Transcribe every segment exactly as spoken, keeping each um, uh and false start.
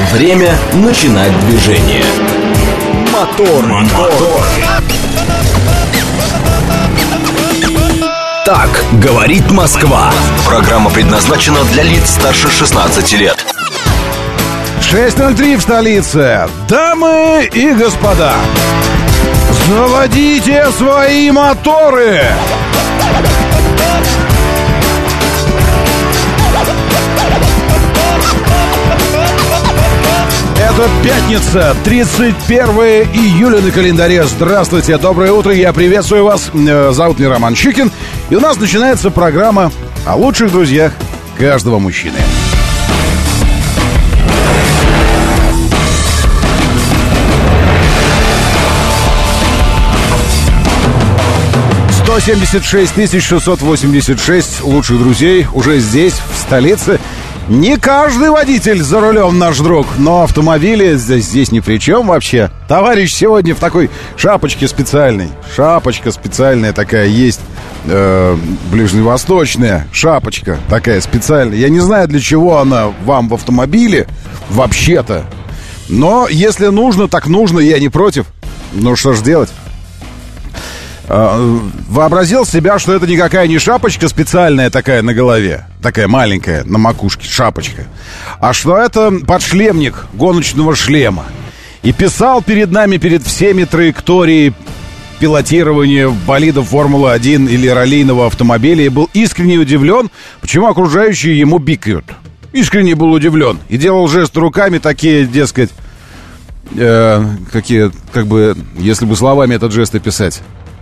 Время начинать движение. Мотор, мотор. Так говорит Москва. Программа предназначена для лиц старше шестнадцати лет. шесть ноль три в столице. Дамы и господа, заводите свои моторы. Это пятница, тридцать первое июля на календаре. Здравствуйте, доброе утро, я приветствую вас. Зовут меня Роман Щукин. И у нас начинается программа о лучших друзьях каждого мужчины. сто семьдесят шесть тысяч шестьсот восемьдесят шесть лучших друзей уже здесь, в столице. Не каждый водитель за рулем наш друг, но автомобили здесь, здесь ни при чем вообще. Товарищ сегодня в такой шапочке специальной. Шапочка специальная такая есть, э, ближневосточная шапочка такая специальная. Я не знаю, для чего она вам в автомобиле вообще-то. Но если нужно, так нужно, я не против. Ну что ж делать? Вообразил себя, что это никакая не шапочка специальная такая на голове, такая маленькая на макушке шапочка, а что это подшлемник гоночного шлема. И писал перед нами, перед всеми траектории пилотирования болидов Формулы один или раллийного автомобиля, и был искренне удивлен, почему окружающие ему бикают. Искренне был удивлен и делал жесты руками такие, дескать, э, какие, как бы, если бы словами этот жест описать.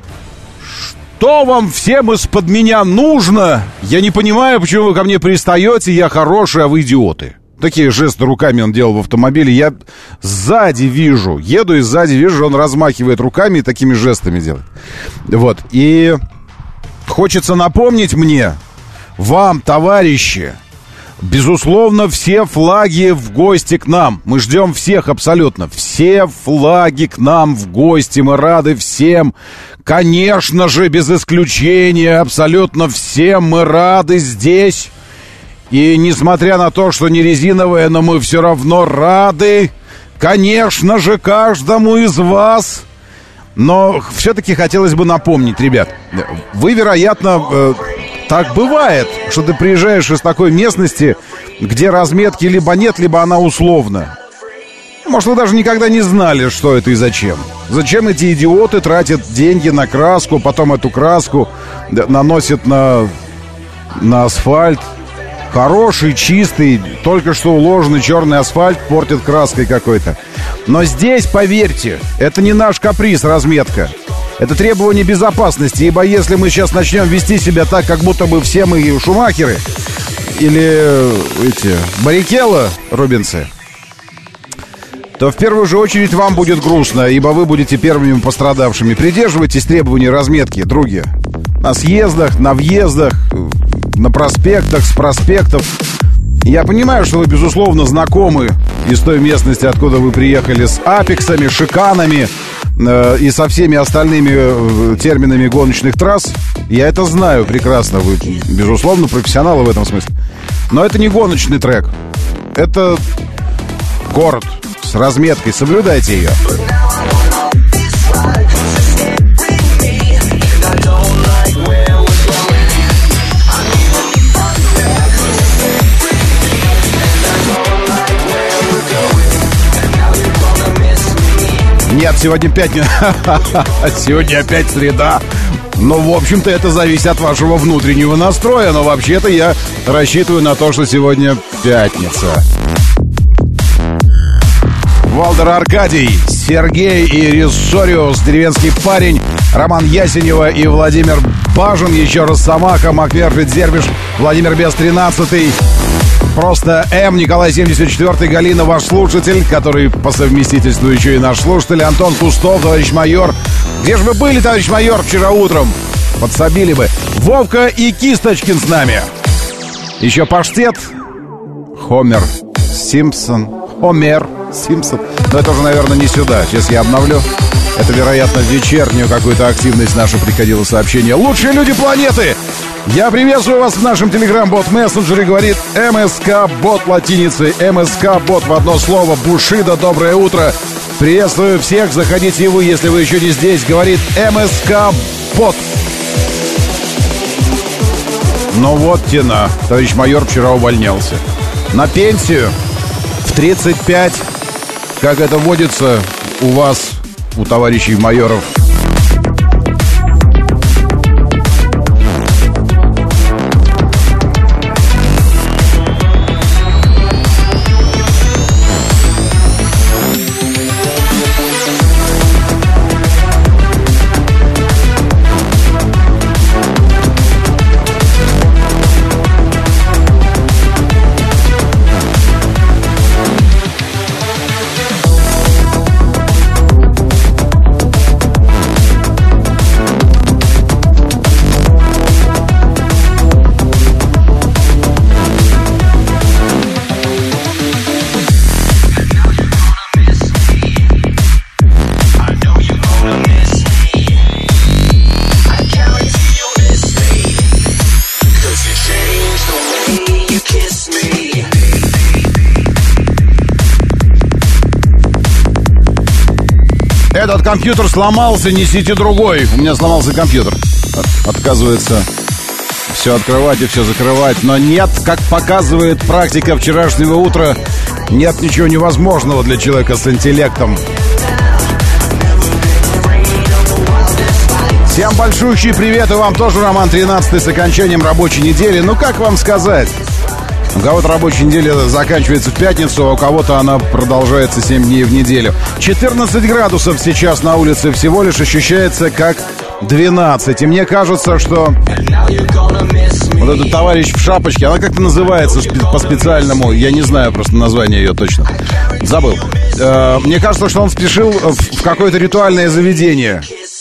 Что вам всем из-под меня нужно? Я не понимаю, почему вы ко мне пристаете. Я хороший, а вы идиоты. Такие жесты руками он делал в автомобиле. Я сзади вижу, еду и сзади вижу, он размахивает руками и такими жестами делает. Вот. И хочется напомнить мне, вам, товарищи, безусловно, все флаги в гости к нам. Мы ждем всех абсолютно. Все флаги к нам в гости. Мы рады всем. Конечно же, без исключения, абсолютно всем мы рады здесь. И несмотря на то, что не резиновые, но мы все равно рады. Конечно же, каждому из вас. Но все-таки хотелось бы напомнить, ребят, вы, вероятно, э, так бывает, что ты приезжаешь из такой местности, где разметки либо нет, либо она условна. Может, вы даже никогда не знали, что это и зачем. Зачем эти идиоты тратят деньги на краску, потом эту краску наносят на, на асфальт. Хороший, чистый, только что уложенный черный асфальт портит краской какой-то. Но здесь, поверьте, это не наш каприз, разметка. Это требование безопасности, ибо если мы сейчас начнем вести себя так, как будто бы все мы Шумахеры или эти Баррикелло Рубинсы, то в первую же очередь вам будет грустно, ибо вы будете первыми пострадавшими. Придерживайтесь требований разметки, други. На съездах, на въездах, на проспектах, с проспектов. Я понимаю, что вы, безусловно, знакомы из той местности, откуда вы приехали, с апексами, шиканами э, и со всеми остальными э, терминами гоночных трасс. Я это знаю прекрасно. Вы, безусловно, профессионалы в этом смысле. Но это не гоночный трек. Это город с разметкой. Соблюдайте ее. Нет, сегодня пятница. Сегодня опять среда. Ну, в общем-то, это зависит от вашего внутреннего настроя. Но вообще-то я рассчитываю на то, что сегодня пятница. Валдер Аркадий, Сергей и Риссориус, деревенский парень, Роман Ясенева и Владимир Бажин, еще раз Самаха, Макмерфит, Зербиш, Владимир Бес тринадцатый, просто М, Николай семьдесят четвёртый, Галина, ваш слушатель, который по совместительству еще и наш слушатель, Антон Кустов, товарищ майор. Где же вы были, товарищ майор, вчера утром? Подсобили бы. Вовка и Кисточкин с нами. Еще паштет, Хомер Симпсон, Хомер Симпсон. Но это уже, наверное, не сюда. Сейчас я обновлю. Это, вероятно, в вечернюю какую-то активность наша приходило сообщение. Лучшие люди планеты! Я приветствую вас в нашем телеграм-бот-мессенджере, говорит МСК-бот латиницей, МСК-бот в одно слово, Бушидо, доброе утро. Приветствую всех, заходите и вы, если вы еще не здесь, говорит МСК-бот. Ну вот тена, товарищ майор вчера увольнялся. На пенсию в тридцать пять, как это водится у вас, у товарищей майоров. Этот компьютер сломался, несите другой. У меня сломался компьютер. Отказывается все открывать и все закрывать. Но нет, как показывает практика вчерашнего утра, нет ничего невозможного для человека с интеллектом. Всем большущий привет, и вам тоже, Роман, тринадцатый с окончанием рабочей недели. Ну, как вам сказать? У кого-то рабочая неделя заканчивается в пятницу, а у кого-то она продолжается семь дней в неделю. четырнадцать градусов сейчас на улице всего лишь ощущается как двенадцать. И мне кажется, что вот этот товарищ в шапочке, она как-то называется по-специальному, я не знаю просто название ее точно. Забыл. Мне кажется, что он спешил в какое-то ритуальное заведение.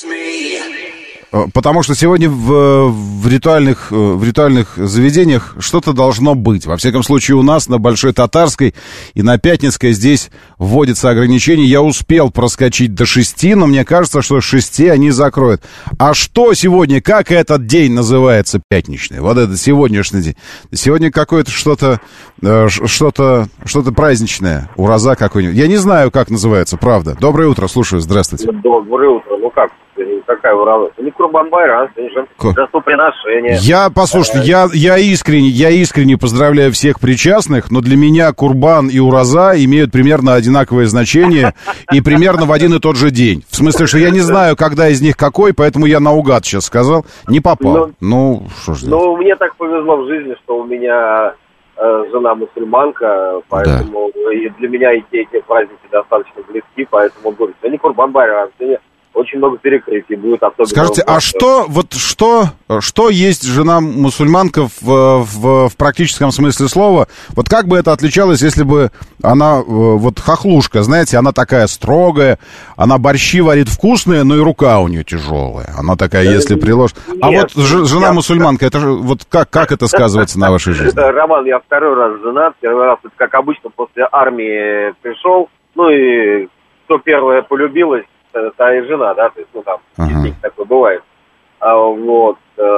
Потому что сегодня в, в, ритуальных, в ритуальных заведениях что-то должно быть. Во всяком случае, у нас на Большой Татарской и на Пятницкой здесь вводятся ограничения. Я успел проскочить до шести, но мне кажется, что с шести они закроют. А что сегодня, как этот день называется пятничный? Вот этот сегодняшний день. Сегодня какое-то что-то, что-то, что-то праздничное. Ураза какой-нибудь. Я не знаю, как называется, правда. Доброе утро, слушаю, здравствуйте. Доброе утро, ну как? Какая ураза? Не Курбан-Байрам, не жертвоприношение. Я, послушайте, я, я, искренне, я искренне поздравляю всех причастных, но для меня Курбан и Ураза имеют примерно одинаковое значение и примерно в один и тот же день. В смысле, что я не знаю, когда из них какой, поэтому я наугад сейчас сказал, не попал. Ну, ну что ж. Ну, мне так повезло в жизни, что у меня э, жена мусульманка, поэтому да. И для меня и те, и те праздники достаточно близки, поэтому говорю, это не Курбан-Байрам, сегодня очень много перекрытий будет. Особенно. Скажите, а что, вот что, что есть жена-мусульманка в, в, в практическом смысле слова? Вот как бы это отличалось, если бы она, вот хохлушка, знаете, она такая строгая, она борщи варит вкусные, но и рука у нее тяжелая. Она такая, если приложишь... А вот жена-мусульманка, это же, вот как, как это сказывается на вашей жизни? Роман, я второй раз женат, первый раз, как обычно, после армии пришел, ну и кто первая полюбилась, та и жена, да, то есть, ну, там, ага. Такое бывает. А, вот,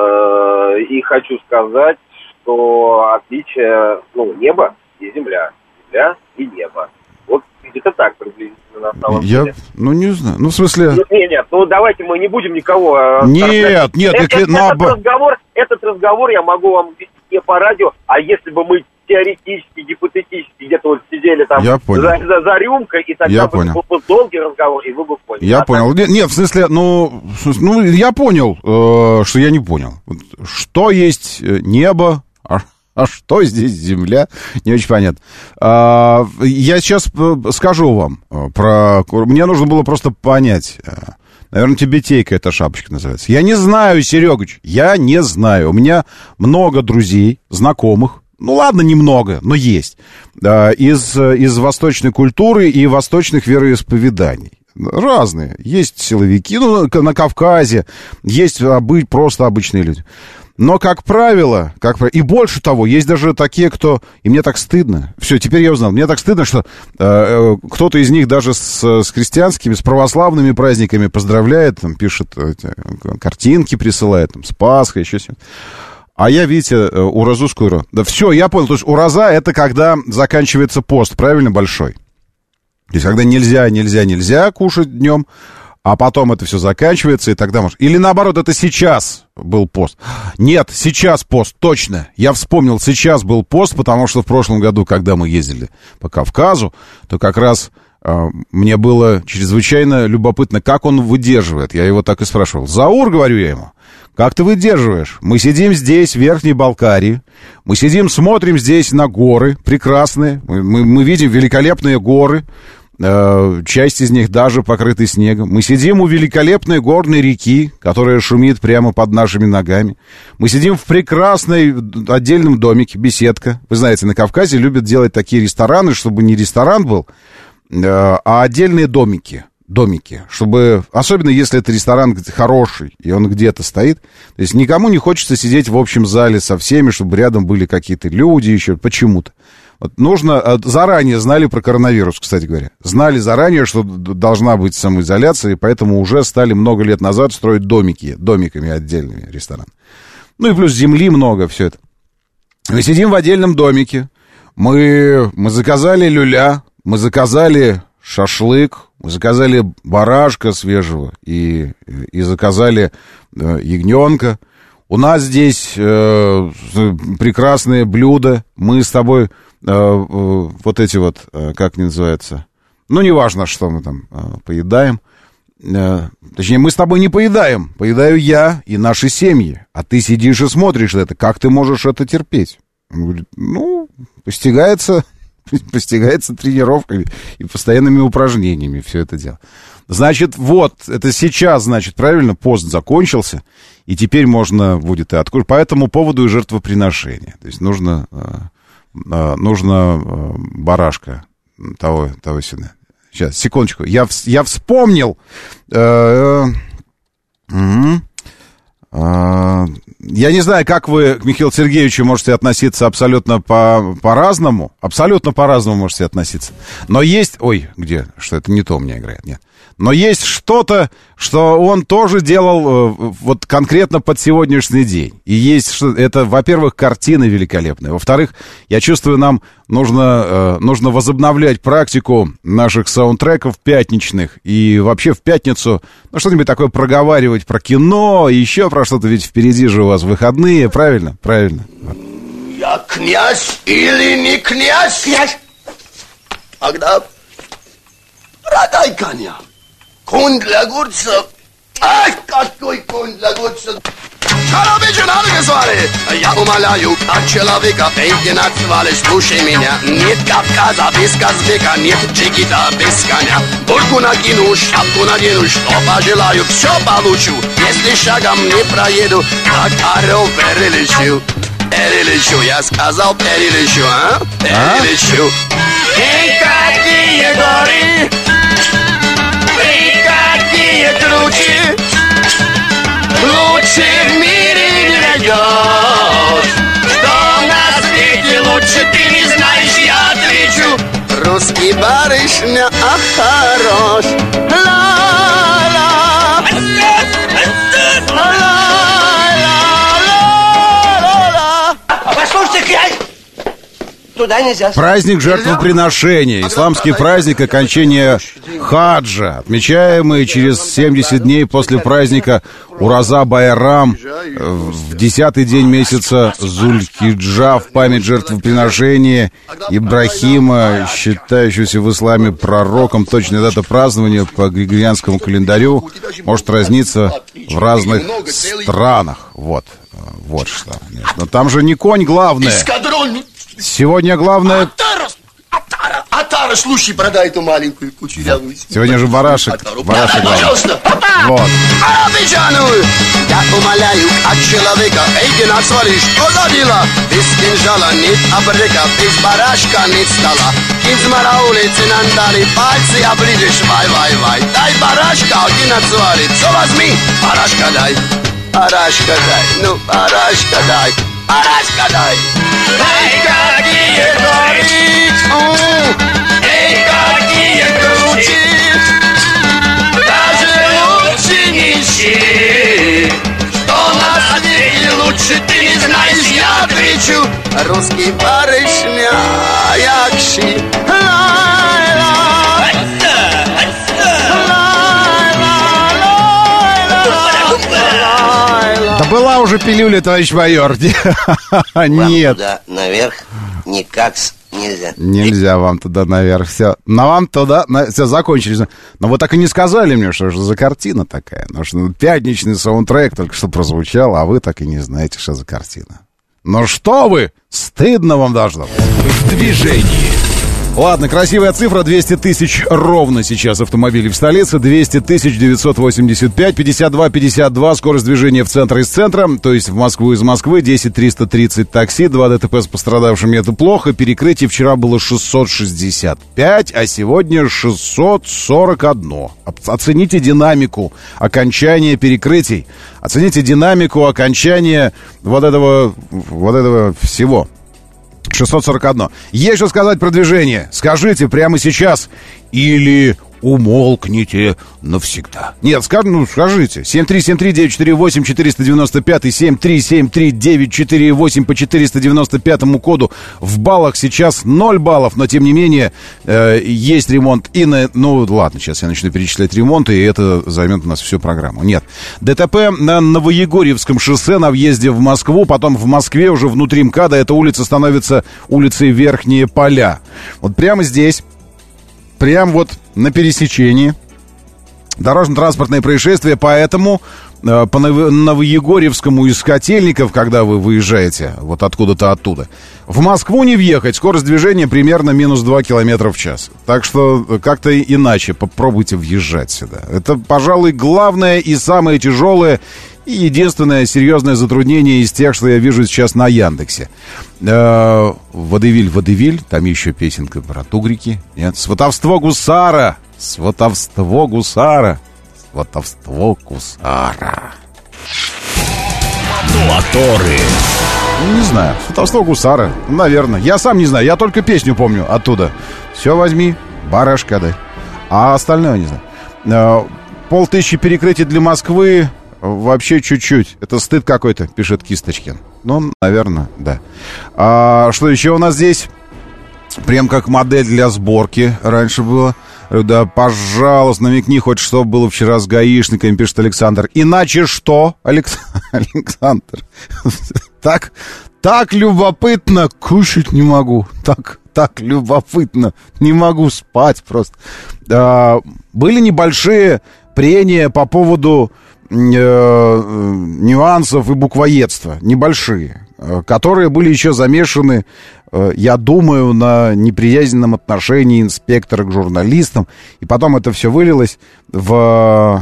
э, и хочу сказать, что отличие, ну, неба и земля, земля и небо. Вот где-то так приблизительно на самом Я, деле. Ну, не знаю, ну, в смысле... Ну, нет, нет, ну, давайте мы не будем никого... Нет, нет, это, это, на... этот, разговор, этот разговор я могу вам вести не по радио, а если бы мы теоретически, гипотетически где-то вот сидели там за, за, за рюмкой, и тогда бы был, был долгий разговор, и вы бы поняли. Я а понял. Так? Нет, в смысле, ну, ну я понял, э, что я не понял. Что есть небо, а, а что здесь земля, не очень понятно. А, я сейчас скажу вам про... Мне нужно было просто понять... Наверное, тибетейка эта шапочка называется. Я не знаю, Серегач, я не знаю. У меня много друзей, знакомых. Ну, ладно, немного, но есть. Из, из восточной культуры и восточных вероисповеданий. Разные. Есть силовики, ну, на Кавказе. Есть обы, просто обычные люди. Но, как правило, как правило, и больше того, есть даже такие, кто... И мне так стыдно. Все, теперь я узнал. Мне так стыдно, что э, кто-то из них даже с, с христианскими, с православными праздниками поздравляет, там, пишет, э, картинки присылает, там, с Пасхой, еще что-нибудь. А я, видите, уразу скоро. Да все, я понял. То есть ураза — это когда заканчивается пост, правильно, большой? То есть когда нельзя, нельзя, нельзя кушать днем, а потом это все заканчивается, и тогда можно... Или наоборот, это сейчас был пост. Нет, сейчас пост, точно. Я вспомнил, сейчас был пост, потому что в прошлом году, когда мы ездили по Кавказу, то как раз э, мне было чрезвычайно любопытно, как он выдерживает. Я его так и спрашивал. Заур, говорю я ему, как ты выдерживаешь? Мы сидим здесь, в Верхней Балкарии, мы сидим, смотрим здесь на горы прекрасные, мы, мы, мы видим великолепные горы, э, часть из них даже покрыты снегом. Мы сидим у великолепной горной реки, которая шумит прямо под нашими ногами. Мы сидим в прекрасной отдельном домике, беседка. Вы знаете, на Кавказе любят делать такие рестораны, чтобы не ресторан был, э, а отдельные домики. Домики, чтобы, особенно если это ресторан хороший, и он где-то стоит, то есть никому не хочется сидеть в общем зале со всеми, чтобы рядом были какие-то люди еще, почему-то. Вот нужно, заранее знали про коронавирус, кстати говоря, знали заранее, что должна быть самоизоляция, и поэтому уже стали много лет назад строить домики, домиками отдельными рестораны. Ну и плюс земли много, все это. Мы сидим в отдельном домике, мы, мы заказали люля, мы заказали шашлык, мы заказали барашка свежего и, и заказали э, ягненка. У нас здесь э, прекрасные блюда. Мы с тобой э, э, вот эти вот, э, как они называются, ну, неважно, что мы там э, поедаем. Э, точнее, мы с тобой не поедаем. Поедаю я и наши семьи. А ты сидишь и смотришь это. Как ты можешь это терпеть? Он говорит, ну, постигается... постигается тренировками и постоянными упражнениями все это дело. Значит, вот, это сейчас, значит, правильно, пост закончился, и теперь можно будет и откушать. По этому поводу и жертвоприношение. То есть нужно, нужно барашка того, того сюда. Сейчас, секундочку. Я, я вспомнил... Угу. Я не знаю, как вы к Михаилу Сергеевичу можете относиться абсолютно по, по-разному. Абсолютно по-разному можете относиться. Но есть... Ой, где? Что это не то у меня играет? Нет. Но есть что-то, что он тоже делал вот конкретно под сегодняшний день. И есть что... Это, во-первых, картины великолепные. Во-вторых, я чувствую, нам нужно, нужно возобновлять практику наших саундтреков пятничных. И вообще в пятницу, ну, что-нибудь такое проговаривать про кино, еще про что-то, ведь впереди же у вас выходные, правильно? Правильно. Я князь или не князь? Князь. Тогда продай коня. Конь для огурцев. Ах, какой конь для огурцев. Коробичи звали. Я умоляю, от человека пейте назвали. Слушай меня. Нет Кавказа без Казбека, нет джигита без коня. Бурку накину, шапку надену, что пожелаю, все получу. Если шагом не проеду, так орел перелечу. Перелечу, я сказал перелечу, а? Перелечу. Эй, какие горы! Эй, какие кручи! Лучше в мире не найдешь. Что на свете лучше ты не знаешь, я отвечу. Русский барышня, а хорош. Ла-ла. Ла-ла-ла-ла-ла. Послушайте, князь! Туда нельзя. Праздник жертвоприношения, исламский праздник окончания хаджа, отмечаемый через семьдесят дней после праздника Ураза Байрам в десятый день месяца Зуль-Хиджа в память жертвоприношения Ибрахима, считающегося в исламе пророком. Точная дата празднования по григорианскому календарю может разниться в разных странах. Вот, вот что. Но там же не конь главное. Сегодня главное... Атара, Атара, Атара, слушай, продай эту маленькую кучерявую. Сегодня же барашек. Барашек главное. Пожалуйста. Вот. Арабиджану, я умоляю от человека, эй, на свали, что за дела? Без кинжала нет абрека, без барашка нет стола. Кинзма на улице нандали, пальцы оближешь, вай, вай, вай. Дай барашка, один отзвали, все возьми, барашка дай. Барашка дай, ну, барашка дай. Барашка дай. Эй, какие горы! Эй, какие кручи! Даже лучше не ищи. Что на свете лучше ты не знаешь, французский барышня, якши. Да была уже пилюля, товарищ майор. Нет. Туда наверх никак нельзя. Нельзя вам туда наверх. Все. На вам туда. На... Все, закончились. Но вы так и не сказали мне, что же за картина такая. Потому что пятничный саундтрек только что прозвучал, а вы так и не знаете, что за картина. Ну что вы? Стыдно вам должно быть. В движении. Ладно, красивая цифра, двести тысяч ровно сейчас автомобилей в столице, двести тысяч девятьсот восемьдесят пять, пятьдесят два пятьдесят два, скорость движения в центр из центра, то есть в Москву из Москвы, десять триста тридцать такси, два ДТП с пострадавшими, это плохо, перекрытий вчера было шестьсот шестьдесят пять, а сегодня шестьсот сорок один. Оцените динамику окончания перекрытий, оцените динамику окончания вот этого, вот этого всего. шестьсот сорок один. Есть что сказать про движение? Скажите прямо сейчас. Или умолкните навсегда. Нет, скаж, ну, скажите. семь три семь три девять четыре восемь четыреста девяносто пять, семь три семь три девять четыре восемь по четыреста девяносто пятому коду. В баллах сейчас ноль баллов, но тем не менее э, есть ремонт и на... Ну, ладно, сейчас я начну перечислять ремонт, и это займет у нас всю программу. Нет. ДТП на Новоегорьевском шоссе на въезде в Москву, потом в Москве уже внутри МКАДа эта улица становится улицей Верхние Поля. Вот прямо здесь, прям вот на пересечении, дорожно-транспортное происшествие, поэтому э, по Новоегорьевскому из Котельников, когда вы выезжаете вот откуда-то оттуда, в Москву не въехать, скорость движения примерно минус два километра в час. Так что как-то иначе попробуйте въезжать сюда. Это, пожалуй, главное и самое тяжелое и единственное серьезное затруднение из тех, что я вижу сейчас на Яндексе. Э, Водевиль, водевиль, там еще песенка про тугрики. Нет, сватовство гусара, сватовство гусара, сватовство гусара. Моторы. Ну, не знаю, сватовство гусара, наверное. Я сам не знаю, я только песню помню оттуда. Все возьми, барашка, да. А остальное не знаю. Э, полтысячи перекрытий для Москвы. Вообще чуть-чуть. Это стыд какой-то, пишет Кисточкин. Ну, наверное, да. А что еще у нас здесь? Прям как модель для сборки раньше было. Да, пожалуйста, намекни хоть, что было вчера с гаишниками, пишет Александр. Иначе что, Алекс... Александр? Так, так любопытно, кушать не могу. Так, так любопытно, не могу спать просто. А, были небольшие прения по поводу нюансов и буквоедства, небольшие, которые были еще замешаны, я думаю, на неприязненном отношении инспектора к журналистам, и потом это все вылилось в...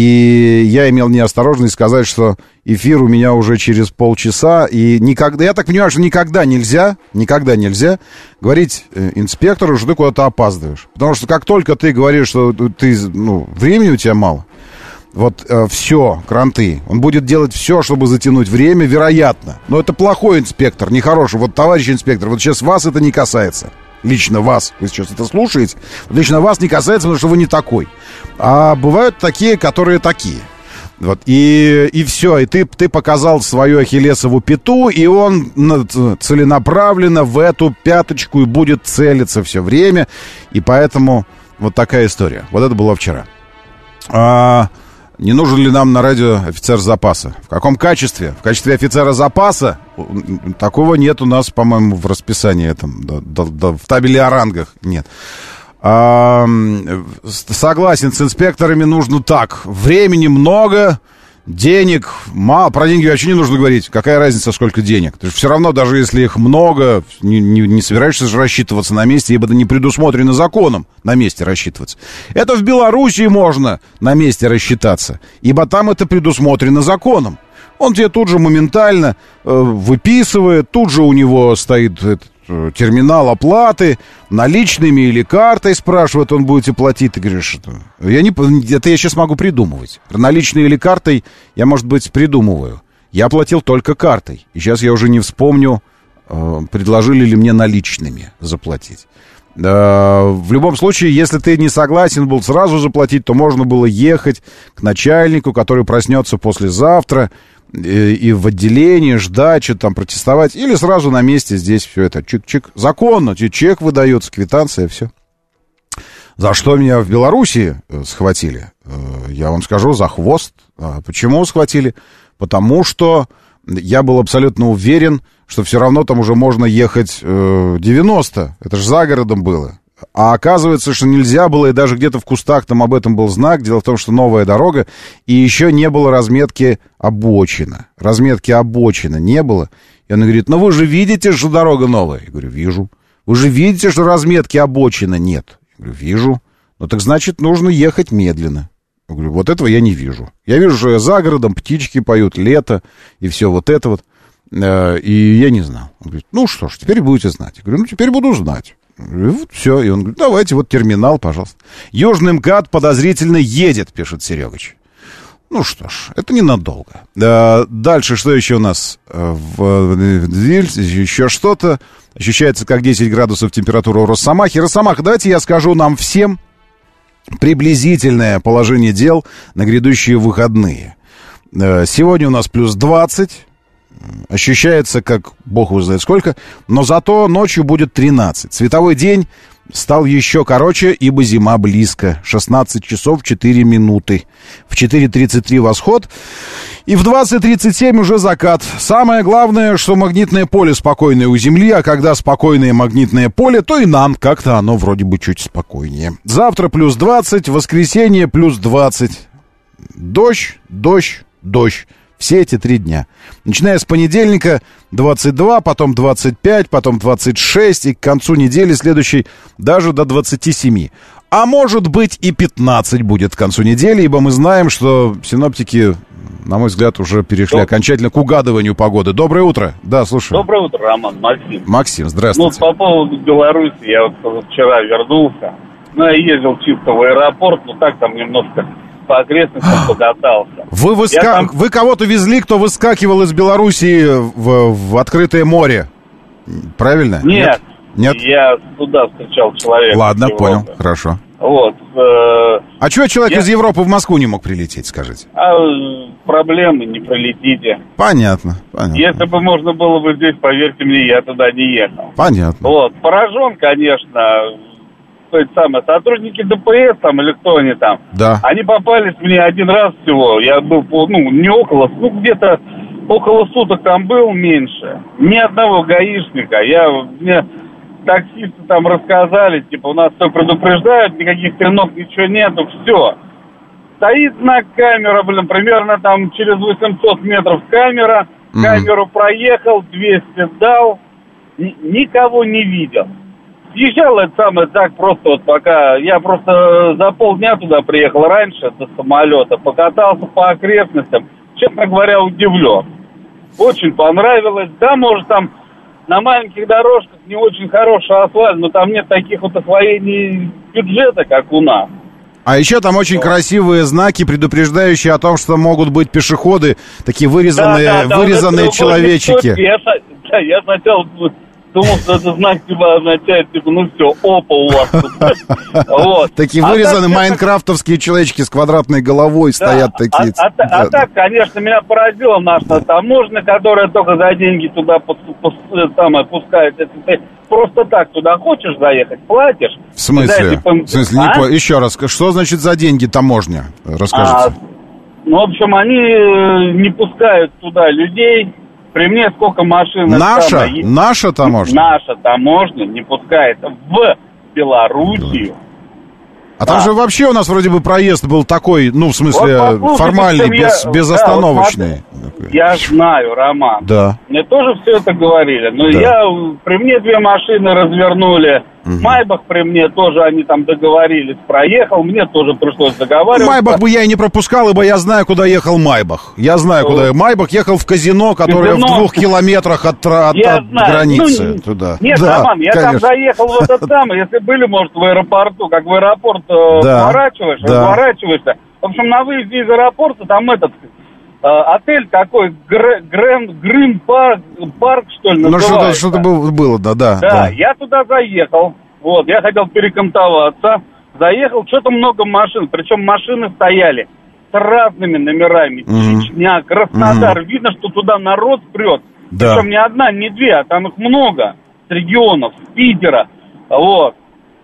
И я имел неосторожность сказать, что эфир у меня уже через полчаса, и никогда, я так понимаю, что никогда нельзя, никогда нельзя говорить инспектору, что ты куда-то опаздываешь, потому что как только ты говоришь, что ты, ну, времени у тебя мало, вот э, все, кранты. Он будет делать все, чтобы затянуть время, вероятно. Но это плохой инспектор, нехороший. Вот, товарищ инспектор, вот сейчас вас это не касается. Лично вас. Вы сейчас это слушаете. Лично вас не касается, потому что вы не такой. А бывают такие, которые такие. Вот, и, и все. И ты, ты показал свою ахиллесову пяту, и он целенаправленно в эту пяточку и будет целиться все время. И поэтому вот такая история. Вот это было вчера. А... Не нужен ли нам на радио офицер запаса? В каком качестве? В качестве офицера запаса? Такого нет у нас, по-моему, в расписании этом, да, да, да, в табеле о рангах нет. А, согласен, с инспекторами нужно так. Времени много, денег мало. Про деньги вообще не нужно говорить. Какая разница, сколько денег? Ты же все равно, даже если их много, не, не, не собираешься же рассчитываться на месте, ибо это не предусмотрено законом на месте рассчитываться. Это в Белоруссии можно на месте рассчитаться, ибо там это предусмотрено законом. Он тебе тут же моментально э, выписывает, тут же у него стоит этот, э, терминал оплаты, наличными или картой спрашивает, он будете платить. Ты говоришь, что я не, это я сейчас могу придумывать. Наличной или картой я, может быть, придумываю. Я платил только картой. И сейчас я уже не вспомню, э, предложили ли мне наличными заплатить. Э, в любом случае, если ты не согласен был сразу заплатить, то можно было ехать к начальнику, который проснется послезавтра, и, и в отделении ждать, что-то там протестовать, или сразу на месте здесь все это чик-чик. Законно, чек выдается, квитанция, все. За что меня в Белоруссии схватили? Я вам скажу, за хвост. Почему схватили? Потому что я был абсолютно уверен, что все равно там уже можно ехать девяносто. Это же за городом было. А оказывается, что нельзя было, и даже где-то в кустах там об этом был знак. Дело в том, что новая дорога, и еще не было разметки обочина. Разметки обочина не было. И он говорит, ну вы же видите, что дорога новая? Я говорю, вижу. Вы же видите, что разметки обочина нет? Я говорю, вижу. Ну так значит, нужно ехать медленно. Я говорю, вот этого я не вижу. Я вижу, что за городом птички поют, лето, и все вот это вот. И я не знал. Он говорит, ну что ж, теперь будете знать. Я говорю, ну теперь буду знать. И вот все. И он говорит, давайте, вот терминал, пожалуйста. Южный МКАД подозрительно едет, пишет Серегач. Ну что ж, это ненадолго. Дальше, что еще у нас? В еще что-то. Ощущается, как десять градусов температура у Росомахи. Росомаха, давайте я скажу нам всем приблизительное положение дел на грядущие выходные. Сегодня у нас плюс двадцать. Ощущается, как бог его знает сколько, но зато ночью будет тринадцать. Световой день стал еще короче, ибо зима близко. шестнадцать часов четыре минуты. В четыре тридцать три восход. И в двадцать тридцать семь уже закат. Самое главное, что магнитное поле спокойное у Земли, а когда спокойное магнитное поле, то и нам как-то оно вроде бы чуть спокойнее. Завтра плюс двадцать, воскресенье плюс двадцать. Дождь, дождь, дождь. Все эти три дня. Начиная с понедельника двадцать два, потом двадцать пять, потом двадцать шесть, и к концу недели следующей даже до двадцати семи. А может быть и пятнадцать будет к концу недели, ибо мы знаем, что синоптики, на мой взгляд, уже перешли Добрый. окончательно к угадыванию погоды. Доброе утро. Да, слушаю. Доброе утро, Роман, Максим. Максим, здравствуйте. Ну, по поводу Беларуси, я вот вчера вернулся. Ну, я ездил чисто в аэропорт, но так там немножко по окрестностям покатался. Вы, выска... там... Вы кого-то везли, кто выскакивал из Белоруссии в, в открытое море? Правильно? Нет. Нет? Я туда встречал человека. Ладно, понял, хорошо. Вот. Э... А чего человек я... из Европы в Москву не мог прилететь, скажите? А, проблемы, не пролетите. Понятно, понятно. Если бы можно было бы здесь, поверьте мне, я туда не ехал. Понятно. Вот. Поражен, конечно... самое, сотрудники ДПС там, или кто они там, да. Они попались мне один раз всего, я был, ну, не около, ну, где-то около суток там был, меньше, ни одного гаишника, я, мне таксисты там рассказали, типа, у нас все предупреждают, никаких тренок, ничего нету, все. Стоит на камера, блин, примерно там через восемьсот метров камера, mm-hmm. камеру проехал, двести дал, н- никого не видел. Съезжал это самое так просто вот пока, я просто за полдня туда приехал раньше до самолета, покатался по окрестностям, честно говоря, удивлен. Очень понравилось, да, может там на маленьких дорожках не очень хороший асфальт, но там нет таких вот освоений бюджета, как у нас. А еще там очень вот. красивые знаки, предупреждающие о том, что могут быть пешеходы, такие вырезанные, да, да, вырезанные вот человечики. Я, да, я сначала... думал, что это знак типа означает, типа, ну все, опа у вас тут. Вот. Такие вырезанные майнкрафтовские человечки с квадратной головой стоят такие. А так, конечно, меня поразила наша таможня, которая только за деньги туда самое пускает. Просто так туда хочешь заехать, платишь. В смысле? В смысле, еще раз, что значит за деньги таможня? Расскажите. Ну, в общем, они не пускают туда людей. При мне сколько машин... Наша? Наша таможня? Наша таможня не пускает в Белоруссию. А там а. же вообще у нас вроде бы проезд был такой, ну, в смысле, вот формальный, без, я, безостановочный. Да, вот я знаю, Роман. Да. Мне тоже все это говорили. Но да. я, при мне две машины развернули. Угу. Майбах при мне тоже, они там договорились, проехал, мне тоже пришлось договариваться. Майбах бы я и не пропускал, ибо я знаю, куда ехал Майбах. Я знаю, куда ехал. Майбах ехал в казино, которое казино. в двух километрах от, от, от границы. Ну, туда. Нет, да, Роман, я конечно. там заехал в этот самый, если были, может, в аэропорту, как в аэропорт да. поворачиваешь, да. разворачиваешься. В общем, на выезде из аэропорта там этот... отель такой, Грэнд, Грин парк, парк, что ли, называется. Ну, что-то, что-то было, да, да. Да, да, я туда заехал, вот, я хотел перекантоваться, заехал, что-то много машин, причем машины стояли с разными номерами. Mm-hmm. Чечня, Краснодар. Mm-hmm. Видно, что туда народ прет. Да. Причем не одна, не две, а там их много. С регионов, с Питера. Вот.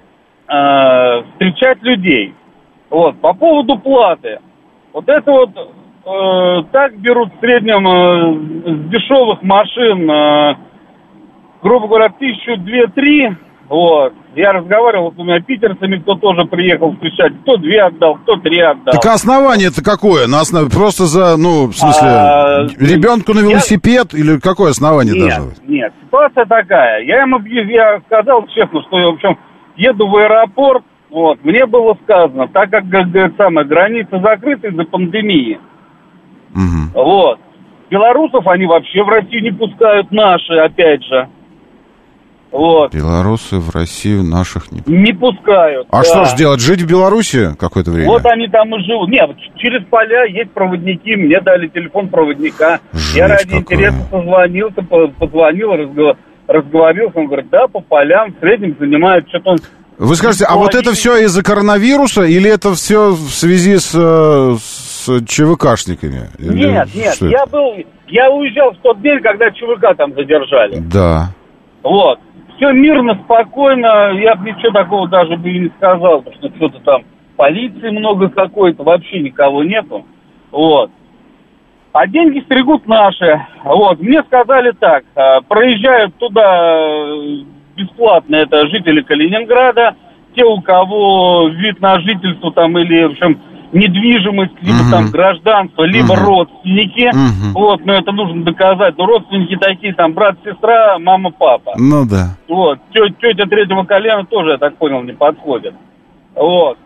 Э, встречать людей. Вот. По поводу платы. Вот это вот э, так берут в среднем э, с дешевых машин, э, грубо говоря, тысячу, две, три. Вот. Я разговаривал с двумя питерцами, кто тоже приехал встречать. Кто две отдал, кто три отдал. Так основание-то какое? На основе просто за, ну, в смысле, а, ребенку на велосипед? Я... Или какое основание нет, должно быть? Нет, ситуация такая. Я ему я сказал честно, что я, в общем, еду в аэропорт. Вот. Мне было сказано, так как, говорит, самая граница закрыта из-за пандемии. Угу. Вот. Белорусов они вообще в Россию не пускают, наши, опять же. Вот. Белорусы в Россию наших не... Не пускают. А да. что ж делать, жить в Беларуси какое-то время? Вот они там и живут. Нет, через поля есть проводники, мне дали телефон проводника. Жесть Я ради какая. интереса позвонился, позвонил, разговор, разговорился. Он говорит, да, по полям в среднем занимает что-то он... Вы скажете, а вот это все из-за коронавируса или это все в связи с, с ЧВКшниками? Или нет, нет, что я это? был, я уезжал в тот день, когда ЧВК там задержали. Да. Вот. Все мирно, спокойно, я бы ничего такого даже бы и не сказал, потому что что-то там полиции много какой-то, вообще никого нету. Вот. А деньги стригут наши. Вот. Мне сказали так, проезжают туда бесплатно, это жители Калининграда, те, у кого вид на жительство там или, в общем, недвижимость, либо uh-huh. там гражданство, либо uh-huh. родственники. Uh-huh. Вот, но это нужно доказать. Но родственники такие, там, брат, сестра, мама, папа. Ну да. Вот, тетя, тетя третьего колена тоже, я так понял, не подходит. Вот.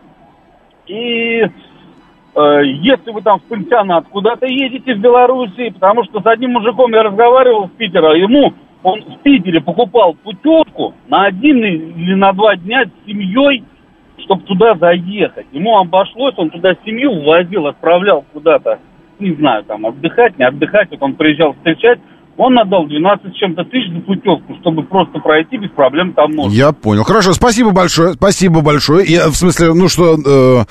И э, если вы там в пансионат куда-то едете в Белоруссии, потому что с одним мужиком я разговаривал в Питере, ему он в Питере покупал путевку на один или на два дня с семьей, чтобы туда заехать. Ему обошлось, он туда семью возил, отправлял куда-то, не знаю, там, отдыхать, не отдыхать. Вот он приезжал встречать, он отдал двенадцать с чем-то тысяч за путевку, чтобы просто пройти без проблем там можно. Я понял. Хорошо, спасибо большое, спасибо большое. Я, в смысле, ну что... Э...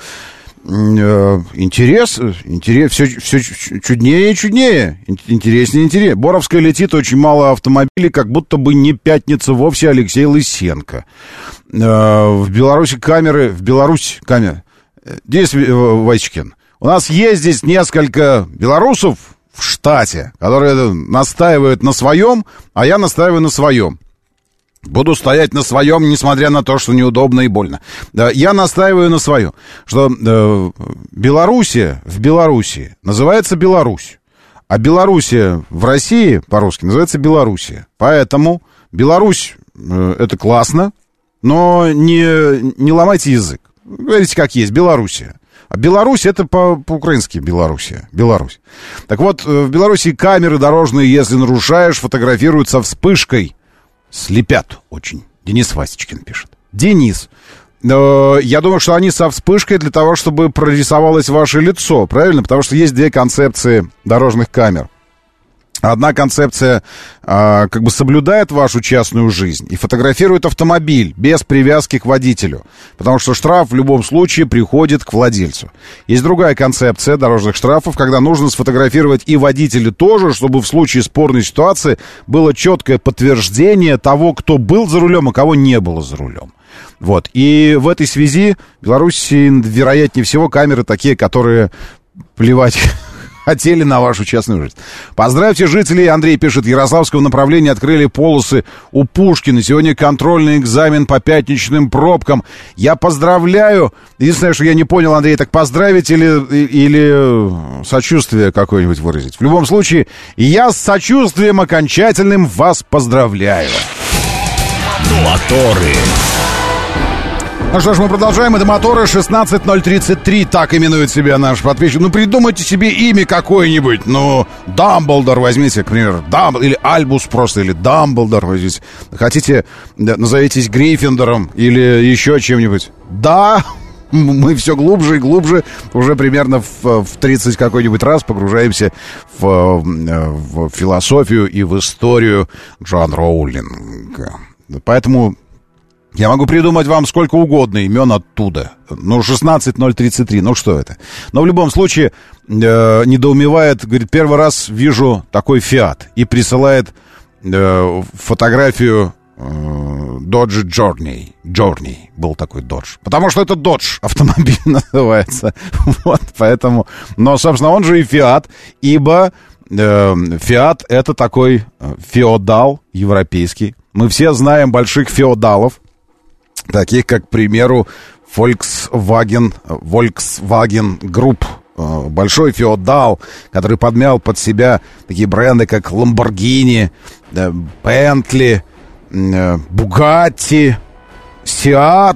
Интерес, интерес, все, все чуднее и чуднее, интереснее и интереснее. Боровская летит, очень мало автомобилей, как будто бы не пятница вовсе. Алексей Лысенко. В Беларуси камеры, в Беларуси камеры. Денис Васечкин, у нас есть здесь несколько белорусов в штате, которые настаивают на своем, а я настаиваю на своем. Буду стоять на своем, несмотря на то, что неудобно и больно. Я настаиваю на своем, что э, Белоруссия в Белоруссии называется Беларусь, а Белоруссия в России по-русски называется Белоруссия. Поэтому Беларусь э, это классно, но не, не ломайте язык. Говорите как есть, Белоруссия. А Беларусь это по- по-украински Белоруссия, Беларусь. Так вот, в Беларуси камеры дорожные, если нарушаешь, фотографируют со вспышкой. Слепят очень. Денис Васечкин пишет. Денис, э, я думаю, что они со вспышкой для того, чтобы прорисовалось ваше лицо, правильно? Потому что есть две концепции дорожных камер. Одна концепция э, как бы соблюдает вашу частную жизнь и фотографирует автомобиль без привязки к водителю, потому что штраф в любом случае приходит к владельцу. Есть другая концепция дорожных штрафов, когда нужно сфотографировать и водителя тоже, чтобы в случае спорной ситуации было четкое подтверждение того, кто был за рулем, а кого не было за рулем. Вот. И в этой связи в Беларуси, вероятнее всего, камеры такие, которые плевать... хотели на вашу частную жизнь. Поздравьте жителей, Андрей пишет, Ярославского направления открыли полосы у Пушкина. Сегодня контрольный экзамен по пятничным пробкам. Я поздравляю. Единственное, что я не понял, Андрей, так поздравить или, или сочувствие какое-нибудь выразить. В любом случае, я с сочувствием окончательным вас поздравляю. Моторы. Ну что ж, мы продолжаем. Это моторы шестнадцать ноль тридцать три. Так именует себя наш подписчик. Ну, придумайте себе имя какое-нибудь. Ну, Дамблдор возьмите, к примеру. Дамбл... Или Альбус просто, или Дамблдор возьмите. Хотите, назовитесь Гриффиндором или еще чем-нибудь. Да, мы все глубже и глубже. Уже примерно в, в тридцать какой-нибудь раз погружаемся в, в философию и в историю Джоан Роулинг. Поэтому... Я могу придумать вам сколько угодно имен оттуда. Ну, шестнадцать ноль тридцать три, ну что это? Но в любом случае э, недоумевает, говорит, первый раз вижу такой Фиат. И присылает э, фотографию э, Dodge Journey. Journey был такой Dodge. Потому что это Dodge автомобиль называется. Вот, поэтому... Но, собственно, он же и Фиат, ибо э, Фиат это такой феодал европейский. Мы все знаем больших феодалов, таких как, к примеру, Volkswagen, Volkswagen Group, большой феодал, который подмял под себя такие бренды, как Lamborghini, Bentley, Bugatti, Seat,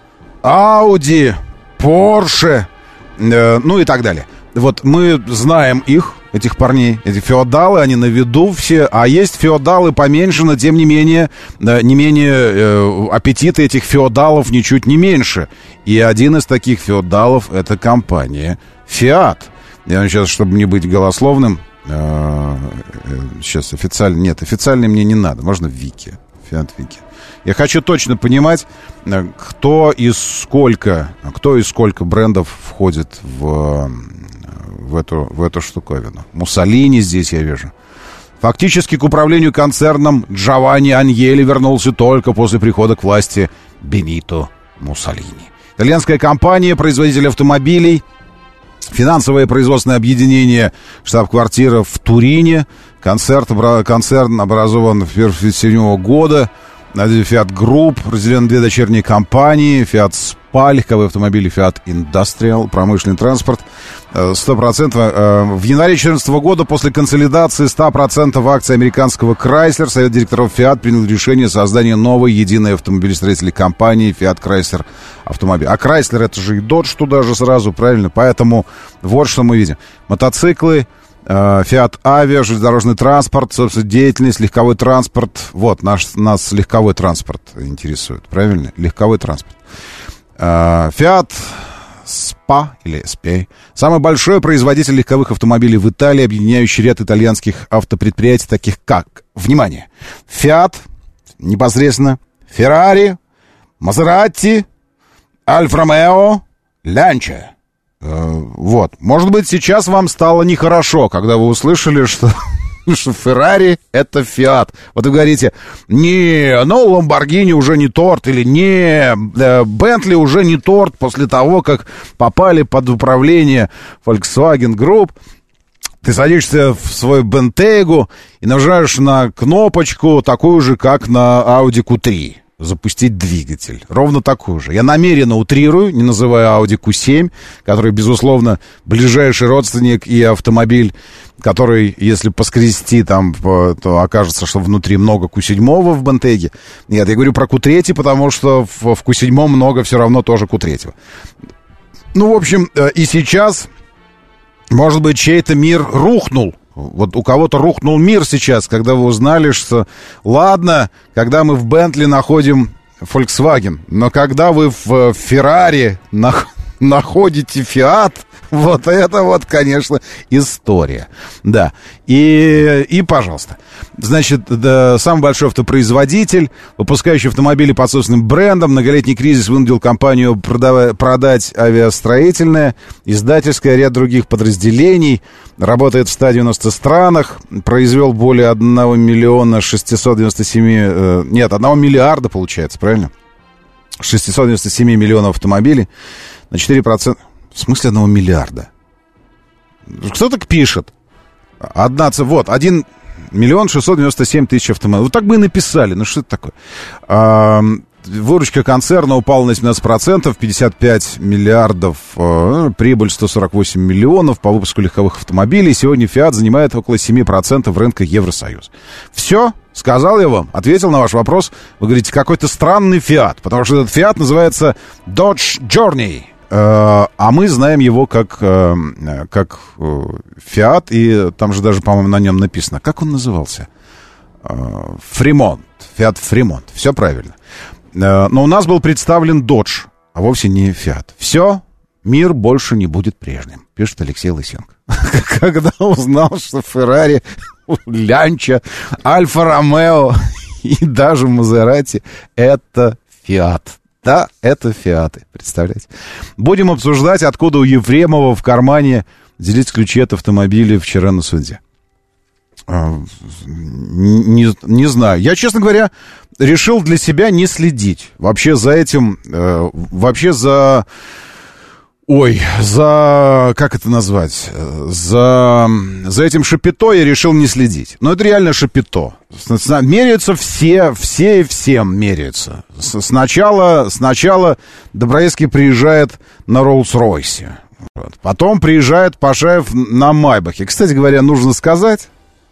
Audi, Porsche, ну и так далее. Вот мы знаем их, этих парней, эти феодалы, они на виду все, а есть феодалы поменьше, но тем не менее, не менее э, аппетиты этих феодалов ничуть не меньше. И один из таких феодалов — это компания Fiat. Я сейчас, чтобы не быть голословным, э, э, сейчас официально, нет, официально мне не надо, можно Вики, Fiat Вики. Я хочу точно понимать, кто и сколько, кто и сколько брендов входит в... В эту, в эту штуковину. Муссолини здесь я вижу. Фактически к управлению концерном Джованни Аньелли вернулся только после прихода к власти Бенито Муссолини. Итальянская компания, производитель автомобилей, финансовое производственное объединение, штаб-квартира в Турине. Концерт, концерн образован в тысяча девятьсот пятьдесят седьмого года. Fiat Group разделен на две дочерние компании. Fiat Spa, легковые автомобили, Fiat Industrial, промышленный транспорт. сто процентов. В январе две тысячи четырнадцатого года после консолидации сто процентов акций американского Chrysler Совет директоров Fiat принял решение о создании новой единой автомобилестроительной компании Fiat Chrysler Автомобиль. А Chrysler — это же и Dodge туда же сразу, правильно? Поэтому вот что мы видим. Мотоциклы, Fiat Avia, железнодорожный транспорт, собственно, деятельность, легковой транспорт. Вот, наш, нас легковой транспорт интересует, правильно? Легковой транспорт. Fiat Spa или эс пи эй — самый большой производитель легковых автомобилей в Италии, объединяющий ряд итальянских автопредприятий, таких как, внимание, Fiat, непосредственно, Ferrari, Maserati, Alfa Romeo, Lancia. Вот. Может быть, сейчас вам стало нехорошо, когда вы услышали, что, что Феррари — это Фиат. Вот вы говорите, не, ну, Ламборгини уже не торт, или не, Бентли уже не торт после того, как попали под управление Volkswagen Group. Ты садишься в свой Бентегу и нажимаешь на кнопочку, такую же, как на Audi кью три. Запустить двигатель. Ровно такую же. Я намеренно утрирую, не называя Audi кью семь, который, безусловно, ближайший родственник и автомобиль, который, если поскрести там, то окажется, что внутри много кью семь в Бентеге. Нет, я говорю про кью три, потому что в, в кью семь много все равно тоже кью три. Ну, в общем, и сейчас, может быть, чей-то мир рухнул. Вот у кого-то рухнул мир сейчас, когда вы узнали, что ладно, когда мы в Бентли находим Volkswagen, но когда вы в Феррари нах- находите Fiat, вот это вот, конечно, история. Да, и, и пожалуйста. Значит, да, самый большой автопроизводитель, выпускающий автомобили под собственным брендом. Многолетний кризис вынудил компанию продав- продать авиастроительное, издательское, ряд других подразделений. Работает в ста девяноста странах. Произвел более одного миллиона шестисот девяноста семи... Э, нет, одного миллиарда, получается, правильно? шестьсот девяносто семь миллионов автомобилей. На четыре процента... В смысле одного миллиарда? Кто так пишет? Одна... Вот, один миллион шестьсот девяносто семь тысяч автомобилей. Вот так бы и написали. Ну, что это такое? А, выручка концерна упала на семнадцать процентов, пятьдесят пять миллиардов. А, прибыль сто сорок восемь миллионов по выпуску легковых автомобилей. Сегодня Fiat занимает около семь процентов рынка Евросоюз. Все? Сказал я вам, ответил на ваш вопрос. Вы говорите, какой-то странный Fiat, потому что этот Fiat называется Dodge Journey. А мы знаем его как, как Fiat, и там же даже, по-моему, на нем написано. Как он назывался? Fremont. Fiat Fremont. Все правильно. Но у нас был представлен Dodge, а вовсе не Fiat. Все, мир больше не будет прежним, пишет Алексей Лысенко. Когда узнал, что Ferrari, Lancia, Alfa Romeo и даже Maserati — это Фиат. Да, это Фиаты, представляете? Будем обсуждать, откуда у Ефремова в кармане делить ключи от автомобиля вчера на суде. Не, не знаю. Я, честно говоря, решил для себя не следить. Вообще за этим... Э, вообще за... Ой, за... Как это назвать? За... За этим шапито я решил не следить. Но это реально шапито. Меряются все, все и всем меряются. Сначала, сначала Доброецкий приезжает на Роллс-Ройсе. Вот. Потом приезжает Пашаев на Майбахе. Кстати говоря, нужно сказать...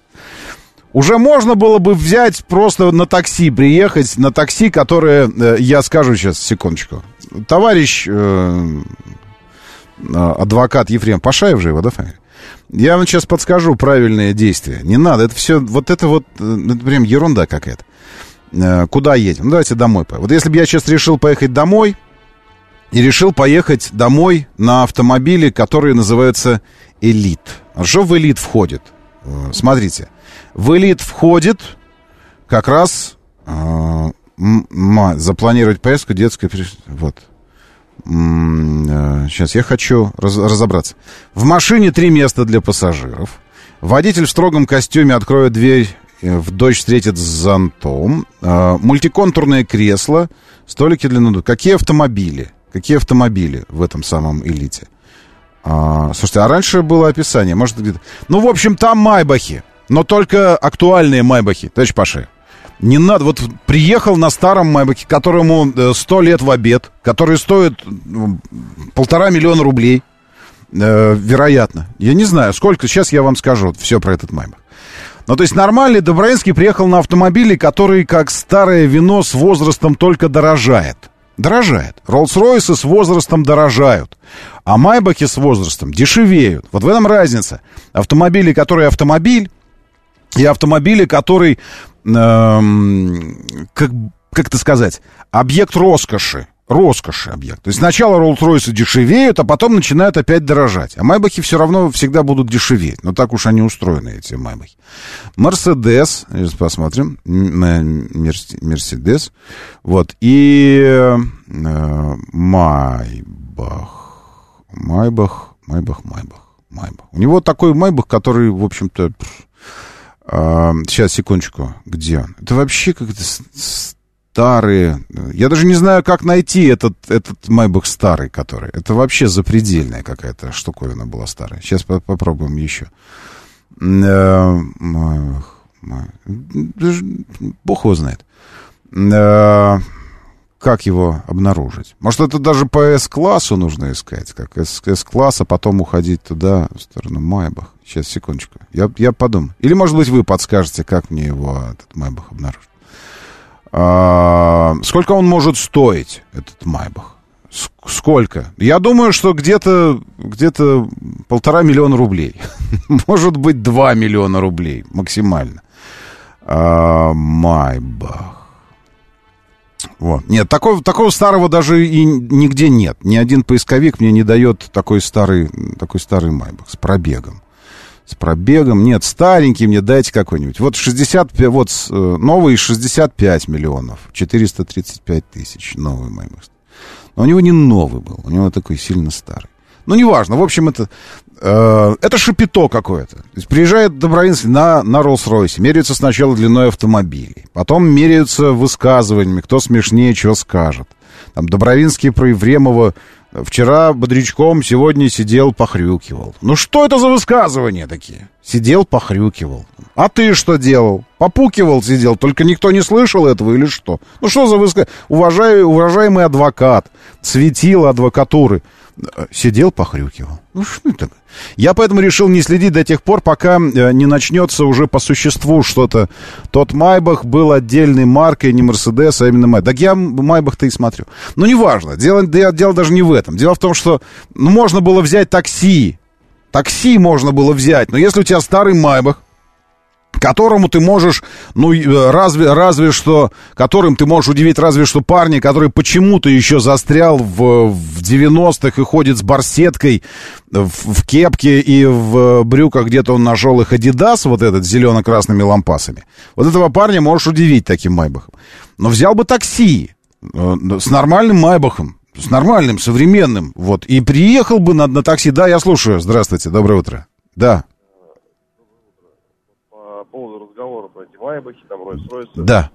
Уже можно было бы взять просто на такси, приехать на такси, которое, э, я скажу сейчас, секундочку. Товарищ э, адвокат Ефрем Пашаев же его, да, фамилия? Я вам сейчас подскажу правильные действия. Не надо, это все, вот это вот, это прям ерунда какая-то. Э, куда едем? Ну, давайте домой. Вот если бы я сейчас решил поехать домой, и решил поехать домой на автомобиле, который называется «Элит». А что в «Элит» входит? Э, смотрите. В «Элит» входит как раз э, м- м- запланировать поездку детской... Вот. М- э, сейчас я хочу раз- разобраться. В машине три места для пассажиров. Водитель в строгом костюме откроет дверь, э, в дождь встретит с зонтом. Э, мультиконтурное кресло, столики для ноутбука. Какие автомобили? Какие автомобили в этом самом «Элите»? А, слушайте, а раньше было описание. Может, где-то... Ну, в общем, там майбахи. Но только актуальные майбахи, товарищ Пашаев. Не надо, вот приехал на старом майбахе, которому сто лет в обед, который стоит ну, полтора миллиона рублей, э, вероятно. Я не знаю, сколько, сейчас я вам скажу все про этот майбах. Ну, то есть нормальный Доброецкий приехал на автомобиле, который, как старое вино, с возрастом только дорожает. Дорожает. Роллс-Ройсы с возрастом дорожают. А майбахи с возрастом дешевеют. Вот в этом разница. Автомобили, которые автомобиль, и автомобили, который, эм, как, как это сказать, объект роскоши. Роскоши объект. То есть сначала Роллс-Ройсы дешевеют, а потом начинают опять дорожать. А майбахи все равно всегда будут дешеветь. Но так уж они устроены, эти майбахи. Мерседес, сейчас посмотрим. Мерседес. Вот. И э, Майбах. Майбах, Майбах, Майбах, Майбах. У него такой майбах, который, в общем-то... Э, сейчас, секундочку. Где он? Это вообще как-то... Старые. Я даже не знаю, как найти этот, этот майбах старый, который. Это вообще запредельная какая-то штуковина была старая. Сейчас по- попробуем еще. Бог его знает. Как его обнаружить? Может, это даже по С-классу нужно искать, как С-класс, а потом уходить туда, в сторону майбах. Сейчас, секундочку. Я, я подумаю. Или, может быть, вы подскажете, как мне его, этот майбах, обнаружить. А, сколько он может стоить, этот майбах? С- сколько? Я думаю, что где-то, где-то полтора миллиона рублей. Может быть, два миллиона рублей максимально. А, майбах. Вот. Нет, такого, такого старого даже и нигде нет. Ни один поисковик мне не дает такой старый, такой старый майбах с пробегом. С пробегом. Нет, старенький мне дайте какой-нибудь. Вот шестьдесят пять, вот новый шестьдесят пять миллионов. четыреста тридцать пять тысяч. Новый майбах. Но у него не новый был. У него такой сильно старый. Ну, неважно. В общем, это, э, это шапито какое-то. То есть приезжает Доброецкий на, на Роллс-Ройсе. Меряются сначала длиной автомобилей. Потом меряются высказываниями. Кто смешнее, что скажет. Там Добровинский про Ефремова. Вчера бодрячком, сегодня сидел, похрюкивал. Ну что это за высказывания такие? Сидел, похрюкивал. А ты что делал? Попукивал, сидел, только никто не слышал этого или что? Ну что за высказывание? Уважаемый, уважаемый адвокат, светило адвокатуры. Сидел, похрюкивал. Ну что это? Я поэтому решил не следить до тех пор, пока не начнется уже по существу что-то. Тот майбах был отдельной маркой, не Мерседес, а именно майбах. Так я майбах-то и смотрю. Ну, неважно. Дело, дело даже не в этом. Дело в том, что ну, можно было взять такси. Такси можно было взять. Но если у тебя старый майбах, которому ты можешь, ну, разве, разве что, которым ты можешь удивить разве что парня, который почему-то еще застрял в, в девяностых и ходит с барсеткой в, в кепке и в брюках, где-то он нашел их Adidas, вот этот, с зелено-красными лампасами. Вот этого парня можешь удивить таким майбахом. Но взял бы такси. С нормальным Майбахом. С нормальным, современным. Вот. И приехал бы на, на такси. Да, я слушаю. Здравствуйте, доброе утро. Да. По поводу разговора про эти Майбахи, там, Ройс-Ройсы. Да.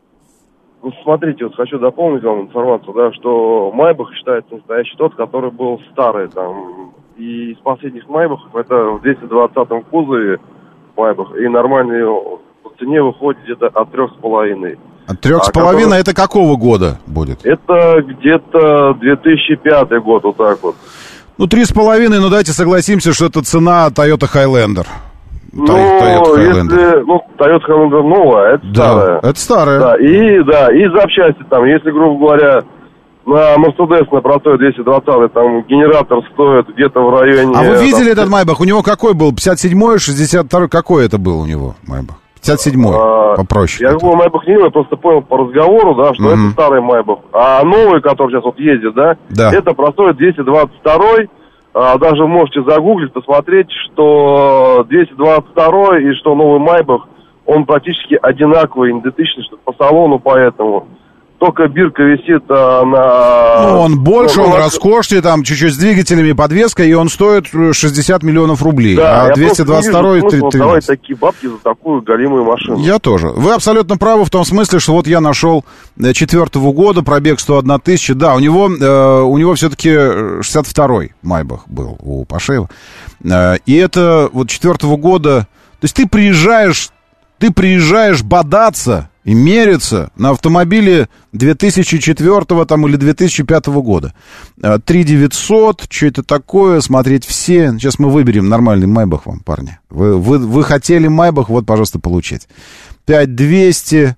Ну, смотрите, вот хочу дополнить вам информацию, да, что Майбах считается настоящий тот, который был старый, там, и из последних Майбахов это в двести двадцатом кузове Майбах, и нормальный по цене выходит где-то от трех с половиной. От трех с половиной это какого года будет? Это где-то две тысячи пятый год, вот так вот. Ну, три с половиной, ну, давайте согласимся, что это цена Toyota Highlander. Ну, Toyota если, ну, Toyota Highlander новая, это да, старая. это старая. Да, и, да, и запчасти там, если, грубо говоря, на Mercedes, на простой двести двадцатый, там, генератор стоит где-то в районе... А вы видели там, этот Майбах? У него какой был? пятьдесят седьмой, шестьдесят второй, какой это был у него Майбах? пятьдесят седьмой, а, попроще. Я его Майбах не видел, я просто понял по разговору, да, что mm-hmm. это старый Майбах. А новый, который сейчас вот ездит, да, да. это простой двести двадцать второй. А, даже можете загуглить, посмотреть, что двести двадцать второй и что новый Майбах, он практически одинаковый, идентичный, что по салону, поэтому... Только бирка висит а, на... Ну, он больше, ну, он на... роскошнее, там, чуть-чуть с двигателями и подвеской, и он стоит шестьдесят миллионов рублей. Да, а двести двадцать второй... давать такие бабки за такую голимую машину. Я тоже. Вы абсолютно правы в том смысле, что вот я нашел четвертого года, пробег сто одна тысяча. Да, у него, э, у него все-таки шестьдесят второй Майбах был у Пашеева. Э, и это вот четвертого года... То есть ты приезжаешь, ты приезжаешь бодаться... и мерится на автомобиле две тысячи четвёртого там, или две тысячи пятого года. три девятьсот, что это такое, смотреть все. Сейчас мы выберем нормальный Майбах вам, парни. Вы, вы, вы хотели Майбах, вот, пожалуйста, получить. пять двести,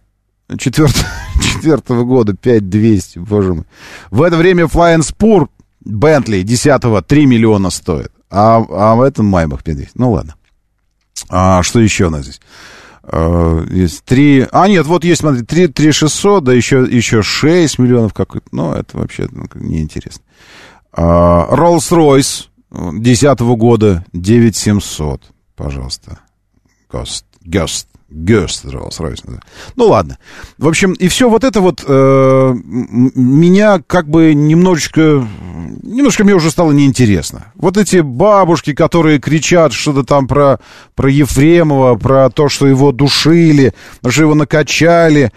четвёртого года, пять двести, боже мой. В это время Flying Spur Bentley десятого три миллиона стоит. А, а в этом Майбах пять двести. Ну, ладно. А что еще у нас здесь? Есть три... А, нет, вот есть, смотри, три тысячи шестьсот, да еще, еще шесть миллионов какой-то. Ну, это вообще ну, неинтересно. Rolls-Royce десятого года девять тысяч семьсот, пожалуйста. Гост, Гост, Гост, Rolls-Royce. Да. Ну, ладно. В общем, и все вот это вот э, меня как бы немножечко... Немножко мне уже стало неинтересно. Вот эти бабушки, которые кричат что-то там про, про Ефремова, про то, что его душили, что его накачали.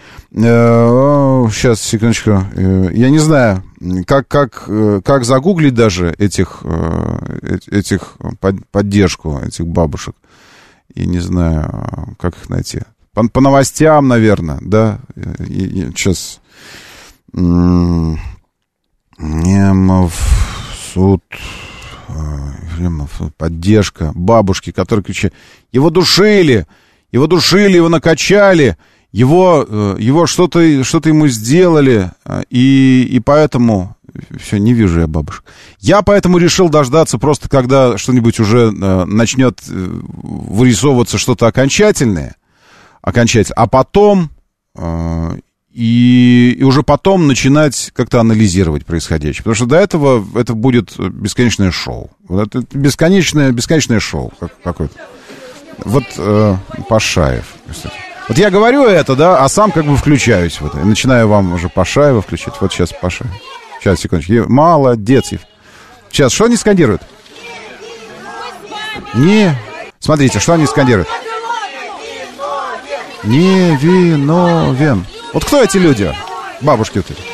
Э, сейчас, секундочку. Э, я не знаю, как, как, как загуглить даже этих, э, этих под, поддержку, этих бабушек. Я не знаю, как их найти. По, по новостям, наверное, да. И, и, сейчас... Немов, суд, Ефремов, поддержка, бабушки, которые кричат, его душили, его душили, его накачали, его, его что-то, что-то ему сделали, и, и поэтому, все, не вижу я бабушек. Я поэтому решил дождаться просто, когда что-нибудь уже начнет вырисовываться что-то окончательное, окончательное, а потом... И, и уже потом начинать как-то анализировать происходящее. Потому что до этого это будет бесконечное шоу. Вот это бесконечное, бесконечное шоу как, какое-то. Вот э, Пашаев. Вот я говорю это, да, а сам как бы включаюсь в это. И начинаю вам уже Пашаева включать. Вот сейчас Пашаев. Сейчас, секундочку. Молодец. Сейчас, что они скандируют? Не. Смотрите, что они скандируют. Невиновен. Вот кто эти люди? Бабушки вот эти.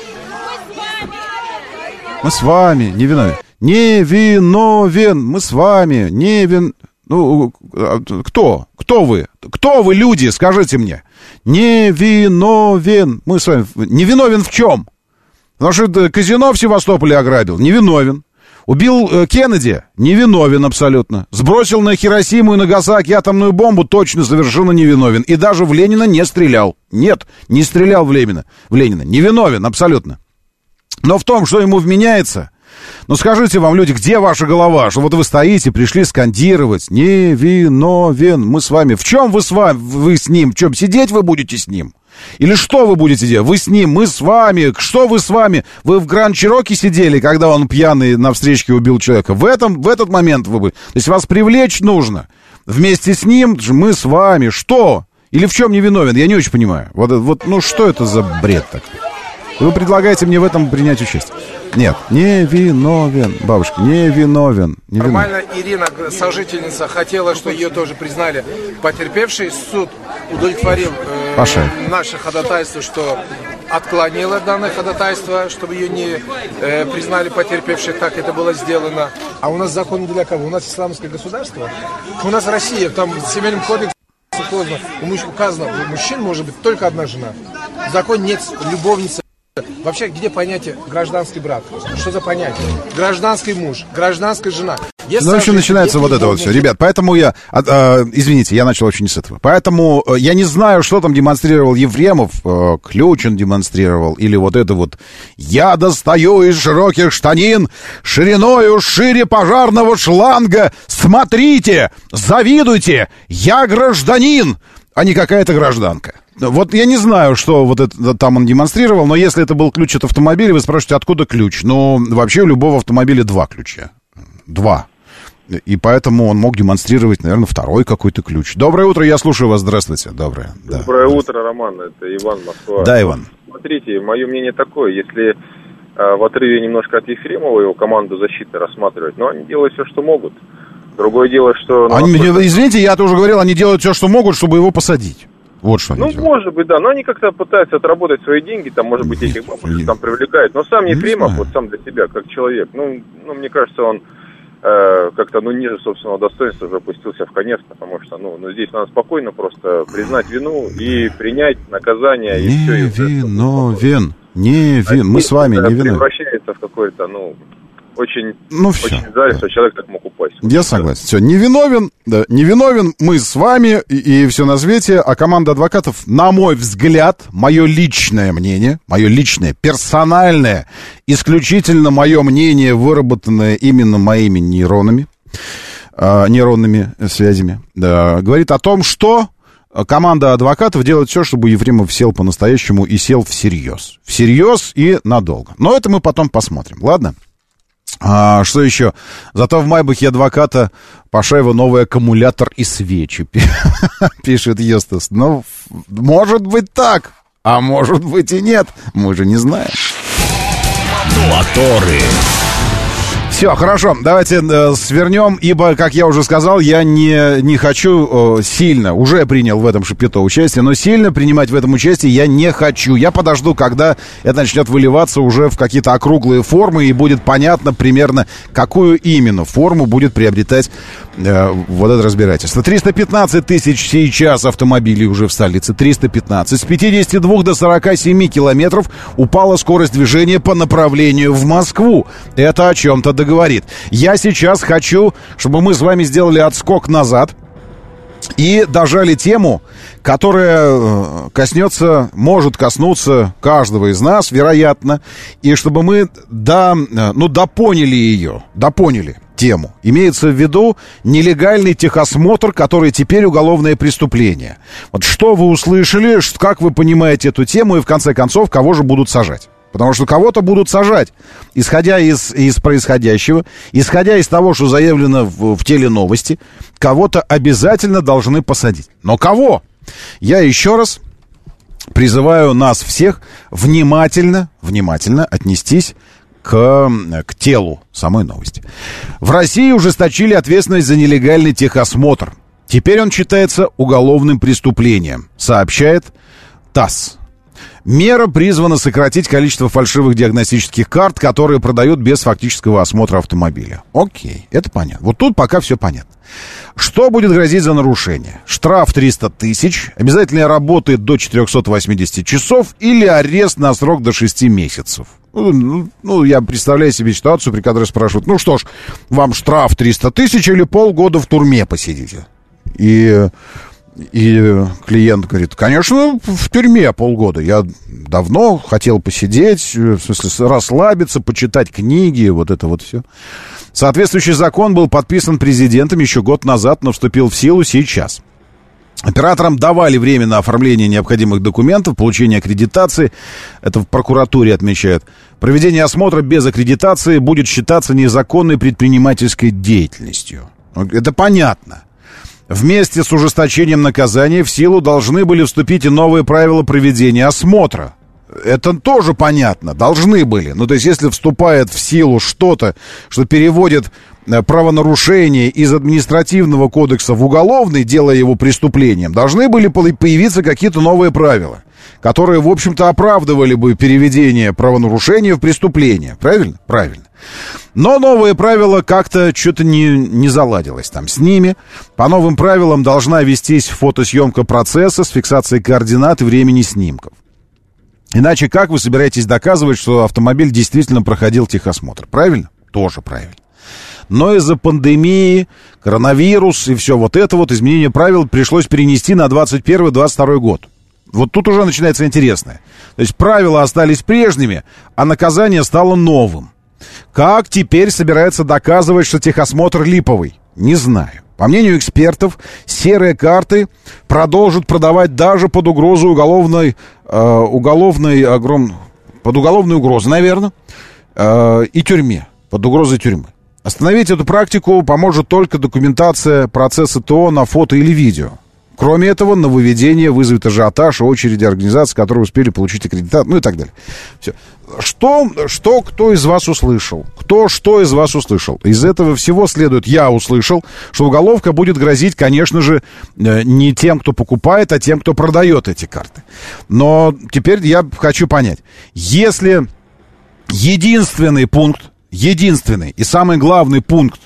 Мы с вами, невиновен. Невиновен, мы с вами, невин... Ну, кто? Кто вы? Кто вы, люди, скажите мне. Невиновен, мы с вами. Невиновен в чем? Потому что казино в Севастополе ограбил. Невиновен. Убил э, Кеннеди? Невиновен абсолютно. Сбросил на Хиросиму и Нагасаки атомную бомбу? Точно, совершенно невиновен. И даже в Ленина не стрелял. Нет, не стрелял в Ленина. В Ленина. Невиновен абсолютно. Но в том, что ему вменяется... Ну скажите вам, люди, где ваша голова? Что вот вы стоите, пришли скандировать. Невиновен. Мы с вами. В чем вы с вами? Вы с ним? В чем? Сидеть вы будете с ним? Или что вы будете делать? Вы с ним, мы с вами. Что вы с вами? Вы в Гранд-Чироки сидели, когда он пьяный на встречке убил человека? В, этом, в этот момент вы бы... То есть вас привлечь нужно. Вместе с ним мы с вами. Что? Или в чем невиновен? Я не очень понимаю. Вот, вот ну что это за бред такой? Вы предлагаете мне в этом принять участие? Нет, не виновен, бабушка, не виновен. Не Нормально, Ирина, сожительница, хотела, что ее тоже признали потерпевшей. Суд удовлетворил э, наше ходатайство, что отклонила данное ходатайство, чтобы ее не э, признали потерпевшей, как это было сделано. А у нас закон для кого? У нас исламское государство. У нас Россия, там в семейном кодексе указано, у мужчин может быть только одна жена. В законе нет любовницы. Вообще, где понятие гражданский брак? Что за понятие? Гражданский муж, гражданская жена. Если ну, в общем, начинается вот это вот все. Ребят, поэтому я... А, а, извините, я начал очень с этого. Поэтому я не знаю, что там демонстрировал Ефремов. А, ключ он демонстрировал. Или вот это вот... Я достаю из широких штанин шириною шире пожарного шланга. Смотрите, завидуйте, я гражданин, а не какая-то гражданка. Вот я не знаю, что вот это там он демонстрировал, но если это был ключ от автомобиля, вы спрашиваете, откуда ключ? Ну, вообще у любого автомобиля два ключа. Два. И поэтому он мог демонстрировать, наверное, второй какой-то ключ. Доброе утро, я слушаю вас. Здравствуйте. Доброе. Доброе да, утро, Роман. Это Иван, Москва. Да, Иван. Смотрите, мое мнение такое, если э, в отрыве немножко от Ефремова его команду защиты рассматривать, но они делают все, что могут. Другое дело, что... Ну, они, насколько... Извините, я тоже говорил, они делают все, что могут, чтобы его посадить. Вот что ну, может быть, да, но они как-то пытаются отработать свои деньги, там, может быть, этих бабушек там привлекают, но сам Ефремов, вот сам для себя, как человек, ну, ну мне кажется, он э, как-то, ну, ниже собственного достоинства уже опустился в конец, потому что, ну, ну, здесь надо спокойно просто признать вину и принять наказание, и все. Не виновен, не виновен, мы с вами не виновны. Превращается в какой-то, ну... Очень, ну, очень жаль, что человек так мог упасть. Я согласен. Все, невиновен, да, невиновен, мы с вами и, и все на свете. А команда адвокатов, на мой взгляд, мое личное мнение, мое личное, персональное, исключительно мое мнение, выработанное именно моими нейронами, э, нейронными связями, да, говорит о том, что команда адвокатов делает все, чтобы Ефремов сел по-настоящему и сел всерьез. Всерьез и надолго. Но это мы потом посмотрим, ладно? А, что еще? Зато в Майбахе адвоката Пашаева новый аккумулятор и свечи, пишет Естас. Ну, может быть так, а может быть и нет. Мы же не знаем. Моторы. Все, хорошо, давайте э, свернем, ибо, как я уже сказал, я не, не хочу э, сильно, уже принял в этом шапито участие, но сильно принимать в этом участие я не хочу. Я подожду, когда это начнет выливаться уже в какие-то округлые формы, и будет понятно примерно, какую именно форму будет приобретать э, вот это разбирательство. триста пятнадцать тысяч сейчас автомобилей уже в столице, триста пятнадцать. С пятидесяти двух до сорока семи километров упала скорость движения по направлению в Москву. Это о чем-то договорится. Говорит, я сейчас хочу, чтобы мы с вами сделали отскок назад и дожали тему, которая коснется, может коснуться каждого из нас, вероятно, и чтобы мы до, ну, допоняли ее, допоняли тему. Имеется в виду нелегальный техосмотр, который теперь уголовное преступление. Вот что вы услышали, как вы понимаете эту тему и, в конце концов, кого же будут сажать? Потому что кого-то будут сажать, исходя из, из происходящего, исходя из того, что заявлено в, в теленовости, кого-то обязательно должны посадить. Но кого? Я еще раз призываю нас всех внимательно, внимательно отнестись к, к телу самой новости. В России ужесточили ответственность за нелегальный техосмотр. Теперь он считается уголовным преступлением, сообщает ТАСС. Мера призвана сократить количество фальшивых диагностических карт, которые продают без фактического осмотра автомобиля. Окей, это понятно. Вот тут пока все понятно. Что будет грозить за нарушение? Штраф триста тысяч, обязательная работа до четырехсот восьмидесяти часов или арест на срок до шести месяцев. Ну, ну, я представляю себе ситуацию, при которой спрашивают, ну что ж, вам штраф триста тысяч или полгода в турме посидите? И... И клиент говорит, конечно, в тюрьме полгода. Я давно хотел посидеть, в смысле расслабиться, почитать книги, вот это вот все. Соответствующий закон был подписан президентом еще год назад, но вступил в силу сейчас. Операторам давали время на оформление необходимых документов, получение аккредитации. Это в прокуратуре отмечают. Проведение осмотра без аккредитации будет считаться незаконной предпринимательской деятельностью. Это понятно. Вместе с ужесточением наказания в силу должны были вступить и новые правила проведения осмотра. Это тоже понятно, должны были. Ну, то есть, если вступает в силу что-то, что переводит правонарушение из административного кодекса в уголовный, делая его преступлением, должны были появиться какие-то новые правила, которые, в общем-то, оправдывали бы переведение правонарушения в преступление. Правильно? Правильно. Но новые правила как-то что-то не, не заладилось там с ними. По новым правилам должна вестись фотосъемка процесса с фиксацией координат и времени снимков. Иначе как вы собираетесь доказывать, что автомобиль действительно проходил техосмотр? Правильно? Тоже правильно. Но из-за пандемии, коронавирус и все вот это вот изменение правил пришлось перенести на двадцать первый — двадцать второй год. Вот тут уже начинается интересное. То есть правила остались прежними, а наказание стало новым. Как теперь собирается доказывать, что техосмотр липовый? Не знаю. По мнению экспертов, серые карты продолжат продавать даже под угрозу уголовной, э, уголовной огром... под уголовной угрозой, наверное, э, и тюрьме, под угрозой тюрьмы. Остановить эту практику поможет только документация процесса ТО на фото или видео. Кроме этого, нововведение вызовет ажиотаж и очереди организаций, которые успели получить аккредитацию, ну и так далее. Все. Что, что кто из вас услышал? Кто что из вас услышал? Из этого всего следует, я услышал, что уголовка будет грозить, конечно же, не тем, кто покупает, а тем, кто продает эти карты. Но теперь я хочу понять, если единственный пункт, единственный и самый главный пункт,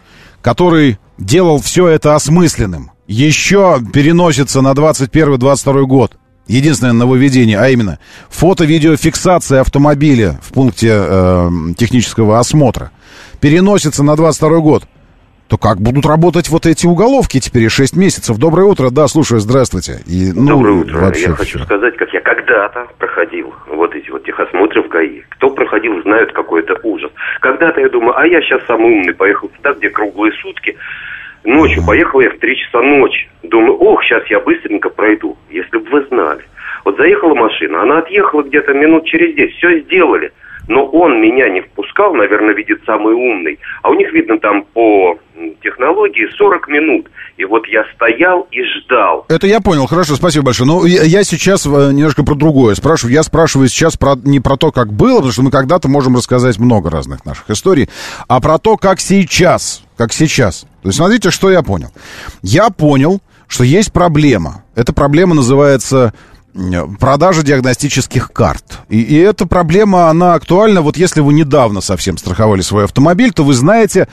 который делал все это осмысленным, еще переносится на двадцать первый — двадцать второй год. Единственное нововведение, а именно фото-видеофиксация автомобиля в пункте э, технического осмотра переносится на двадцать второй год, то как будут работать вот эти уголовки теперь шесть месяцев? Доброе утро, да, слушаю, здравствуйте. И, ну, Доброе утро, вообще я хочу все. сказать, как я когда-то проходил вот эти вот техосмотры в ГАИ. Кто проходил, знает, какой это ужас. Когда-то я думаю, а я сейчас самый умный, поехал туда, где круглые сутки. Ночью, поехал я в три часа ночи. Думаю, ох, сейчас я быстренько пройду. Если бы вы знали. Вот заехала машина, она отъехала где-то минут через десять. Все сделали. Но он меня не впускал, наверное, видит самый умный. А у них, видно, там по технологии сорок минут. И вот я стоял и ждал. Это я понял, хорошо, спасибо большое. Но я, я сейчас немножко про другое спрашиваю. Я спрашиваю сейчас про, не про то, как было, потому что мы когда-то можем рассказать много разных наших историй, а про то, как сейчас. Как сейчас. То есть, смотрите, что я понял. Я понял, что есть проблема. Эта проблема называется продажа диагностических карт. И, и эта проблема, она актуальна. Вот если вы недавно совсем страховали свой автомобиль, то вы знаете,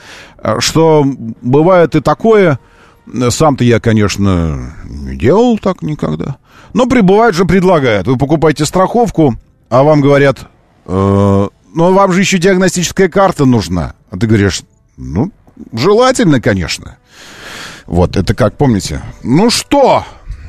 что бывает и такое. Сам-то я, конечно, не делал так никогда. Но прибывает же, предлагают. Вы покупаете страховку, а вам говорят, э, ну, вам же еще диагностическая карта нужна. А ты говоришь, ну, желательно, конечно. Вот, это как, помните? Ну что,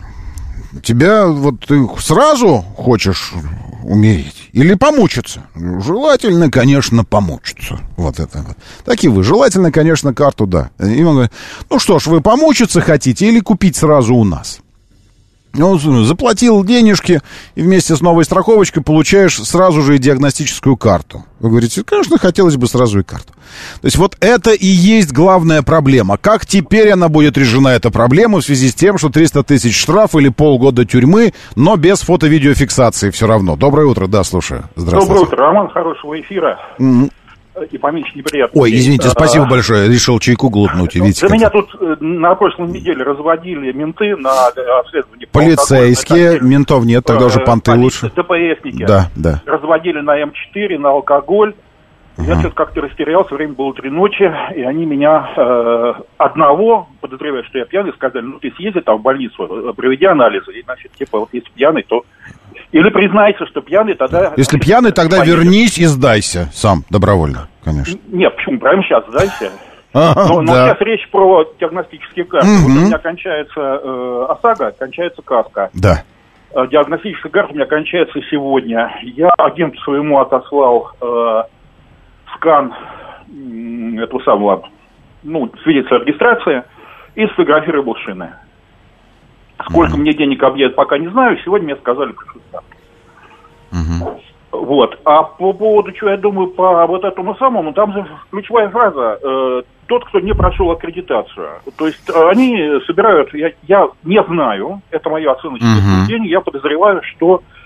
тебя вот ты сразу хочешь умереть или помучиться? Желательно, конечно, помучиться. Вот это вот. Так и вы. Желательно, конечно, карту, да. И он говорит, ну что ж, вы помучиться хотите или купить сразу у нас? Он заплатил денежки, и вместе с новой страховочкой получаешь сразу же и диагностическую карту. Вы говорите, конечно, хотелось бы сразу и карту. То есть вот это и есть главная проблема. Как теперь она будет решена, эта проблема, в связи с тем, что триста тысяч штраф или полгода тюрьмы, но без фото-видеофиксации все равно. Доброе утро, да, слушаю. Здравствуйте. Доброе утро, Роман, хорошего эфира. Mm-hmm. И поменьше неприятностей. Ой, извините, спасибо а, большое. Решил чайку глотнуть. Видите, за меня тут на прошлой неделе разводили менты на обследование. Полицейские, алкоголь, ментов нет, тогда уже понты лучше. ДПСники. Да, да. Разводили на эм четыре, на алкоголь. Uh-huh. Я что-то как-то растерялся, время было три ночи, и они меня э, одного, подозревают, что я пьяный, сказали, ну ты съезди там в больницу, проведи анализы, и, значит, типа, вот если пьяный, то... Или признайся, что пьяный, тогда... Если пьяный, тогда поедешь. Вернись и сдайся сам, добровольно, конечно. Нет, почему? Прямо сейчас сдайся. А, но, но да. сейчас речь про диагностические карты. Угу. Вот у меня кончается э, ОСАГО, кончается КАСКО. Да. Э, диагностическая карта у меня кончается сегодня. Я агенту своему отослал э, скан э, этого самого, ну, свидетельства о регистрации и сфотографировал шины. Сколько mm-hmm. мне денег объедет, пока не знаю. Сегодня мне сказали, что mm-hmm. Вот. А по поводу, что я думаю по вот этому самому, там же ключевая фраза э, тот, кто не прошел аккредитацию. То есть они собирают, я, я не знаю, это мое оценочное mm-hmm. суждение, я подозреваю, что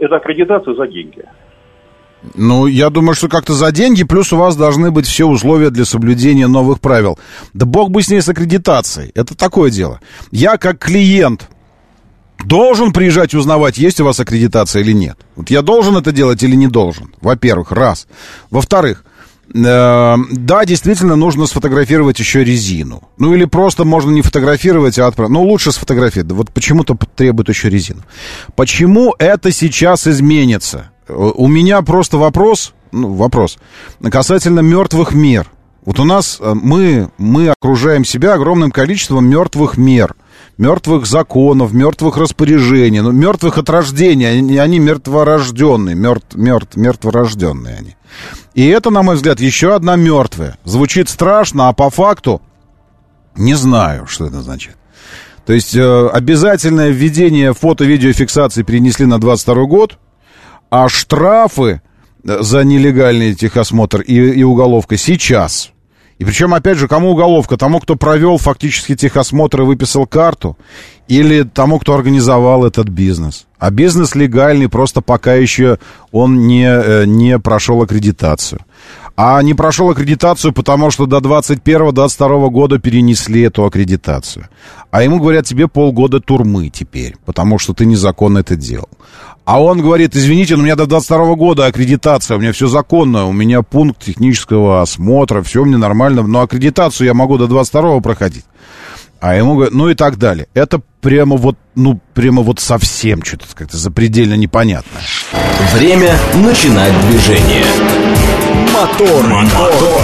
это аккредитация за деньги. Ну, я думаю, что как-то за деньги, плюс у вас должны быть все условия для соблюдения новых правил. Да бог бы с ней, с аккредитацией. Это такое дело. Я как клиент должен приезжать и узнавать, есть у вас аккредитация или нет. Вот я должен это делать или не должен? Во-первых, раз. Во-вторых, э, да, действительно, нужно сфотографировать еще резину. Ну, или просто можно не фотографировать, а отправить. Ну, лучше сфотографировать. Вот почему-то требует еще резину. Почему это сейчас изменится? У меня просто вопрос, ну, вопрос касательно мертвых мер. Вот у нас мы, мы окружаем себя огромным количеством мертвых мер, мертвых законов, мертвых распоряжений, ну, мертвых от рождения, они, они мертворожденные, мертв, мертв, мертворожденные они. И это, на мой взгляд, еще одна мертвая. Звучит страшно, а по факту не знаю, что это значит. То есть э, обязательное введение фото-видеофиксации перенесли на двадцать второй год, а штрафы за нелегальный техосмотр и, и уголовка сейчас. И причем, опять же, кому уголовка? Тому, кто провел фактически техосмотр и выписал карту, или тому, кто организовал этот бизнес? А бизнес легальный, просто пока еще он не, не прошел аккредитацию. А не прошел аккредитацию, потому что до двадцать первого — двадцать второго года перенесли эту аккредитацию. А ему говорят, тебе полгода турмы теперь, потому что ты незаконно это делал. А он говорит, извините, но у меня до двадцать второго года аккредитация, у меня все законно, у меня пункт технического осмотра, все мне нормально, но аккредитацию я могу до двадцать второго проходить. А ему говорят, ну и так далее. Это прямо вот, ну, прямо вот совсем что-то как-то запредельно непонятно. Время начинать движение. Мотор, мотор.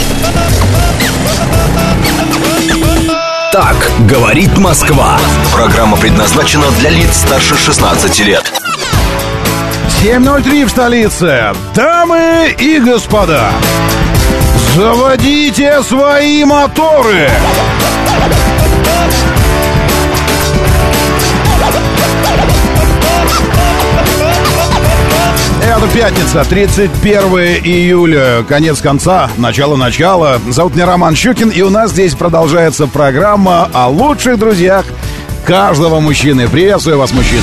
Так говорит Москва. Программа предназначена для лиц старше шестнадцати лет. семь ноль три в столице. Дамы и господа, заводите свои моторы. Это пятница, тридцать первое июля, конец конца, начало начала. Зовут меня Роман Щукин, и у нас здесь продолжается программа о лучших друзьях каждого мужчины. Приветствую вас, мужчины.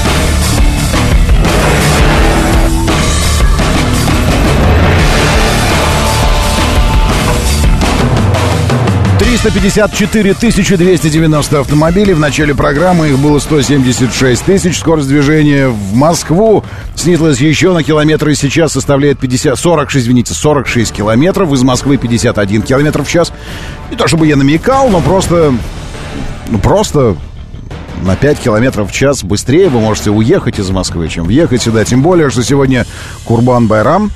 триста пятьдесят четыре тысячи двести девяносто автомобилей. В начале программы их было сто семьдесят шесть тысяч. Скорость движения в Москву снизилась еще на километр и сейчас составляет пятьдесят, сорок шесть, извините, сорок шесть километров. Из Москвы пятьдесят один километр в час. Не то чтобы я намекал, но просто, ну просто на пять километров в час быстрее вы можете уехать из Москвы, чем въехать сюда. Тем более, что сегодня Курбан-Байрам.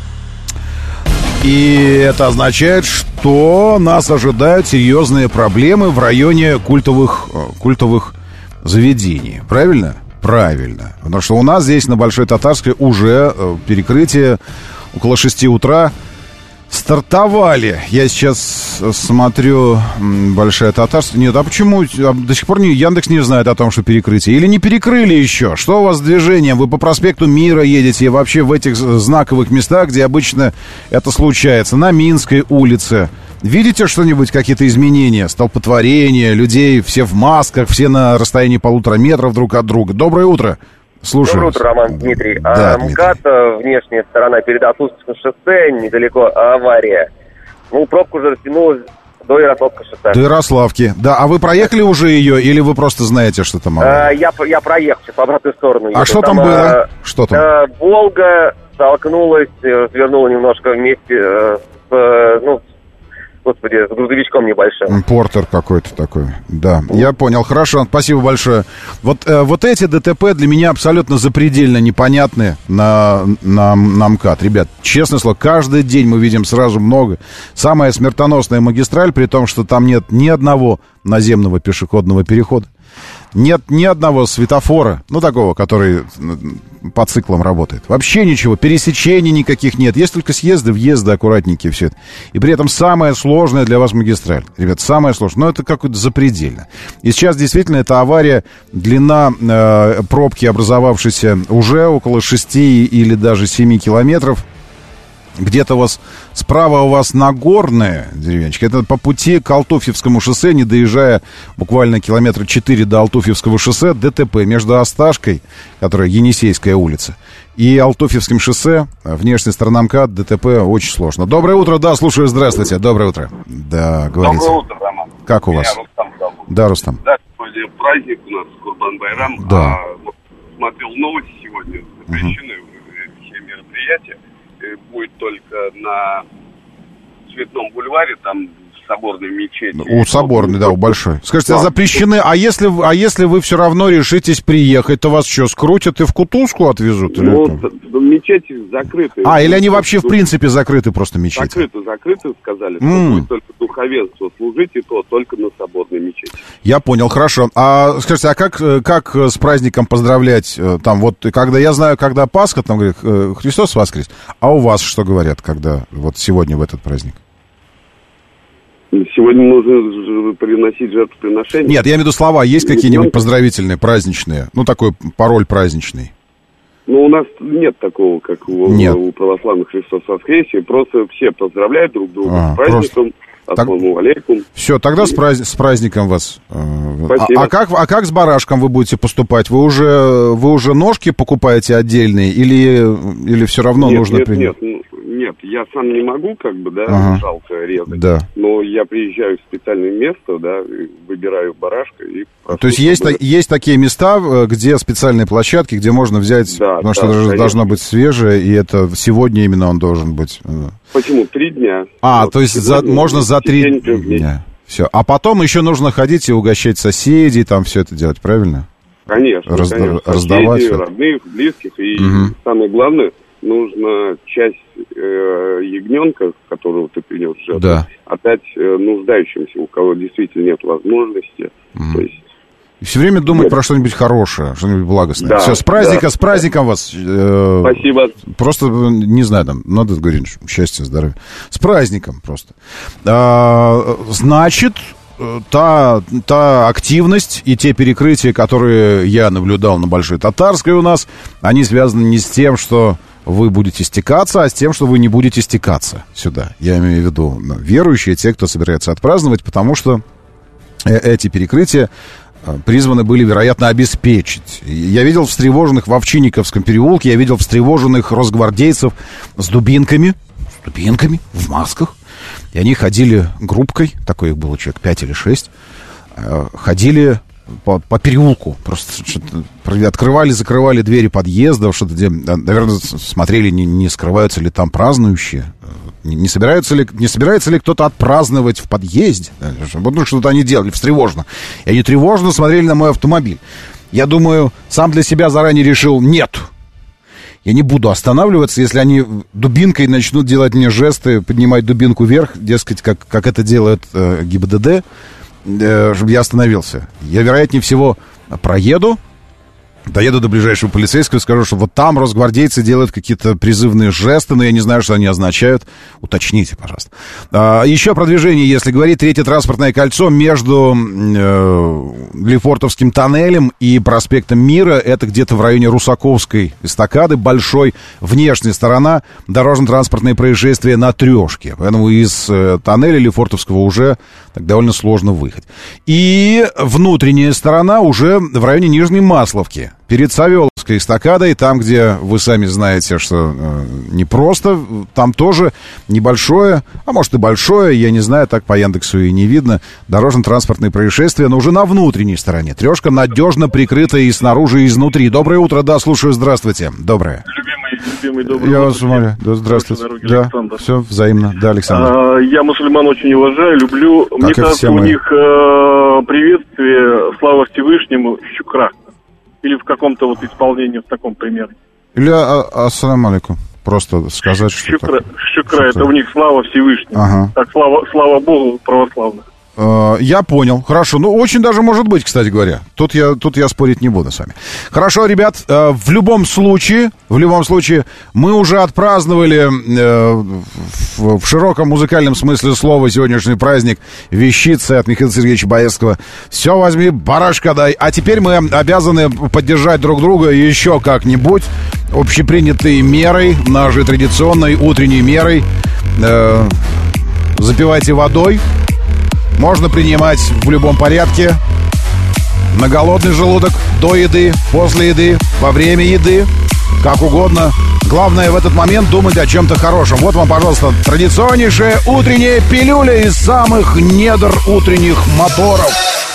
И это означает, что нас ожидают серьезные проблемы в районе культовых, культовых заведений. Правильно? Правильно. Потому что у нас здесь на Большой Татарской уже перекрытие около шести утра стартовали. Я сейчас смотрю Большая Татарская. Нет, а почему до сих пор не, Яндекс не знает о том, что перекрытие? Или не перекрыли еще? Что у вас с движением? Вы по проспекту Мира едете, вообще в этих знаковых местах, где обычно это случается, на Минской улице. Видите что-нибудь, какие-то изменения, столпотворения, людей, все в масках, все на расстоянии полутора метров друг от друга? Доброе утро. Слушаю. Доброе утро, Роман, Дмитрий. Да, а, МКАД, внешняя сторона перед Атлантическим шоссе, недалеко авария. Ну, пробка уже растянулась до Ярославского шоссе. До Ярославки. Да, а вы проехали уже ее, или вы просто знаете, что там? А, я, я проехал сейчас в обратную сторону. А что там, там было? А, что там? А, Волга столкнулась, свернула немножко вместе с, ну, господи, с грузовичком небольшим. Портер какой-то такой. Да, я понял. Хорошо, спасибо большое. Вот, э, вот эти ДТП для меня абсолютно запредельно непонятны на, на, на МКАД. Ребят, честное слово, каждый день мы видим сразу много. Самая смертоносная магистраль, при том, что там нет ни одного наземного пешеходного перехода. Нет ни одного светофора, ну, такого, который по циклам работает. Вообще ничего, пересечений никаких нет. Есть только съезды, въезды аккуратненькие, все это. И при этом самое сложное для вас магистраль. Ребят, самое сложное. Но это какое-то запредельно. И сейчас действительно эта авария, длина э, пробки, образовавшейся уже около шести или даже семи километров. где-то у вас справа у вас Нагорная деревенечка. Это по пути к Алтуфьевскому шоссе, не доезжая буквально километра четыре до Алтуфьевского шоссе, ДТП между Осташкой, которая Енисейская улица, и Алтуфьевским шоссе, внешняя сторона МКАД, ДТП очень сложно. Доброе утро, да, слушаю, здравствуйте, доброе утро. Да, говорите. Доброе утро, Роман. Как у Меня вас? Рустам зовут. Да, Рустам. Да, сегодня праздник у нас, Курбан-Байрам. Да. А, вот, смотрел новости сегодня, запрещены uh-huh. все мероприятия. И будет только на Цветном бульваре, там соборной мечети. У соборной, да, у большой. Скажите, а запрещены, а если, а если вы все равно решитесь приехать, то вас что, скрутят и в Кутузку отвезут? Ну, или мечети закрыты. А, или они вообще в принципе закрыты просто мечети? Закрыты, закрыты, сказали, что Mm. будет только духовенство служить, и то только на соборной мечети. Я понял, хорошо. А скажите, а как, как с праздником поздравлять? Там вот, когда я знаю, когда Пасха, там говорят, Христос воскрес, а у вас что говорят, когда вот сегодня в этот праздник? Сегодня нужно приносить жертвоприношение. Нет, я имею в виду слова. Есть какие-нибудь поздравительные, праздничные? Ну, такой пароль праздничный. Ну, у нас нет такого, как у, нет. у православных Христос воскресе. Просто все поздравляют друг друга а, с праздником. Ассаламу алейкум. Все, тогда с, празд... с праздником вас. Спасибо. А, а, как, а как с барашком вы будете поступать? Вы уже, вы уже ножки покупаете отдельные или, или все равно нет, нужно нет, принять? Нет, нет, я сам не могу, как бы, да, ага. жалко резать. Да. Но я приезжаю в специальное место, да, выбираю барашка и... Прошу, то есть есть, чтобы... есть такие места, где специальные площадки, где можно взять, да, потому да, что конечно. Должно быть свежее, и это сегодня именно он должен быть. Почему? Три дня. А, вот, то есть за, можно за три дня. Все. А потом еще нужно ходить и угощать соседей, там все это делать, правильно? Конечно, Раз, конечно. Раздавать. Соседей, родных, близких. И угу. самое главное, нужно часть э, ягненка, которого ты принес в жертву, да. отдать э, нуждающимся, у кого действительно нет возможности. Угу. То есть... И все время думать про что-нибудь хорошее, что-нибудь благостное. Да, все, с праздника, да, с праздником да. вас. Э, Спасибо. Просто, не знаю, там, надо говорить, счастья, здоровья. С праздником просто. А, значит, та, та активность и те перекрытия, которые я наблюдал на Большой Татарской у нас, они связаны не с тем, что вы будете стекаться, а с тем, что вы не будете стекаться сюда. Я имею в виду ну, верующие, те, кто собирается отпраздновать, потому что эти перекрытия призваны были, вероятно, обеспечить. Я видел встревоженных в Овчинниковском переулке, я видел встревоженных росгвардейцев с дубинками, с дубинками, в масках. И они ходили группкой, такой их было человек пять или шесть, ходили по, по переулку, просто открывали, закрывали двери подъездов, что-то, наверное, смотрели, не, не скрываются ли там празднующие. Не, не, собираются ли, не собирается ли кто-то отпраздновать в подъезде? Вот ну, что-то они делали встревожно. И они тревожно смотрели на мой автомобиль. Я думаю, сам для себя заранее решил, нет. Я не буду останавливаться, если они дубинкой начнут делать мне жесты, поднимать дубинку вверх, дескать, как, как это делает э, ГИБДД, э, чтобы я остановился. Я, вероятнее всего, проеду, доеду до ближайшего полицейского и скажу, что вот там росгвардейцы делают какие-то призывные жесты, но я не знаю, что они означают. Уточните, пожалуйста. А, еще про движение, если говорить. Третье транспортное кольцо между э, Лефортовским тоннелем и проспектом Мира. Это где-то в районе Русаковской эстакады. Большой внешняя сторона. Дорожно-транспортные происшествия на трешке. Поэтому из э, тоннеля Лефортовского уже так довольно сложно выехать. И внутренняя сторона уже в районе Нижней Масловки. Перед Савеловской эстакадой, там, где вы сами знаете, что э, непросто, там тоже небольшое, а может и большое, я не знаю, так по Яндексу и не видно, дорожно-транспортные происшествия, но уже на внутренней стороне. Трешка надежно прикрыта и снаружи, и изнутри. Доброе утро, да, слушаю, здравствуйте. Доброе. Любимый, любимый, доброе я утро. вас умоляю. Да, здравствуйте. Да, Александр. все взаимно. Да, Александр. А, я мусульман очень уважаю, люблю. Как Мне кажется, у мы. них э, приветствие, слава Всевышнему, щукра. Или в каком-то вот исполнении, в таком примере. Или а, ассаламу алейкум. Просто сказать, что щукра, так. щукра, это у них слава Всевышнему. Ага. Так, слава, слава Богу православных. Я понял. Хорошо. Ну, очень даже может быть, кстати говоря. Тут я, тут я спорить не буду с вами. Хорошо, ребят, в любом случае, в любом случае, мы уже отпраздновали в, в широком музыкальном смысле слова сегодняшний праздник Вещицы от Михаила Сергеевича Боярского. Все возьми, барашка дай. А теперь мы обязаны поддержать друг друга еще как-нибудь. общепринятой мерой, нашей традиционной утренней мерой. Э, запивайте водой. Можно принимать в любом порядке. На голодный желудок, до еды, после еды, во время еды, как угодно. Главное в этот момент думать о чем-то хорошем. Вот вам, пожалуйста, традиционнейшая утренняя пилюля из самых недр утренних моторов.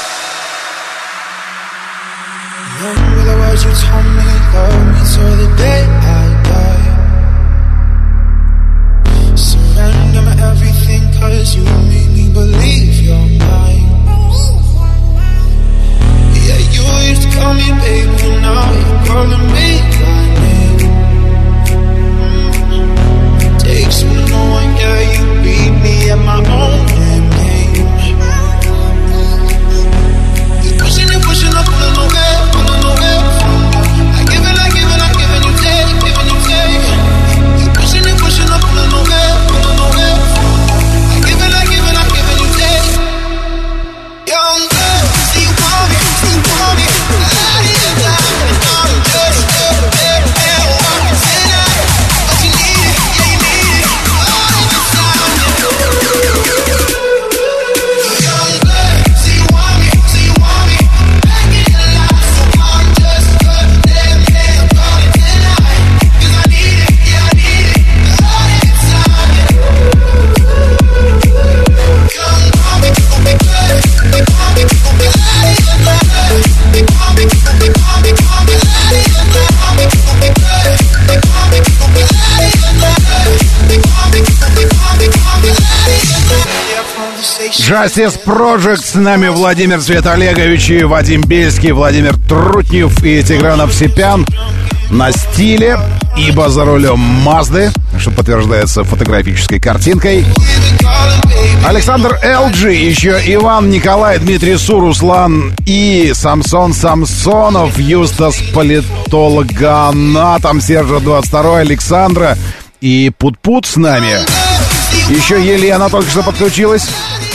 Justice Project, с нами Владимир Светолегович и Вадим Бельский, Владимир Трутнев и Тигран Овсепян на стиле, ибо за рулем Мазды, что подтверждается фотографической картинкой. Александр Элджи, еще Иван, Николай, Дмитрий Су, Руслан и Самсон Самсонов, Юстас Политологоанатом, Сержа двадцать два, Александра и Пут-Пут с нами. Еще Елена только что подключилась.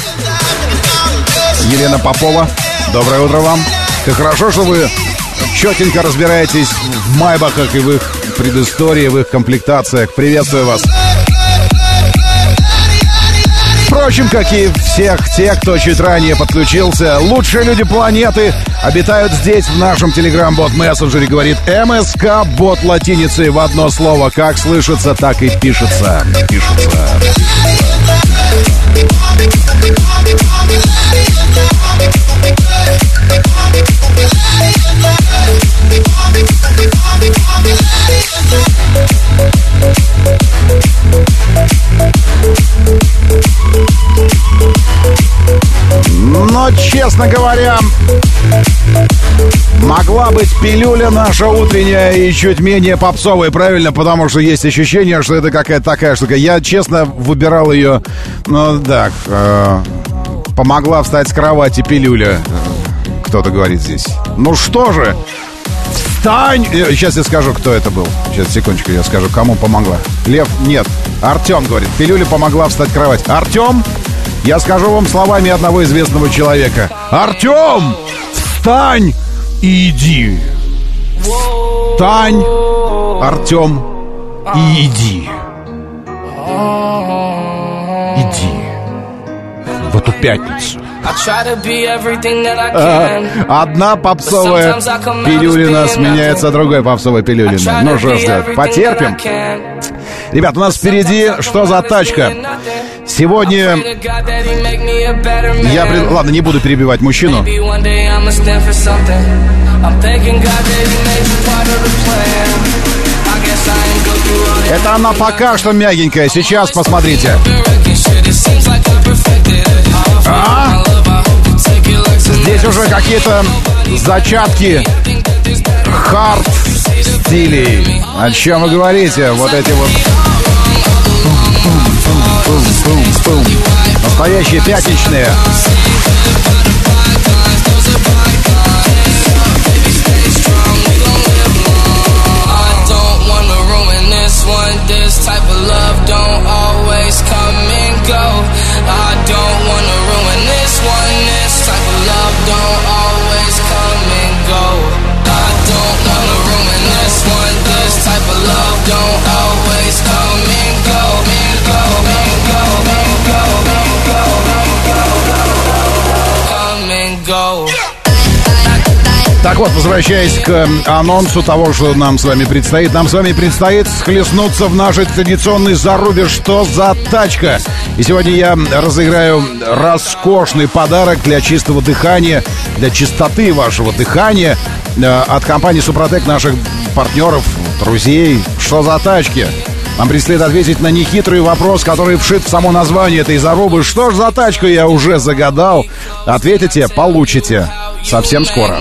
Елена Попова, доброе утро вам. Как хорошо, что вы четенько разбираетесь в майбахах и в их предыстории, в их комплектациях. Приветствую вас. Впрочем, как и всех тех, кто чуть ранее подключился, лучшие люди планеты обитают здесь, в нашем телеграм-бот-мессенджере, говорит МСК, бот латиницей в одно слово. Как слышится, так и пишется. Пишется. Но, честно говоря, могла быть пилюля наша утренняя и чуть менее попсовая, правильно? Потому что есть ощущение, что это какая-то такая штука. Я, честно, выбирал ее, ну, так, э, помогла встать с кровати пилюля. Кто-то говорит здесь. Ну что же, встань! Сейчас я скажу, кто это был. Сейчас, секундочку, я скажу, кому помогла. Лев, нет, Артем говорит, пилюля помогла встать с кровати. Артем, я скажу вам словами одного известного человека. Артем, встань и иди. Встань, Артем, и иди. Иди в эту пятницу. А, одна попсовая пилюлина сменяется другой попсовой пилюлиной. Ну что ж, потерпим. Ребят, у нас впереди что за тачка? Сегодня я... Пред... Ладно, не буду перебивать мужчину. Это она пока что мягенькая. Сейчас посмотрите. А? Здесь уже какие-то зачатки хард стилей. О чем вы говорите? Вот эти вот настоящие пятничные. Type of Так вот, возвращаясь к анонсу того, что нам с вами предстоит. Нам с вами предстоит схлестнуться в нашей традиционной зарубе «Что за тачка?». И сегодня я разыграю роскошный подарок для чистого дыхания, для чистоты вашего дыхания от компании «Супротек», наших партнеров, друзей. Что за тачки? Нам предстоит ответить на нехитрый вопрос, который вшит в само название этой зарубы. Что ж за тачку, я уже загадал. Ответите, получите совсем скоро.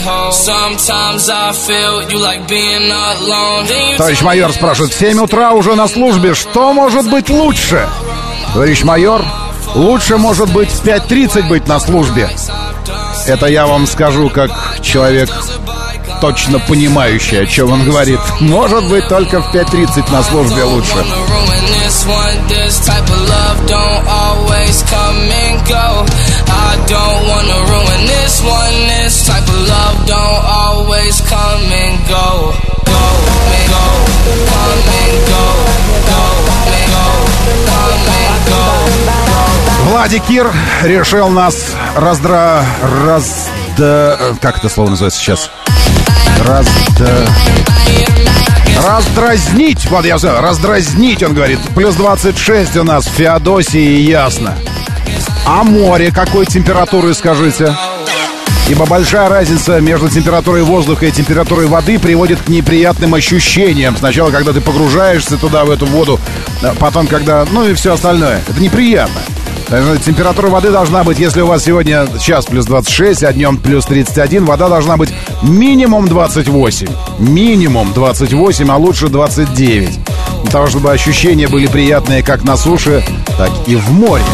Товарищ майор спрашивает: в семь утра уже на службе, что может быть лучше? Товарищ майор, лучше может быть в пять тридцать быть на службе. Это я вам скажу как человек, точно понимающий, о чем он говорит. Может быть, только в пять тридцать на службе лучше. Владик Кир решил нас раздра... раз... Да, как это слово называется сейчас? Раз... Да... Раздразнить. Вот я все. Раздразнить, он говорит. Плюс двадцать шесть у нас в Феодосии, ясно. А море какой температуры, скажите? Ибо большая разница между температурой воздуха и температурой воды приводит к неприятным ощущениям. Сначала, когда ты погружаешься туда, в эту воду, потом, когда... Ну и все остальное. Это неприятно. Температура воды должна быть, если у вас сегодня сейчас плюс двадцать шесть, а днем плюс тридцать один, вода должна быть минимум двадцать восемь. Минимум двадцать восемь, а лучше двадцать девять. Для того, чтобы ощущения были приятные как на суше, так и в море.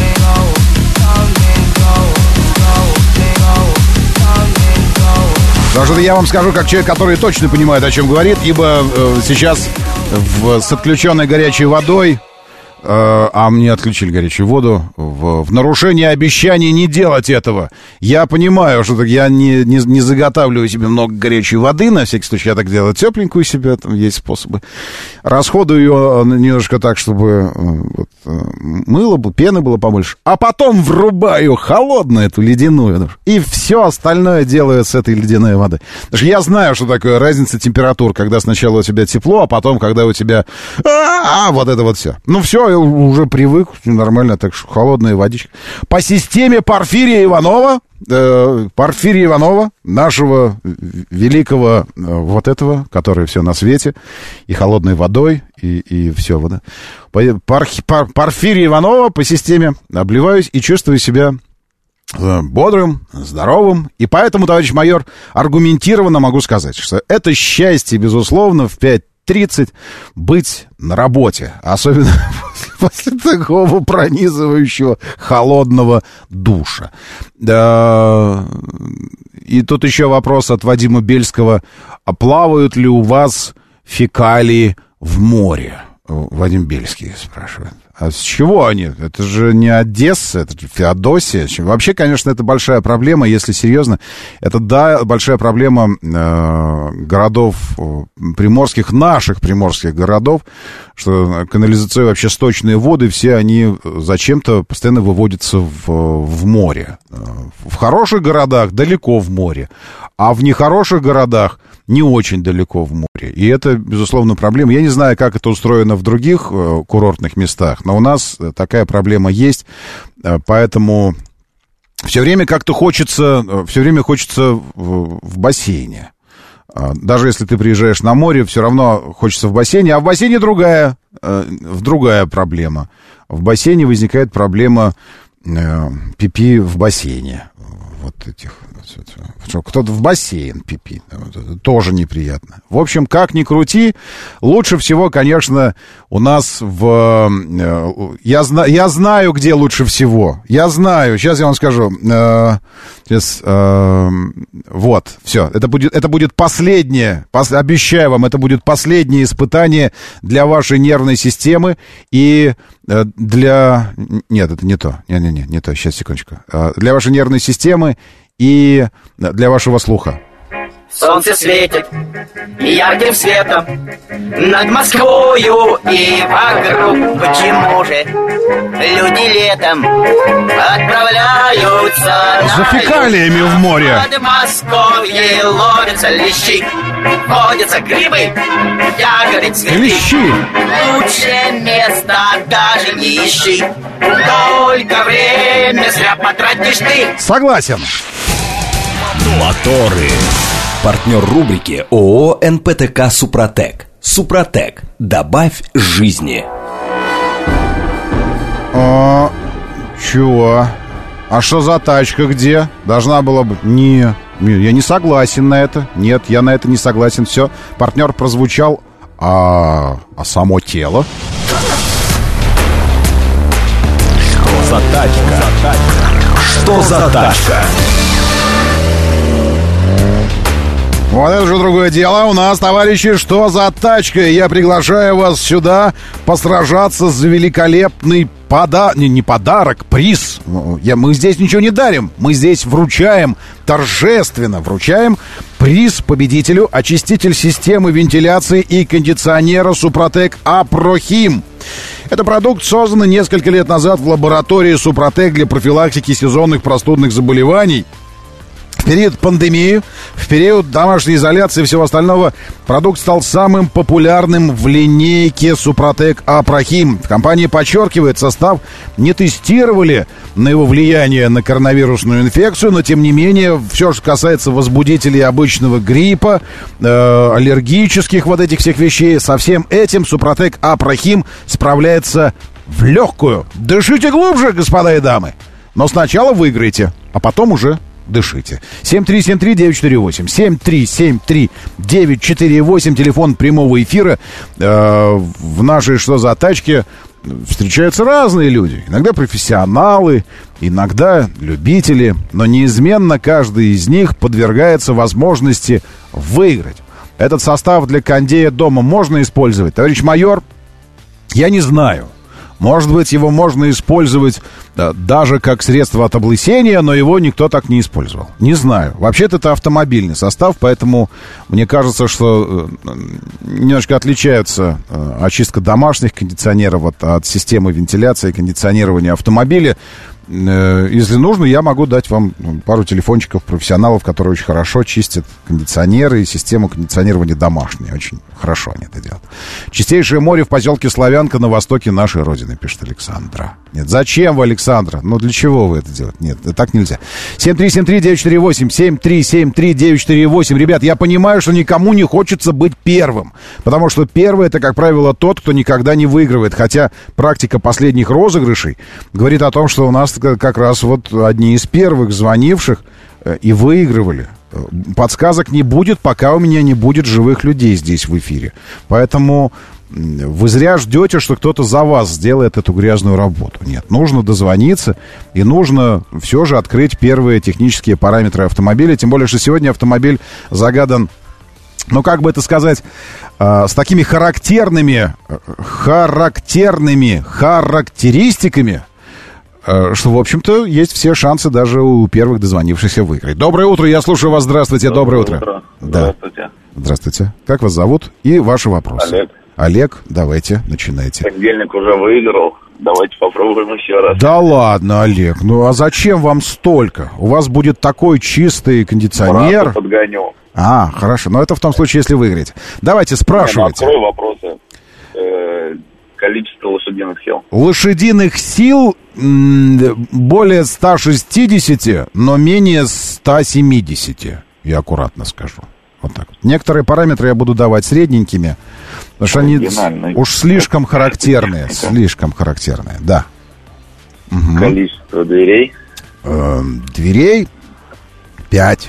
Потому что я вам скажу, как человек, который точно понимает, о чем говорит, ибо э, сейчас в, с отключенной горячей водой, э, а мне отключили горячую воду, в, в нарушение обещаний не делать этого. Я понимаю, что я не, не, не заготавливаю себе много горячей воды, на всякий случай я так делаю тепленькую себе, там есть способы. Расходую ее немножко так, чтобы вот, мыло, пены было побольше. А потом врубаю холодную эту ледяную. И все остальное делаю с этой ледяной водой. Потому что я знаю, что такое разница температур, когда сначала у тебя тепло, а потом, когда у тебя... А, вот это вот все. Ну все, я уже привык, нормально, так что холодная водичка. По системе Порфирия Иванова, э, Порфирия Иванова, нашего великого э, вот этого, который все на свете, и холодной водой, и, и все. Вот, Пор, Пор, Порфирия Иванова по системе обливаюсь и чувствую себя бодрым, здоровым. И поэтому, товарищ майор, аргументированно могу сказать, что это счастье, безусловно, в пять тридцать быть на работе. Особенно после такого пронизывающего холодного душа. Да. И тут еще вопрос от Вадима Бельского. А плавают ли у вас фекалии в море? Вадим Бельский спрашивает. А с чего они? Это же не Одесса, это же Феодосия. Вообще, конечно, это большая проблема, если серьезно. Это, да, большая проблема э, городов приморских, наших приморских городов, что канализационные, вообще сточные воды, все они зачем-то постоянно выводятся в, в море. В хороших городах далеко в море, а в нехороших городах не очень далеко в море. И это, безусловно, проблема. Я не знаю, как это устроено в других э, курортных местах, но у нас такая проблема есть. Э, поэтому все время как-то хочется, э, все время хочется в, в бассейне. Э, даже если ты приезжаешь на море, все равно хочется в бассейне. А в бассейне другая, э, другая проблема. В бассейне возникает проблема э, пипи в бассейне. Вот этих... Кто-то в бассейн пипи. Тоже неприятно. В общем, как ни крути, лучше всего, конечно, у нас в... Я, зна... я знаю, где лучше всего. Я знаю. Сейчас я вам скажу. Сейчас... Вот, все. Это будет, это будет последнее. Обещаю вам, это будет последнее испытание для вашей нервной системы и для... Нет, это не то. Не-не-не, не то. Сейчас, секундочку. Для вашей нервной системы и для вашего слуха. солнце светит ярким светом над Москвою и вокруг. Почему же люди летом отправляются за фекалиями в море? Над Москвой ловятся лещи, водятся грибы, ягоды, цветы. Лещи. Лучшее место даже не ищи, только время зря потратишь ты. Согласен. Моторы. Партнер рубрики ООО эн пэ тэ ка «Супротек». «Супротек». Добавь жизни. А, чего? А что за тачка где? Должна была бы... Не, я не согласен на это. Нет, я на это не согласен. Все, партнер прозвучал. А, а само тело? Что за тачка? Что за тачка? Вот это уже другое дело. У нас, товарищи, что за тачка? Я приглашаю вас сюда посражаться за великолепный подарок. Не, не подарок, приз. Я, мы здесь ничего не дарим. Мы здесь вручаем, торжественно вручаем приз победителю. Очиститель системы вентиляции и кондиционера «Супротек Апрохим». Это продукт, созданный несколько лет назад в лаборатории «Супротек» для профилактики сезонных простудных заболеваний. В период пандемии, в период домашней изоляции и всего остального продукт стал самым популярным в линейке «Супротек Апрохим». Компания подчеркивает, состав не тестировали на его влияние на коронавирусную инфекцию, но тем не менее, все, что касается возбудителей обычного гриппа, э, аллергических вот этих всех вещей, со всем этим «Супротек Апрохим» справляется в легкую. Дышите глубже, господа и дамы, но сначала выиграйте, а потом уже... дышите. семь три семь три девять четыре восемь. семь три семь три девять четыре восемь. Телефон прямого эфира. Э, в нашей «Что за тачке» встречаются разные люди. Иногда профессионалы, иногда любители. Но неизменно каждый из них подвергается возможности выиграть. Этот состав для кондея дома можно использовать? Товарищ майор, я не знаю. Может быть, его можно использовать да, даже как средство от облысения, но его никто так не использовал. Не знаю. Вообще-то это автомобильный состав, поэтому мне кажется, что э, немножко отличается э, очистка домашних кондиционеров от, от системы вентиляции и кондиционирования автомобиля. Э, если нужно, я могу дать вам пару телефончиков профессионалов, которые очень хорошо чистят кондиционеры и систему кондиционирования домашней. Очень хорошо они это делают. Чистейшее море в поселке Славянка на востоке нашей родины, пишет Александра. Нет, зачем вы, Александра? Ну, для чего вы это делаете? Нет, так нельзя. семь три семь три девять четыре восемь. семь три семь три девять четыре восемь. Ребят, я понимаю, что никому не хочется быть первым. Потому что первый — это, как правило, тот, кто никогда не выигрывает. Хотя практика последних розыгрышей говорит о том, что у нас как раз вот одни из первых звонивших и выигрывали. Подсказок не будет, пока у меня не будет живых людей здесь в эфире. Поэтому вы зря ждете, что кто-то за вас сделает эту грязную работу. Нет, нужно дозвониться и нужно все же открыть первые технические параметры автомобиля. Тем более, что сегодня автомобиль загадан, ну, как бы это сказать, э, с такими характерными, характерными характеристиками, э, что, в общем-то, есть все шансы даже у первых дозвонившихся выиграть. Доброе утро, я слушаю вас. Здравствуйте. Доброе, Доброе утро. утро. Да. Здравствуйте. Здравствуйте. Как вас зовут? И ваши вопросы. Олег. Олег, давайте, начинайте. Понедельник уже выиграл. Давайте попробуем еще раз. Да ладно, Олег. Ну а зачем вам столько? У вас будет такой чистый кондиционер. Брата подгоню. А, хорошо. Но это в том случае, если выиграете. Давайте, спрашивайте. Открою вопросы. Э, количество лошадиных сил. Лошадиных сил м- более ста шестидесяти, но менее ста семидесяти. Я аккуратно скажу. Вот так вот. Некоторые параметры я буду давать средненькими, потому что они уж слишком характерные. Слишком характерные, да. Угу. Количество дверей? Э, дверей пять.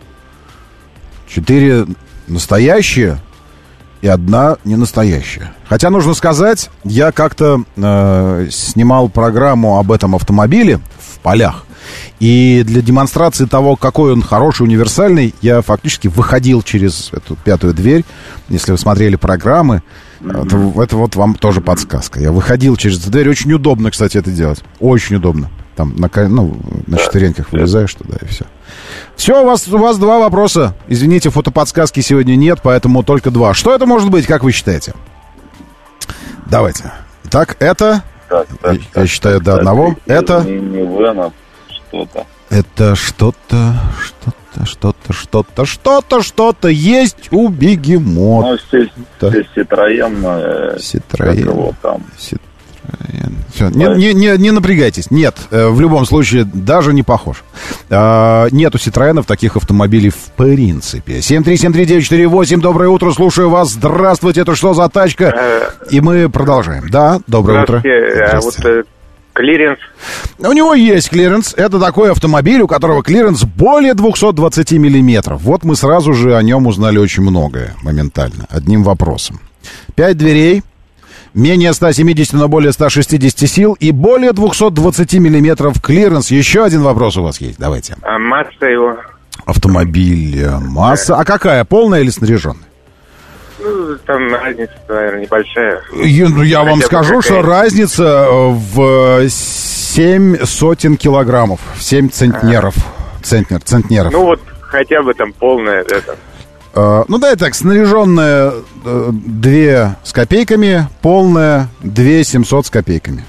Четыре настоящие и одна не настоящая. Хотя, нужно сказать, я как-то э, снимал программу об этом автомобиле в полях. И для демонстрации того, какой он хороший, универсальный, я фактически выходил через эту пятую дверь. Если вы смотрели программы, mm-hmm. это, это вот вам тоже подсказка. Я выходил через эту дверь. Очень удобно, кстати, это делать. Очень удобно. Там на, ну, на четвереньках вылезаешь туда, и все. Все, у вас, у вас два вопроса. Извините, фотоподсказки сегодня нет, поэтому только два. Что это может быть, как вы считаете? Давайте. Так, это... Так, так, я, так, я считаю так, до так, одного. так, Это... Минивэна, что-то. Это что-то, что-то, что-то, что-то, что-то, что-то есть у бегемота. Ну, здесь, здесь Citroёn, э, Citroёn. как его там. Citroёn. Все, не, не, не, не напрягайтесь. Нет, э, в любом случае, даже не похож. Э, нету Citroёnов таких автомобилей в принципе. семь три семь три девять четыре восемь, доброе утро, слушаю вас. Здравствуйте, это что за тачка? И мы продолжаем. Да, доброе утро. Здравствуйте. Вот, клиренс. У него есть клиренс. Это такой автомобиль, у которого клиренс более двести двадцать миллиметров. Вот мы сразу же о нем узнали очень многое моментально. Одним вопросом. Пять дверей, менее ста семидесяти, но более ста шестидесяти сил и более двести двадцать миллиметров клиренс. Еще один вопрос у вас есть. Давайте. А масса его? Автомобиль. Масса. А какая? Полная или снаряженная? Ну, там разница, наверное, небольшая. Я, ну, я вам скажу, какая? что разница в семь сотен килограммов, в семь центнеров. А. Центнер, центнеров. Ну вот, хотя бы там полная это. Uh, ну да, так, снаряженная uh, две с копейками, полная две семьсот с копейками.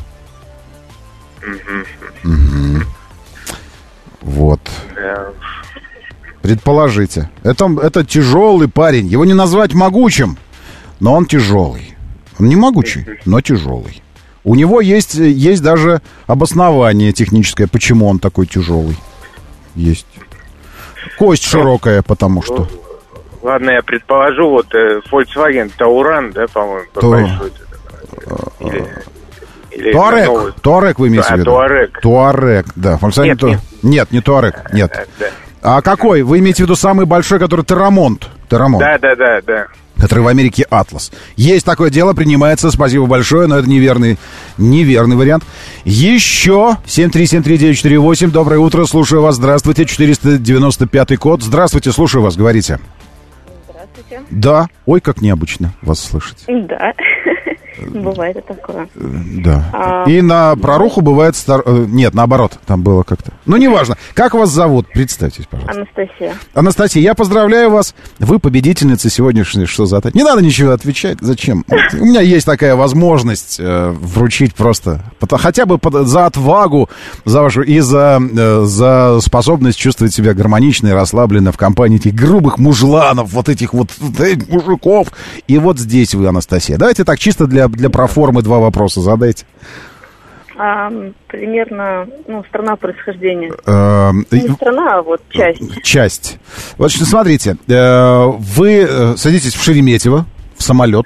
Угу. Угу. Вот. Да. Предположите. Это, это тяжелый парень. Его не назвать могучим, но он тяжелый. Он не могучий, но тяжелый. У него есть, есть даже обоснование техническое, почему он такой тяжелый. Есть. Кость широкая, потому что... Ладно, я предположу, вот э, Volkswagen Touran, да, по-моему, То... большой. Или... Или Туарек, Туарек вы имеете а, в виду? Туарек. Туарек, да. Volkswagen Нет, Ту... нет. нет, не Туарек, нет. А, да. А какой? Вы имеете в виду самый большой, который Террамонт? Террамонт. Да, да, да, да. Который в Америке Атлас. Есть такое дело, принимается, спасибо большое, но это неверный, неверный вариант. Еще семь три семь три девять четыре восемь, доброе утро, слушаю вас, здравствуйте, четыреста девяносто пятый код, здравствуйте, слушаю вас, говорите. Здравствуйте. Да, ой, как необычно вас слышать. Да, бывает и такое. Да. А... И на проруху бывает... Стар... Нет, наоборот, там было как-то... Ну, неважно. Как вас зовут? Представьтесь, пожалуйста. Анастасия. Анастасия, я поздравляю вас. Вы победительница сегодняшней «Что за тачка». Не надо ничего отвечать. Зачем? У меня есть такая возможность э, вручить просто... Хотя бы под, за отвагу за вашу, и за, э, за способность чувствовать себя гармонично и расслабленно в компании этих грубых мужланов, вот этих вот этих мужиков. И вот здесь вы, Анастасия. Давайте так чисто для, для проформы два вопроса задайте. А, примерно, ну, страна происхождения. Э, Не страна, а вот часть. Часть. Вот смотрите, э, вы садитесь в Шереметьево, в самолет,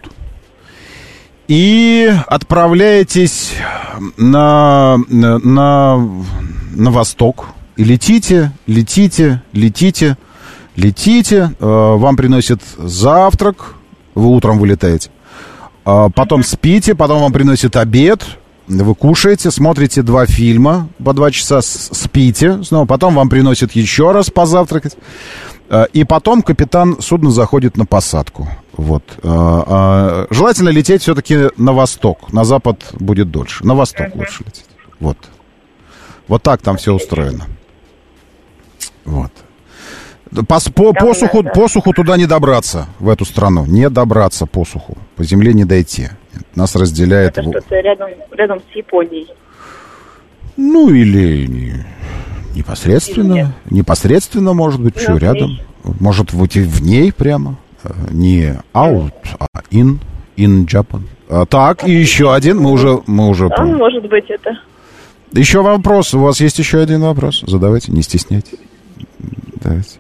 и отправляетесь на, на, на восток. И летите, летите, летите, летите. Э, вам приносят завтрак, вы утром вылетаете. Э, потом спите, потом вам приносят обед. Вы кушаете, смотрите два фильма по два часа, спите снова, потом вам приносят еще раз позавтракать, и потом капитан судна заходит на посадку. Вот. Желательно лететь все-таки на восток, на запад будет дольше, на восток лучше лететь. Вот. Вот так там все устроено. Вот. По, по, по, суху, по суху туда не добраться, в эту страну. Не добраться по суху. По земле не дойти. Нас разделяет... Это что-то рядом, рядом с Японией. Ну, или не, непосредственно. Или непосредственно, может быть, что рядом. Может быть, и в ней прямо. Не out, а in, in Japan. А, так, и еще один. Мы уже... Мы уже да, может быть, это... Еще вопрос. У вас есть еще один вопрос? Задавайте, не стесняйтесь. Давайте.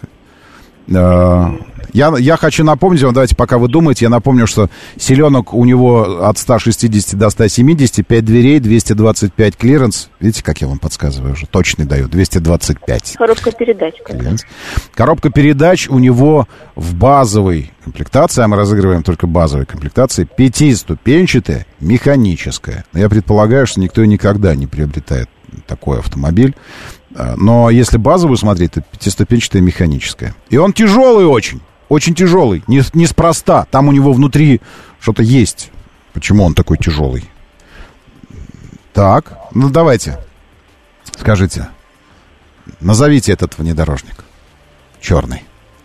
Я, я хочу напомнить вам, давайте, пока вы думаете, я напомню, что селенок у него от ста шестидесяти до ста семидесяти, пять дверей, двести двадцать пять клиренс. Видите, как я вам подсказываю уже? Точный даю, двести двадцать пять. Коробка передач. Клиренс. Коробка передач у него в базовой комплектации, а мы разыгрываем только базовой комплектации, пятиступенчатая, механическая. Я предполагаю, что никто никогда не приобретает такой автомобиль. Но если базовую смотреть, то пятиступенчатая механическая. И он тяжелый очень. Очень тяжелый. Не, неспроста. Там у него внутри что-то есть. Почему он такой тяжелый? Так, ну давайте. Скажите. Назовите этот внедорожник. черный.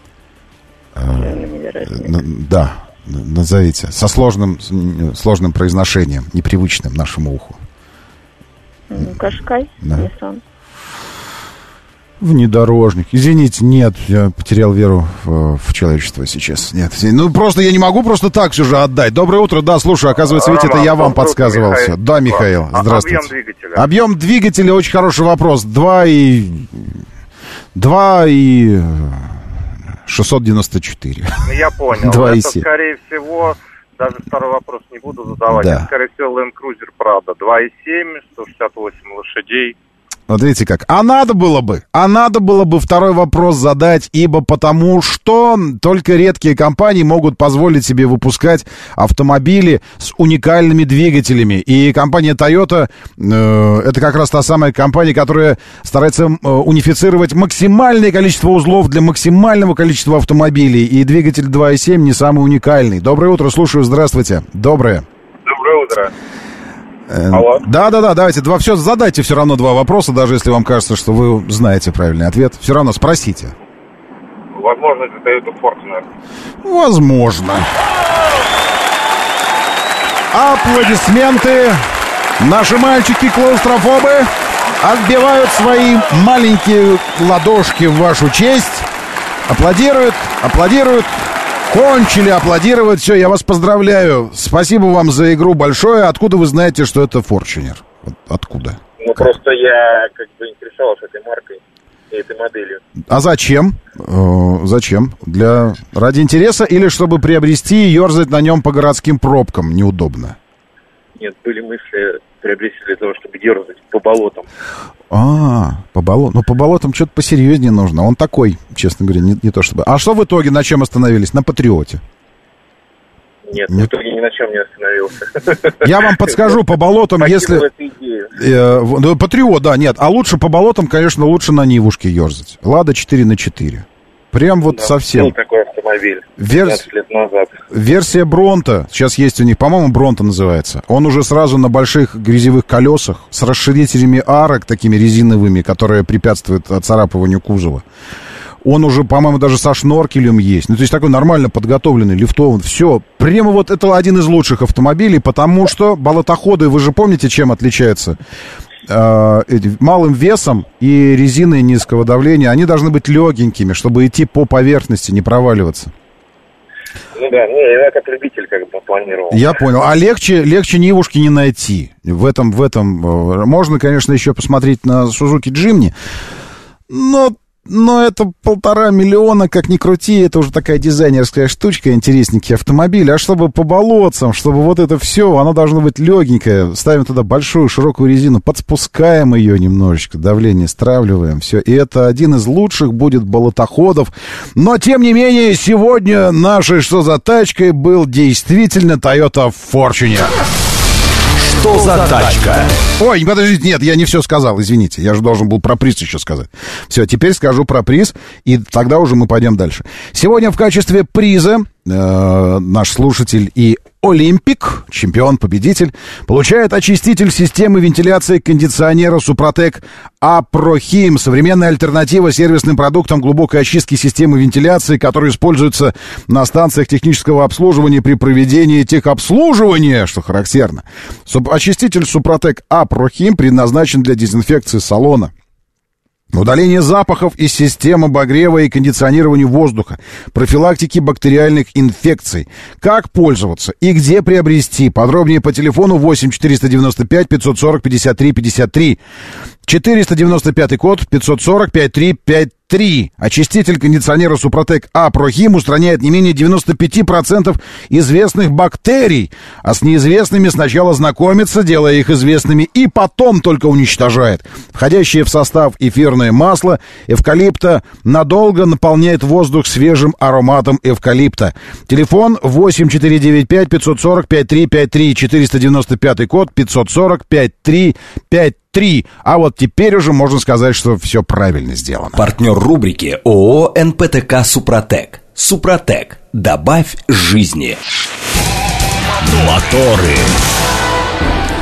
Да, назовите. Со сложным, сложным произношением, непривычным нашему уху. Кашкай, да. Nissan. Внедорожник. Извините, нет, я потерял веру в, в человечество сейчас. Нет, ну просто я не могу просто так все же отдать. Доброе утро, да, слушай, оказывается, ведь это я вам подсказывал все. Да, Михаил, здравствуйте. Объем двигателя. Объем двигателя, очень хороший вопрос. Два и... Два и... шестьсот девяносто четыре. Ну, я понял. два и Это, семь. скорее всего, даже второй вопрос не буду задавать. Да. Это, скорее всего, Land Cruiser Prado. два и семь, сто шестьдесят восемь лошадей. Вот видите как. А надо было бы, а надо было бы второй вопрос задать, ибо потому что только редкие компании могут позволить себе выпускать автомобили с уникальными двигателями. И компания Toyota, э, это как раз та самая компания, которая старается э, унифицировать максимальное количество узлов для максимального количества автомобилей. И двигатель два и семь не самый уникальный. Доброе утро, слушаю, здравствуйте. Доброе. Доброе утро. Алло. Да, да, да, давайте два, все, задайте все равно два вопроса, даже если вам кажется, что вы знаете правильный ответ. Все равно спросите. Возможно, это Toyota Fortuner. Возможно. Аплодисменты. Наши мальчики-клаустрофобы отбивают свои маленькие ладошки в вашу честь. Аплодируют, аплодируют. Кончили аплодировать. Все, я вас поздравляю. Спасибо вам за игру большое. Откуда вы знаете, что это Форчунер? Откуда? Ну, как? Просто я как бы интересовался этой маркой и этой моделью. А зачем? Э, зачем? Для... Ради интереса или чтобы приобрести и ерзать на нем по городским пробкам? Неудобно. Нет, были мысли приобрести для того, чтобы ерзать по болотам. А, по болотам. Ну, по болотам что-то посерьезнее нужно. Он такой, честно говоря, не, не то чтобы... А что в итоге, на чем остановились? На Патриоте? Нет, Нет, в итоге ни на чем не остановился. Я вам подскажу, по болотам, если... Э, Патриот, да, нет. А лучше по болотам, конечно, лучше на Нивушке ерзать. Лада четыре на четыре. Прям вот да, совсем. Был такой автомобиль Верс... пятнадцать лет назад. Версия Бронто, сейчас есть у них, по-моему, Бронто называется. Он уже сразу на больших грязевых колесах с расширителями арок такими резиновыми, которые препятствуют оцарапыванию кузова. Он уже, по-моему, даже со шноркелем есть. Ну, то есть такой нормально подготовленный, лифтован. Все. Прямо вот это один из лучших автомобилей, потому что болотоходы, вы же помните, чем отличаются? Э, малым весом и резиной низкого давления. Они должны быть легенькими, чтобы идти по поверхности, не проваливаться. Ну да, не, я как любитель как бы планировал. Я понял. А легче, легче Нивушки не найти. В этом, в этом... Можно, конечно, еще посмотреть на Сузуки Джимни, но... Но это полтора миллиона, как ни крути, это уже такая дизайнерская штучка, интересненький автомобиль. А чтобы по болотцам, чтобы вот это все, оно должно быть легенькое. Ставим туда большую широкую резину, подспускаем ее немножечко, давление стравливаем, все. И это один из лучших будет болотоходов. Но, тем не менее, сегодня нашей «Что за тачкой» был действительно Toyota Fortuner. Что за тачка? Ой, подождите, нет, я не все сказал, извините. Я же должен был про приз еще сказать. Все, теперь скажу про приз, и тогда уже мы пойдем дальше. Сегодня в качестве приза э, наш слушатель и Олимпик, чемпион-победитель, получает очиститель системы вентиляции кондиционера Супротек Апрохим. Современная альтернатива сервисным продуктам глубокой очистки системы вентиляции, которые используются на станциях технического обслуживания при проведении техобслуживания, что характерно. Очиститель Супротек Апрохим предназначен для дезинфекции салона, удаление запахов из систем обогрева и кондиционирования воздуха, профилактики бактериальных инфекций. Как пользоваться и где приобрести? Подробнее по телефону восемь четыреста девяносто пять пятьсот сорок пятьдесят три пятьдесят три. четыреста девяносто пятый код пятьсот сорок пятьдесят три пятьдесят три. Очиститель кондиционера Супротек Апрохим устраняет не менее девяносто пять процентов известных бактерий, а с неизвестными сначала знакомится, делая их известными, и потом только уничтожает. Входящее в состав эфирное масло эвкалипта надолго наполняет воздух свежим ароматом эвкалипта. Телефон восемь четыре девять пять пятьсот сорок пятьдесят три пятьдесят три, четыреста девяносто пятый код пятьсот сорок пятьдесят три пятьдесят три. А вот теперь уже можно сказать, что все правильно сделано. Партнер рубрики ООО эн пэ тэ ка «Супротек». «Супротек». Добавь жизни. Моторы.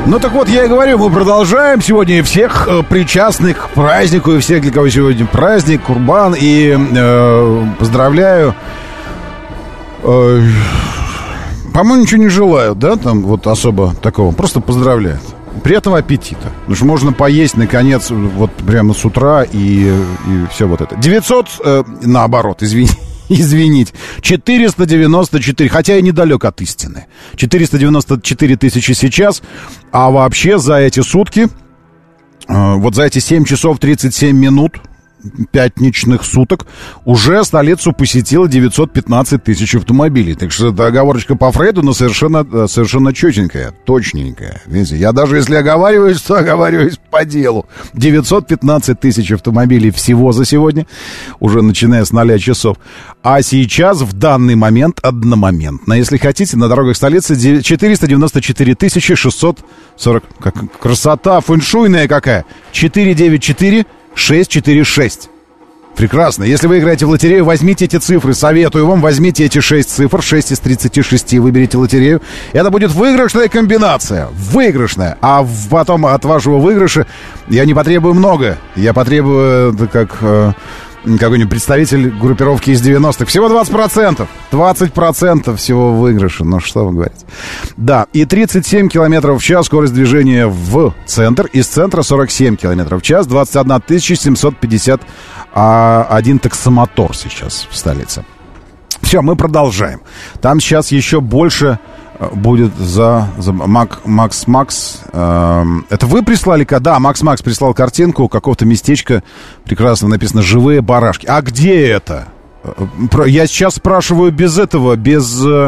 Ну так вот, я и говорю, мы продолжаем сегодня всех э, причастных к празднику, и всех, для кого сегодня праздник, Курбан, и э, поздравляю. Э, по-моему, ничего не желают, да, там вот особо такого, просто поздравляют. Приятного аппетита. Потому что можно поесть, наконец, вот прямо с утра и, и все вот это. девятьсот, э, наоборот, извини, извините, четыреста девяносто четыре, хотя я недалек от истины. четыреста девяносто четыре тысячи сейчас, а вообще за эти сутки, э, вот за эти семь часов тридцать семь минут пятничных суток уже столицу посетило девятьсот пятнадцать тысяч автомобилей. Так что это оговорочка по Фрейду, но совершенно, совершенно четенькая, точненькая. Видите, я даже если оговариваюсь, то оговариваюсь по делу. девятьсот пятнадцать тысяч автомобилей всего за сегодня, уже начиная с ноля часов. А сейчас, в данный момент, одномоментно, если хотите, на дорогах столицы четыреста девяносто четыре тысячи шестьсот сорок. Как, красота фэншуйная какая. четыреста девяносто четыре шесть четыре шесть. Прекрасно. Если вы играете в лотерею, возьмите эти цифры. Советую вам, возьмите эти шесть цифр, шесть из тридцати шести, выберите лотерею. Это будет выигрышная комбинация. Выигрышная. А в, потом от вашего выигрыша я не потребую много. Я потребую, как э, какой-нибудь представитель группировки из девяностых. Всего двадцать процентов. двадцать процентов всего выигрыша. Ну, что вы говорите. Да, и тридцать семь километров в час скорость движения в центр. Из центра сорок семь километров в час. двадцать одна тысяча семьсот пятьдесят один таксомотор сейчас в столице. Все, мы продолжаем. Там сейчас еще больше будет за, за Мак, Макс Макс. Э, это вы прислали? Да, Макс Макс прислал картинку какого-то местечка. Прекрасно написано «Живые барашки». А где это? Я сейчас спрашиваю без этого, без, э,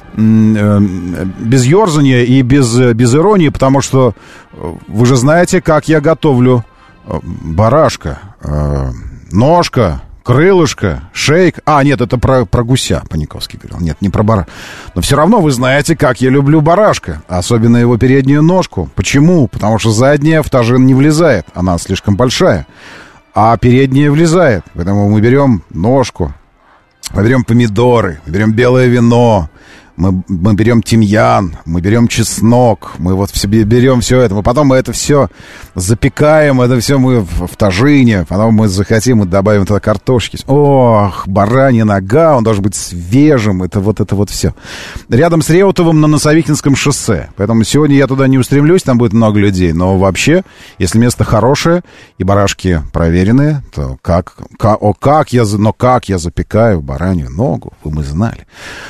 без ерзания и без, без иронии, потому что вы же знаете, как я готовлю барашка. Э, ножка, крылышко, шейк. А, нет, это про, про гуся Паниковский говорил. Нет, не про барашка. Но все равно вы знаете, как я люблю барашка. Особенно его переднюю ножку. Почему? Потому что задняя в тажин не влезает. Она слишком большая. А передняя влезает. Поэтому мы берем ножку, мы берем помидоры, мы берем белое вино, мы, мы берем тимьян, мы берем чеснок, мы вот в себе берем все это, мы потом мы это все запекаем, это все мы в, в тажине, потом мы захотим, мы добавим туда картошки. Ох, баранья нога, он должен быть свежим, это вот это вот все. Рядом с Реутовым на Носовихинском шоссе, поэтому сегодня я туда не устремлюсь, там будет много людей, но вообще, если место хорошее и барашки проверенные, то как, как, о, как я, но как я запекаю баранью ногу, вы мы знали.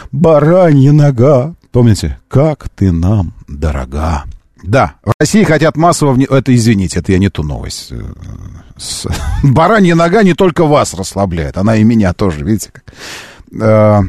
Баранья нога. Помните? Как ты нам дорога. Да, в России хотят массово... Вне... Это, извините, это я не ту новость. С... Баранья нога не только вас расслабляет, она и меня тоже, видите как. А,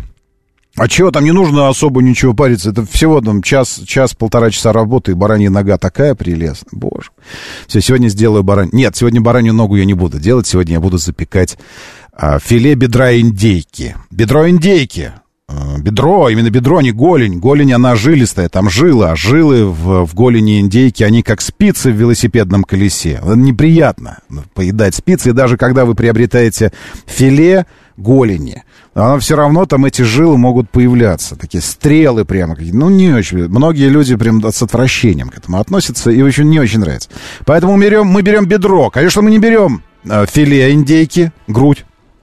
а чего там не нужно особо ничего париться? Это всего там час, час, полтора часа работы, и баранья нога такая прелестная. Боже. Все, сегодня сделаю баранью... Нет, сегодня баранью ногу я не буду делать. Сегодня я буду запекать а, филе бедра индейки. Бедро индейки. Бедро, именно бедро, не голень. Голень, она жилистая, там жилы, а жилы в, в голени индейки, они как спицы в велосипедном колесе. Это неприятно поедать спицы, и даже когда вы приобретаете филе голени, оно все равно, там эти жилы могут появляться, такие стрелы прямо, ну не очень. Многие люди прям с отвращением к этому относятся, и очень не очень нравится. Поэтому мы берем, мы берем бедро. Конечно, мы не берем филе индейки, грудь,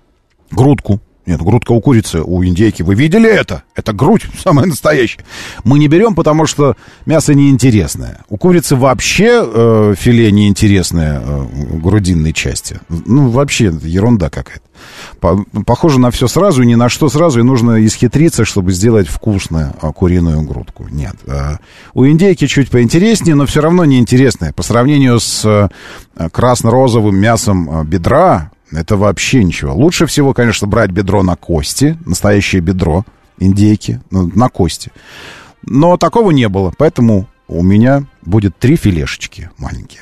грудку. Нет, грудка у курицы, у индейки. Вы видели это? Это грудь самая настоящая. Мы не берем, потому что мясо неинтересное. У курицы вообще э, филе неинтересное э, грудинной части. Ну, вообще ерунда какая-то. По, похоже на все сразу, и ни на что сразу, и нужно исхитриться, чтобы сделать вкусную э, куриную грудку. Нет. Э, у индейки чуть поинтереснее, но все равно неинтересное. По сравнению с э, красно-розовым мясом э, бедра, это вообще ничего. Лучше всего, конечно, брать бедро на кости. Настоящее бедро индейки. Ну, на кости. Но такого не было. Поэтому у меня будет три филешечки маленькие.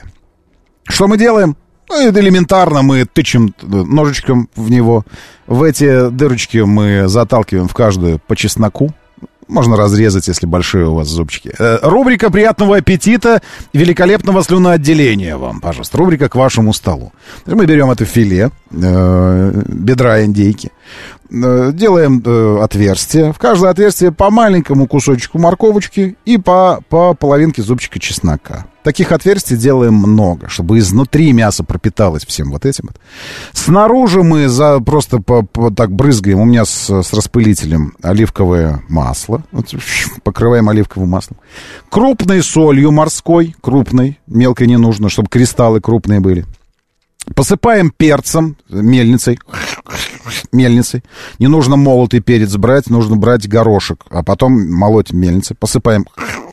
Что мы делаем? Ну, это элементарно. Мы тычем ножичком в него. В эти дырочки мы заталкиваем в каждую по чесноку. Можно разрезать, если большие у вас зубчики. Э, рубрика «Приятного аппетита», великолепного слюноотделения вам, пожалуйста. Рубрика «К вашему столу». Мы берем это филе, э, бедра индейки. делаем э, отверстие. В каждое отверстие по маленькому кусочку морковочки и по, по половинке зубчика чеснока. Таких отверстий делаем много, чтобы изнутри мясо пропиталось всем вот этим. Снаружи мы за, просто по, по, так брызгаем. У меня с, с распылителем оливковое масло. Вот, покрываем оливковым маслом. Крупной солью морской. Крупной. Мелкой не нужно, чтобы кристаллы крупные были. Посыпаем перцем, мельницей. Мельницей. Не нужно молотый перец брать, нужно брать горошек, а потом молоть мельницей. Посыпаем.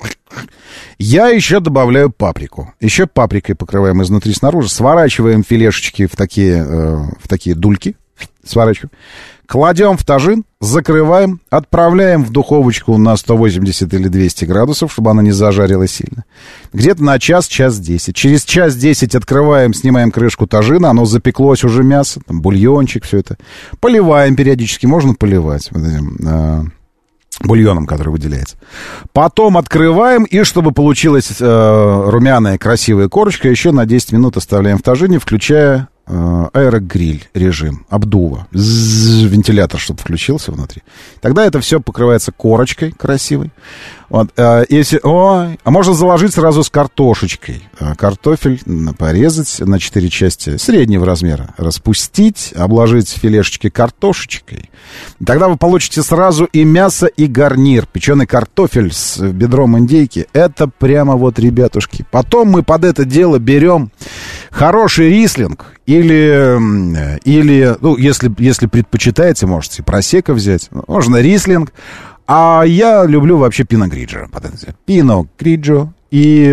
Я еще добавляю паприку. Еще паприкой покрываем изнутри снаружи. Сворачиваем филешечки в такие, э, в такие дульки. Сворачиваем. Кладем в тажин, закрываем, отправляем в духовочку на сто восемьдесят или двести градусов, чтобы она не зажарилась сильно. Где-то на час, час десять. Через час десять открываем, снимаем крышку тажина, оно запеклось уже мясо, там бульончик, все это. Поливаем периодически, можно поливать вот этим, э, бульоном, который выделяется. Потом открываем, и чтобы получилась э, румяная красивая корочка, еще на десять минут оставляем в тажине, включая аэрогриль режим, обдува, Ззз, вентилятор, чтобы включился внутри. Тогда это все покрывается корочкой красивой. Вот, а, если, ой, а можно заложить сразу с картошечкой. А, картофель порезать на четыре части среднего размера, распустить, обложить филешечки картошечкой. Тогда вы получите сразу и мясо, и гарнир. Печеный картофель с бедром индейки. Это прямо вот, ребятушки. Потом мы под это дело берем хороший рислинг. Или, или ну, если, если предпочитаете, можете просека взять. Можно рислинг. А я люблю вообще пино гриджо. Пино гриджо. И,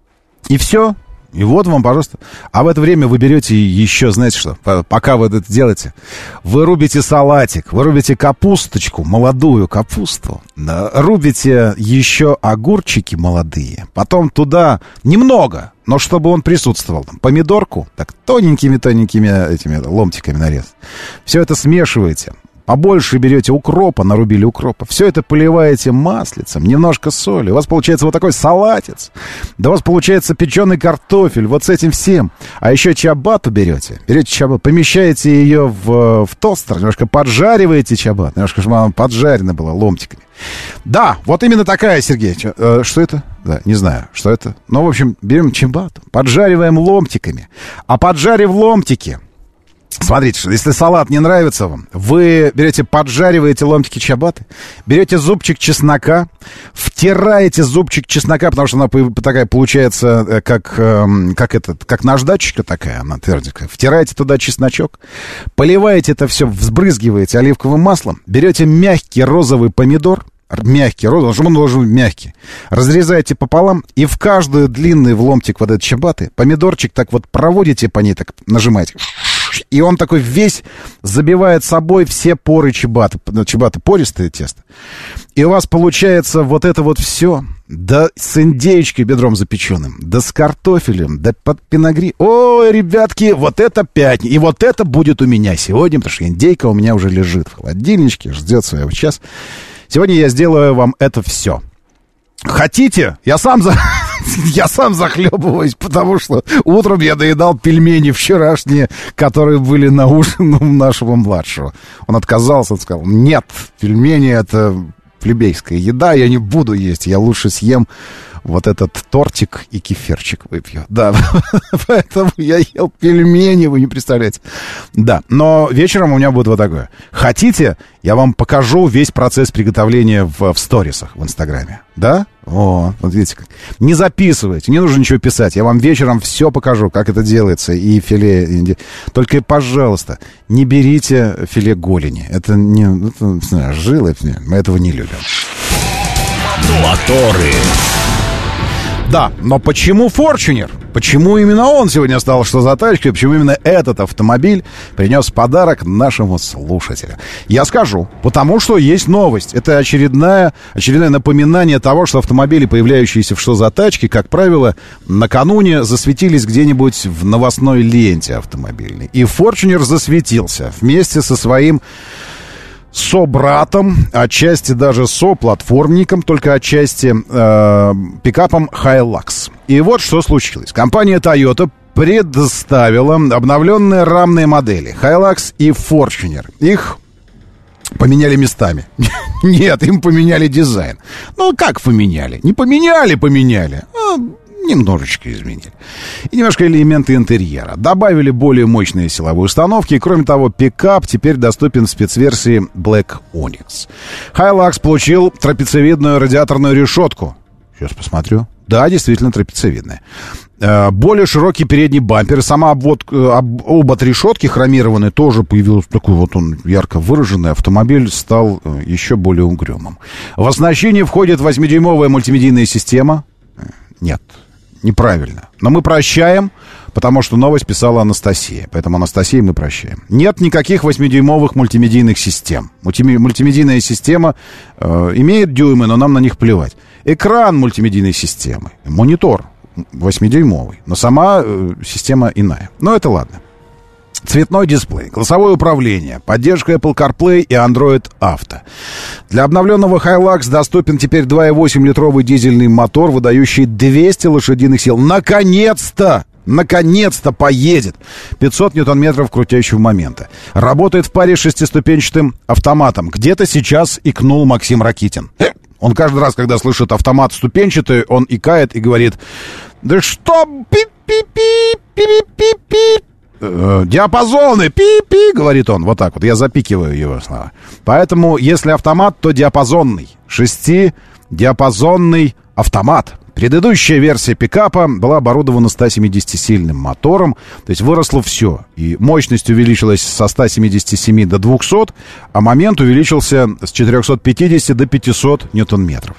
и все. И вот вам, пожалуйста. А в это время вы берете еще, знаете что, пока вы это делаете, вы рубите салатик, вы рубите капусточку, молодую капусту, да, рубите еще огурчики молодые, потом туда немного, но чтобы он присутствовал, там, помидорку, так тоненькими-тоненькими этими ломтиками нарезать. Все это смешиваете. Побольше берете укропа, нарубили укропа. Все это поливаете маслицем, немножко соли. У вас получается вот такой салатец. Да у вас получается печеный картофель, вот с этим всем. А еще чиабатту берете. Берете чиабатту, помещаете ее в, в тостер, немножко поджариваете чиабатту, немножко, чтобы она поджарена была ломтиками. Да, вот именно такая, Сергей. Что, э, что это? Да, не знаю, что это. Ну, в общем, берем чиабатту, поджариваем ломтиками. А поджарив ломтики... Смотрите, что если салат не нравится вам, вы берете, поджариваете ломтики чиабатты, берете зубчик чеснока, втираете зубчик чеснока, потому что она такая получается, как, как, этот, как наждачечка такая, она тверденькая. Втираете туда чесночок, поливаете это все, взбрызгиваете оливковым маслом, берете мягкий розовый помидор, мягкий, розовый, он должен быть мягкий. Разрезаете пополам, и в каждую длинный в ломтик вот этой чиабатты помидорчик так вот проводите по ней, так нажимаете. И он такой весь забивает собой все поры чиабатты. Чиабатта пористое тесто. И у вас получается вот это вот все. Да с индейкой бедром запеченным. Да с картофелем. Да под пиногри. Ой, ребятки, вот это пятница. И вот это будет у меня сегодня, потому что индейка у меня уже лежит в холодильничке, ждет своего часа. Сегодня я сделаю вам это все. Хотите? Я сам за... Я сам захлебываюсь, потому что утром я доедал пельмени вчерашние, которые были на ужин у нашего младшего. Он отказался, он сказал, нет, пельмени — это плебейская еда, я не буду есть, я лучше съем вот этот тортик и кефирчик выпью. Да, поэтому я ел пельмени, вы не представляете. Да, но вечером у меня будет вот такое. Хотите, я вам покажу весь процесс приготовления в, в сторисах в Инстаграме. Да? О, вот видите как. Не записывайте, не нужно ничего писать. Я вам вечером все покажу, как это делается. И филе... Только, пожалуйста, не берите филе голени. Это не... Это, не знаю, жилы, мы этого не любим. Моторы. Да, но почему Форчунер? Почему именно он сегодня стал что за тачкой? Почему именно этот автомобиль принес подарок нашему слушателю? Я скажу, потому что есть новость. Это очередное, очередное напоминание того, что автомобили, появляющиеся в что за тачки, как правило, накануне засветились где-нибудь в новостной ленте автомобильной. И Форчунер засветился вместе со своим собратом, отчасти даже соплатформником, только отчасти э, пикапом Hilux. И вот что случилось. Компания Toyota предоставила обновленные рамные модели Hilux и Fortuner. Их Поменяли местами. Нет, им поменяли дизайн. Ну, как поменяли? Не поменяли, поменяли. А, немножечко изменили. И немножко элементы интерьера. Добавили более мощные силовые установки. И, кроме того, пикап теперь доступен в спецверсии Black Onyx. Hilux получил трапециевидную радиаторную решетку. Сейчас посмотрю. Да, действительно трапециевидная. Более широкий передний бампер. И сама обвод, об, обод решетки хромированный тоже появился. Такой вот он ярко выраженный. Автомобиль стал еще более угрюмым. В оснащение входит восьмидюймовая мультимедийная система. Нет, неправильно. Но мы прощаем, потому что новость писала Анастасия. Поэтому Анастасии мы прощаем. Нет никаких восьмидюймовых мультимедийных систем. Мультимедийная система э, имеет дюймы, но нам на них плевать. Экран мультимедийной системы, монитор восьмидюймовый, но сама э, система иная. Но это ладно. Цветной дисплей, голосовое управление, поддержка Apple CarPlay и Android Auto. Для обновленного Hilux доступен теперь два и восемь литровый дизельный мотор, выдающий двести лошадиных сил. Наконец-то! Наконец-то поедет! пятьсот ньютон-метров крутящего момента. Работает в паре с шестиступенчатым автоматом. Где-то сейчас икнул Максим Ракитин. Он каждый раз, когда слышит автомат ступенчатый, он икает и говорит: да что, пи-пи-пи, пи-пи-пи-пи. Э, диапазоны, пи-пи, говорит он. Вот так вот, я запикиваю его слова. Поэтому, если автомат, то диапазонный. Шестидиапазонный автомат. Предыдущая версия пикапа была оборудована сто-семидесятисильным мотором, то есть выросло все. И мощность увеличилась со ста семидесяти семи до двухсот, а момент увеличился с четырехсот пятидесяти до пятисот ньютон-метров.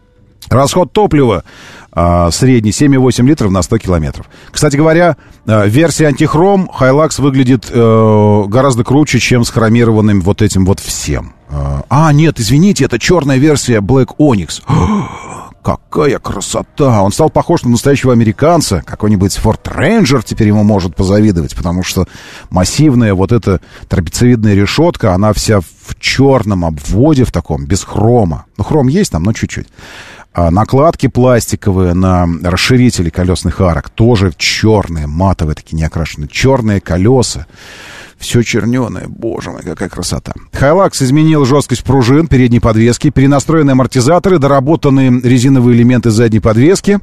Расход топлива э, средний семь и восемь литров на сто километров. Кстати говоря, э, версия антихром Hilux выглядит э, гораздо круче, чем с хромированным вот этим вот всем. Э, а, нет, извините, это черная версия Black Onyx. Какая красота! Он стал похож на настоящего американца. Какой-нибудь Ford Ranger теперь ему может позавидовать, потому что массивная вот эта трапециевидная решетка, она вся в черном обводе, в таком, без хрома. Ну, хром есть там, но чуть-чуть. А накладки пластиковые на расширители колесных арок тоже черные, матовые, такие неокрашенные. Черные колеса. Все черненое, боже мой, какая красота. Hilux изменил жесткость пружин передней подвески, перенастроенные амортизаторы, доработанные резиновые элементы задней подвески.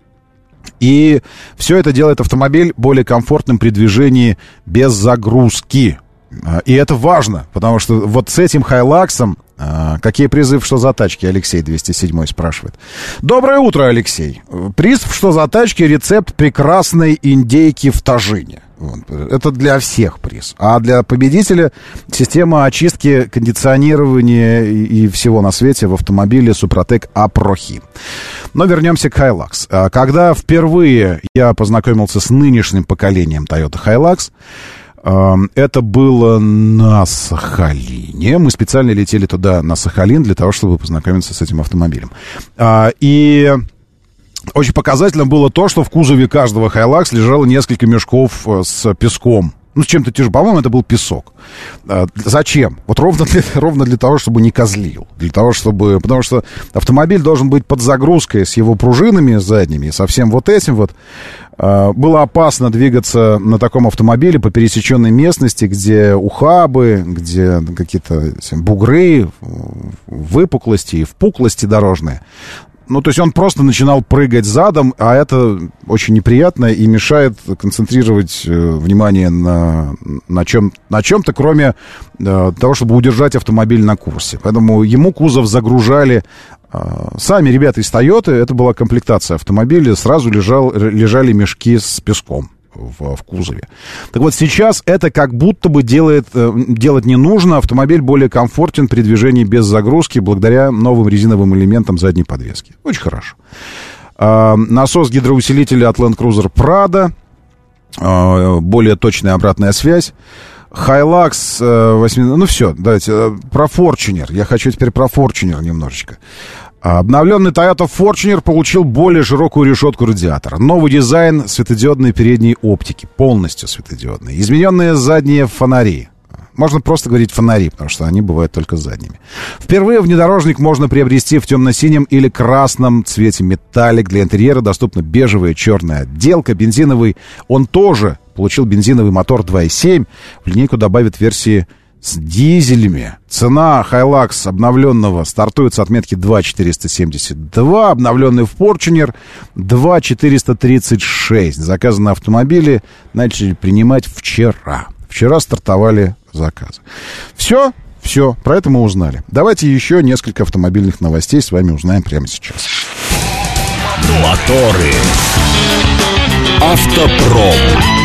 И все это делает автомобиль более комфортным при движении без загрузки. И это важно, потому что вот с этим Hilux... Какие призы в «Что за тачки?» Алексей двести семь спрашивает. Доброе утро, Алексей. Приз в «Что за тачки» — рецепт прекрасной индейки в тажине. Это для всех приз. А для победителя система очистки, кондиционирования и всего на свете в автомобиле Супротек Апрохи. Но вернемся к Hilux. Когда впервые я познакомился с нынешним поколением Toyota Hilux, это было на Сахалине. Мы специально летели туда, на Сахалин, для того, чтобы познакомиться с этим автомобилем. И очень показательно было то, что в кузове каждого Hilux лежало несколько мешков с песком. Ну, с чем-то тяжелым. По-моему, это был песок. А, зачем? Вот ровно для, ровно для того, чтобы не козлил. Для того, чтобы... Потому что автомобиль должен быть под загрузкой с его пружинами задними, со всем вот этим вот. А, было опасно двигаться на таком автомобиле по пересеченной местности, где ухабы, где какие-то бугры, выпуклости и впуклости дорожные. Ну, то есть он просто начинал прыгать задом, а это очень неприятно и мешает концентрировать э, внимание на, на, чем, на чем-то, кроме э, того, чтобы удержать автомобиль на курсе. Поэтому ему кузов загружали э, сами ребята из Toyota. Это была комплектация автомобиля. Сразу лежал, лежали мешки с песком в, в кузове. Так вот, сейчас это как будто бы делает, делать не нужно. Автомобиль более комфортен при движении без загрузки благодаря новым резиновым элементам задней подвески. Очень хорошо. А, насос гидроусилителя от Land Cruiser Prado. А, более точная обратная связь. Hilux восемь... Ну все, давайте. Про Fortuner. Я хочу теперь про Fortuner немножечко. Обновленный Toyota Fortuner получил более широкую решетку радиатора. Новый дизайн светодиодной передней оптики. Полностью светодиодной. Измененные задние фонари. Можно просто говорить фонари, потому что они бывают только задними. Впервые внедорожник можно приобрести в темно-синем или красном цвете металлик. Для интерьера доступна бежевая и черная отделка. Бензиновый. Он тоже получил бензиновый мотор два и семь. В линейку добавят версии с дизелями. Цена Hilux обновленного стартует с отметки два четыреста семьдесят два, обновленный Fortuner два четыреста тридцать шесть. Заказы на автомобили начали принимать вчера. Вчера стартовали заказы. Все, все, про это мы узнали. Давайте еще несколько автомобильных новостей с вами узнаем прямо сейчас. Моторы. Автопром.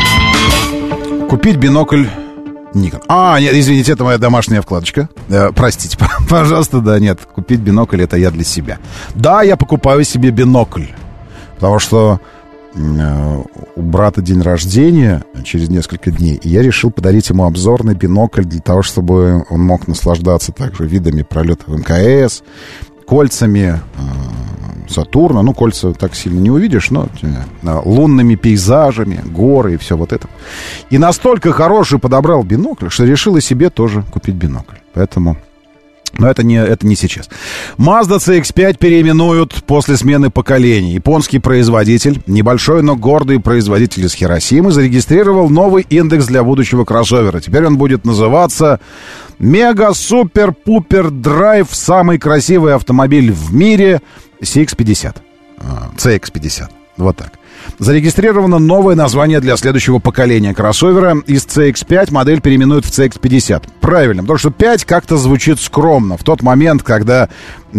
Купить бинокль Nikon. А, нет, извините, это моя домашняя вкладочка. Э, простите, пожалуйста, да, нет. Купить бинокль — это я для себя. Да, я покупаю себе бинокль. Потому что э, у брата день рождения через несколько дней. И я решил подарить ему обзорный бинокль для того, чтобы он мог наслаждаться также видами пролета в эм ка эс, кольцами э, Сатурна. Ну, кольца так сильно не увидишь, но э, лунными пейзажами, горы и все вот это. И настолько хороший подобрал бинокль, что решил и себе тоже купить бинокль. Поэтому... Но это не, это не сейчас. Mazda си икс пять переименуют после смены поколений. Японский производитель, небольшой, но гордый производитель из Хиросимы, зарегистрировал новый индекс для будущего кроссовера. Теперь он будет называться Мега Супер Пупер Драйв. Самый красивый автомобиль в мире си икс пятьдесят. си икс пятьдесят. Вот так. Зарегистрировано новое название для следующего поколения кроссовера. Из си икс пять модель переименуют в си икс пятьдесят. Правильно, потому что пять как-то звучит скромно. В тот момент, когда,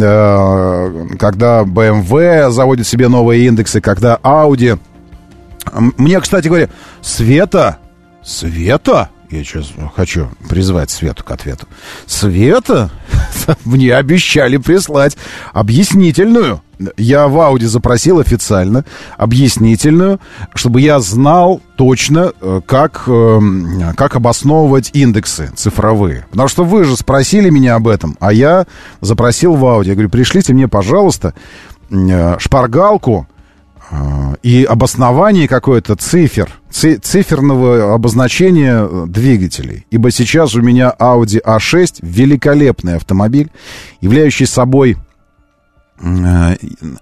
э, когда бэ эм вэ заводит себе новые индексы, когда Audi... Мне, кстати говоря, Света... Света? Я сейчас хочу призвать Свету к ответу. Света? Мне обещали прислать объяснительную. Я в Audi запросил официально объяснительную, чтобы я знал точно, как, как обосновывать индексы цифровые. Потому что вы же спросили меня об этом, а я запросил в Audi. Я говорю, пришлите мне, пожалуйста, шпаргалку и обоснование какое-то цифр, циферного обозначения двигателей. Ибо сейчас у меня Audi а шесть, великолепный автомобиль, являющий собой э,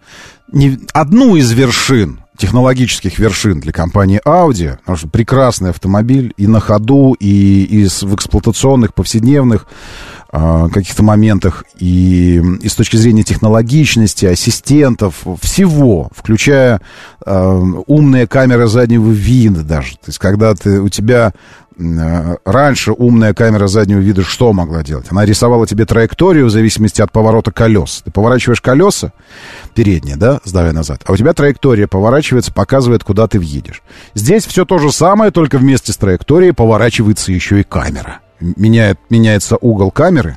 не, одну из вершин, технологических вершин для компании Audi, потому что прекрасный автомобиль и на ходу, и, и в эксплуатационных, повседневных э, каких-то моментах, и, и с точки зрения технологичности, ассистентов, всего, включая э, умные камеры заднего вида даже. То есть, когда ты, у тебя э, раньше умная камера заднего вида что могла делать? Она рисовала тебе траекторию в зависимости от поворота колес. Ты поворачиваешь колеса передние, да, сдавая назад, а у тебя траектория поворачивается, показывает, куда ты въедешь. Здесь все то же самое, только вместе с траекторией поворачивается еще и камера. Меняет, меняется угол камеры.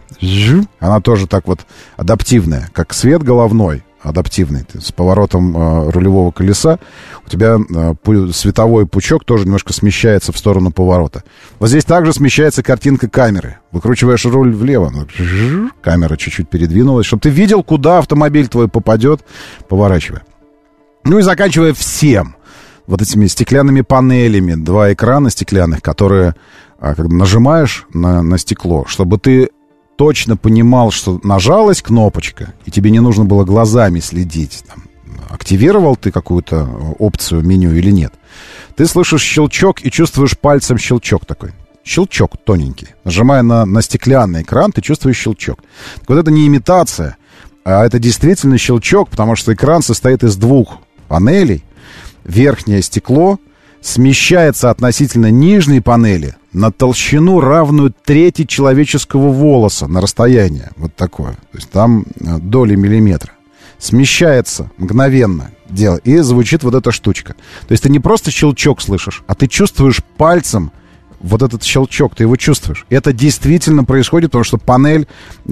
Она тоже так вот адаптивная, как свет головной адаптивный. Ты с поворотом э, рулевого колеса у тебя э, пу- световой пучок тоже немножко смещается в сторону поворота. Вот здесь также смещается картинка камеры. Выкручиваешь руль влево, камера чуть-чуть передвинулась, чтобы ты видел, куда автомобиль твой попадет, поворачивая. Ну и заканчивая всем вот этими стеклянными панелями, два экрана стеклянных, которые, когда нажимаешь на, на стекло, чтобы ты точно понимал, что нажалась кнопочка, и тебе не нужно было глазами следить, там, активировал ты какую-то опцию меню или нет. Ты слышишь щелчок и чувствуешь пальцем щелчок такой. Щелчок тоненький. Нажимая на, на стеклянный экран, ты чувствуешь щелчок. Так вот это не имитация, а это действительно щелчок, потому что экран состоит из двух панелей. Верхнее стекло смещается относительно нижней панели на толщину, равную трети человеческого волоса на расстояние. Вот такое. То есть там доли миллиметра. Смещается мгновенно дело. И звучит вот эта штучка. То есть ты не просто щелчок слышишь, а ты чувствуешь пальцем вот этот щелчок, ты его чувствуешь. И это действительно происходит, потому что панель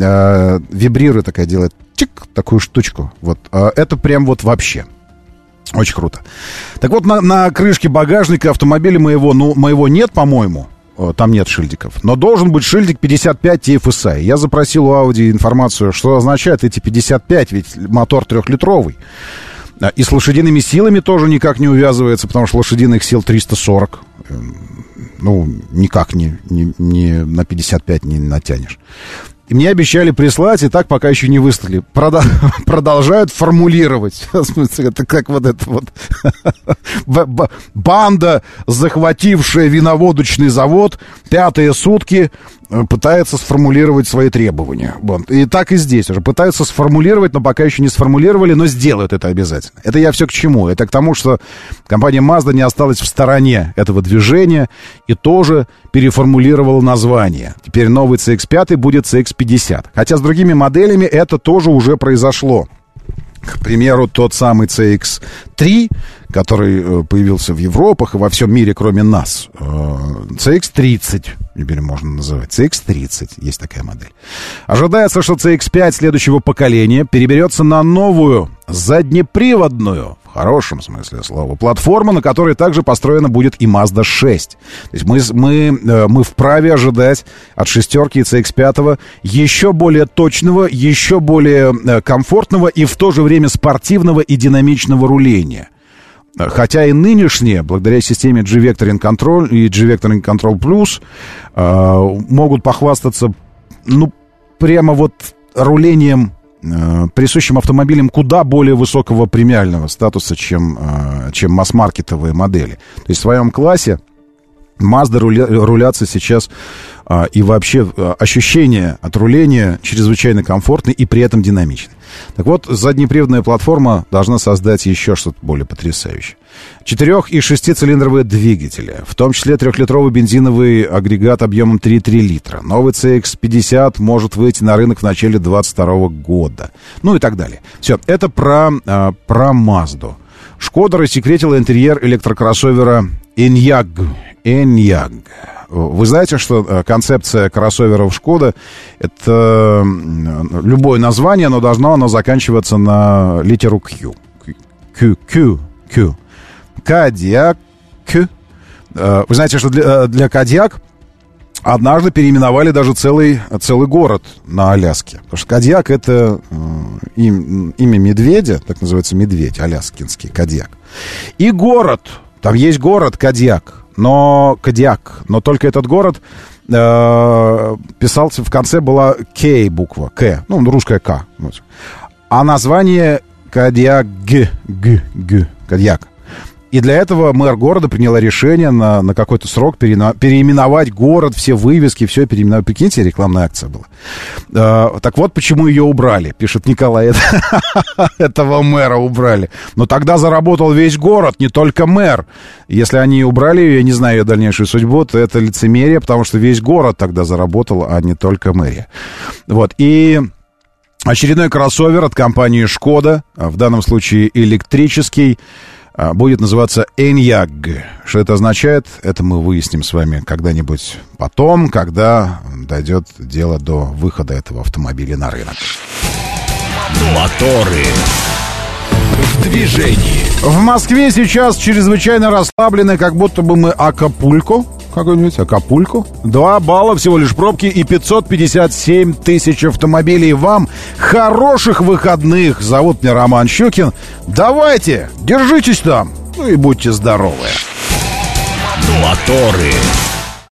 э, вибрирует такая, делает чик, такую штучку. Вот. Э, это прям вот вообще. Очень круто. Так вот, на, на крышке багажника автомобиля моего, ну, моего нет, по-моему, там нет шильдиков, но должен быть шильдик пятьдесят пять ти эф эс ай. Я запросил у Audi информацию, что означает эти пятьдесят пять, ведь мотор трехлитровый. И с лошадиными силами тоже никак не увязывается, потому что лошадиных сил триста сорок. Ну, никак не, не, не на пятьдесят пять не натянешь. И мне обещали прислать, и так пока еще не выставили. Прода- продолжают формулировать. В смысле, это как вот это вот банда, захватившая виноводочный завод, пятые сутки, пытается сформулировать свои требования. И так и здесь уже пытаются сформулировать, но пока еще не сформулировали, но сделают это обязательно. Это я все к чему? Это к тому, что компания Mazda не осталась в стороне этого движения и тоже переформулировала название. Теперь новый си икс пять будет си икс пятьдесят. Хотя с другими моделями это тоже уже произошло. К примеру, тот самый си икс три, который появился в Европах и во всем мире, кроме нас. си икс тридцать, теперь можно называть. си икс тридцать, есть такая модель. Ожидается, что си икс пять следующего поколения переберется на новую заднеприводную, в хорошем смысле слова, платформу, на которой также построена будет и Mazda шесть. То есть мы, мы, мы вправе ожидать от шестерки и си икс пять еще более точного, еще более комфортного и в то же время спортивного и динамичного руления. Хотя и нынешние, благодаря системе G-Vectoring Control и G-Vectoring Control Plus, э, могут похвастаться, ну, прямо вот рулением, э, присущим автомобилям куда более высокого премиального статуса, чем, э, чем масс-маркетовые модели. То есть в своем классе Mazda руля, рулятся сейчас а, и вообще а, ощущение от руления чрезвычайно комфортны и при этом динамичны. Так вот, заднеприводная платформа должна создать еще что-то более потрясающее. Четырех- и шестицилиндровые двигатели, в том числе трехлитровый бензиновый агрегат объемом три и три литра. Новый си икс пятьдесят может выйти на рынок в начале двадцать второго года. Ну и так далее. Все, это про, а, про Mazda. Шкода рассекретила интерьер электрокроссовера Enyaq. Enyaq. Вы знаете, что концепция кроссоверов Шкода — это любое название, но должно оно заканчиваться на литеру Q. Q, Q, Q. Кодиак. Вы знаете, что для, для Кодиак однажды переименовали даже целый, целый город на Аляске. Потому что Кодиак — это им, имя медведя, так называется медведь, аляскинский Кодиак. И город, там есть город Кодиак, но Кодиак, но только этот город э, писался, в конце была К буква, К, ну, русская К. Вот. А название Кодиак, Г, Г, Г, Кодиак. И для этого мэр города приняла решение на, на какой-то срок перена, переименовать город, все вывески, все переименовать. Прикиньте, рекламная акция была. Э, так вот, почему ее убрали, пишет Николай. Это, этого мэра убрали. Но тогда заработал весь город, не только мэр. Если они убрали ее, я не знаю ее дальнейшую судьбу, то это лицемерие, потому что весь город тогда заработал, а не только мэрия. Вот, и... Очередной кроссовер от компании Шкода, в данном случае электрический, будет называться Enyaq. Что это означает, это мы выясним с вами когда-нибудь потом, когда дойдет дело до выхода этого автомобиля на рынок. Моторы в движении. В Москве сейчас чрезвычайно расслаблены, как будто бы мы Акапулько. Какой-нибудь Акапулько. Два балла всего лишь пробки и пятьсот пятьдесят семь тысяч автомобилей. Вам хороших выходных. Зовут меня Роман Щукин. Давайте, держитесь там. Ну и будьте здоровы. Моторы.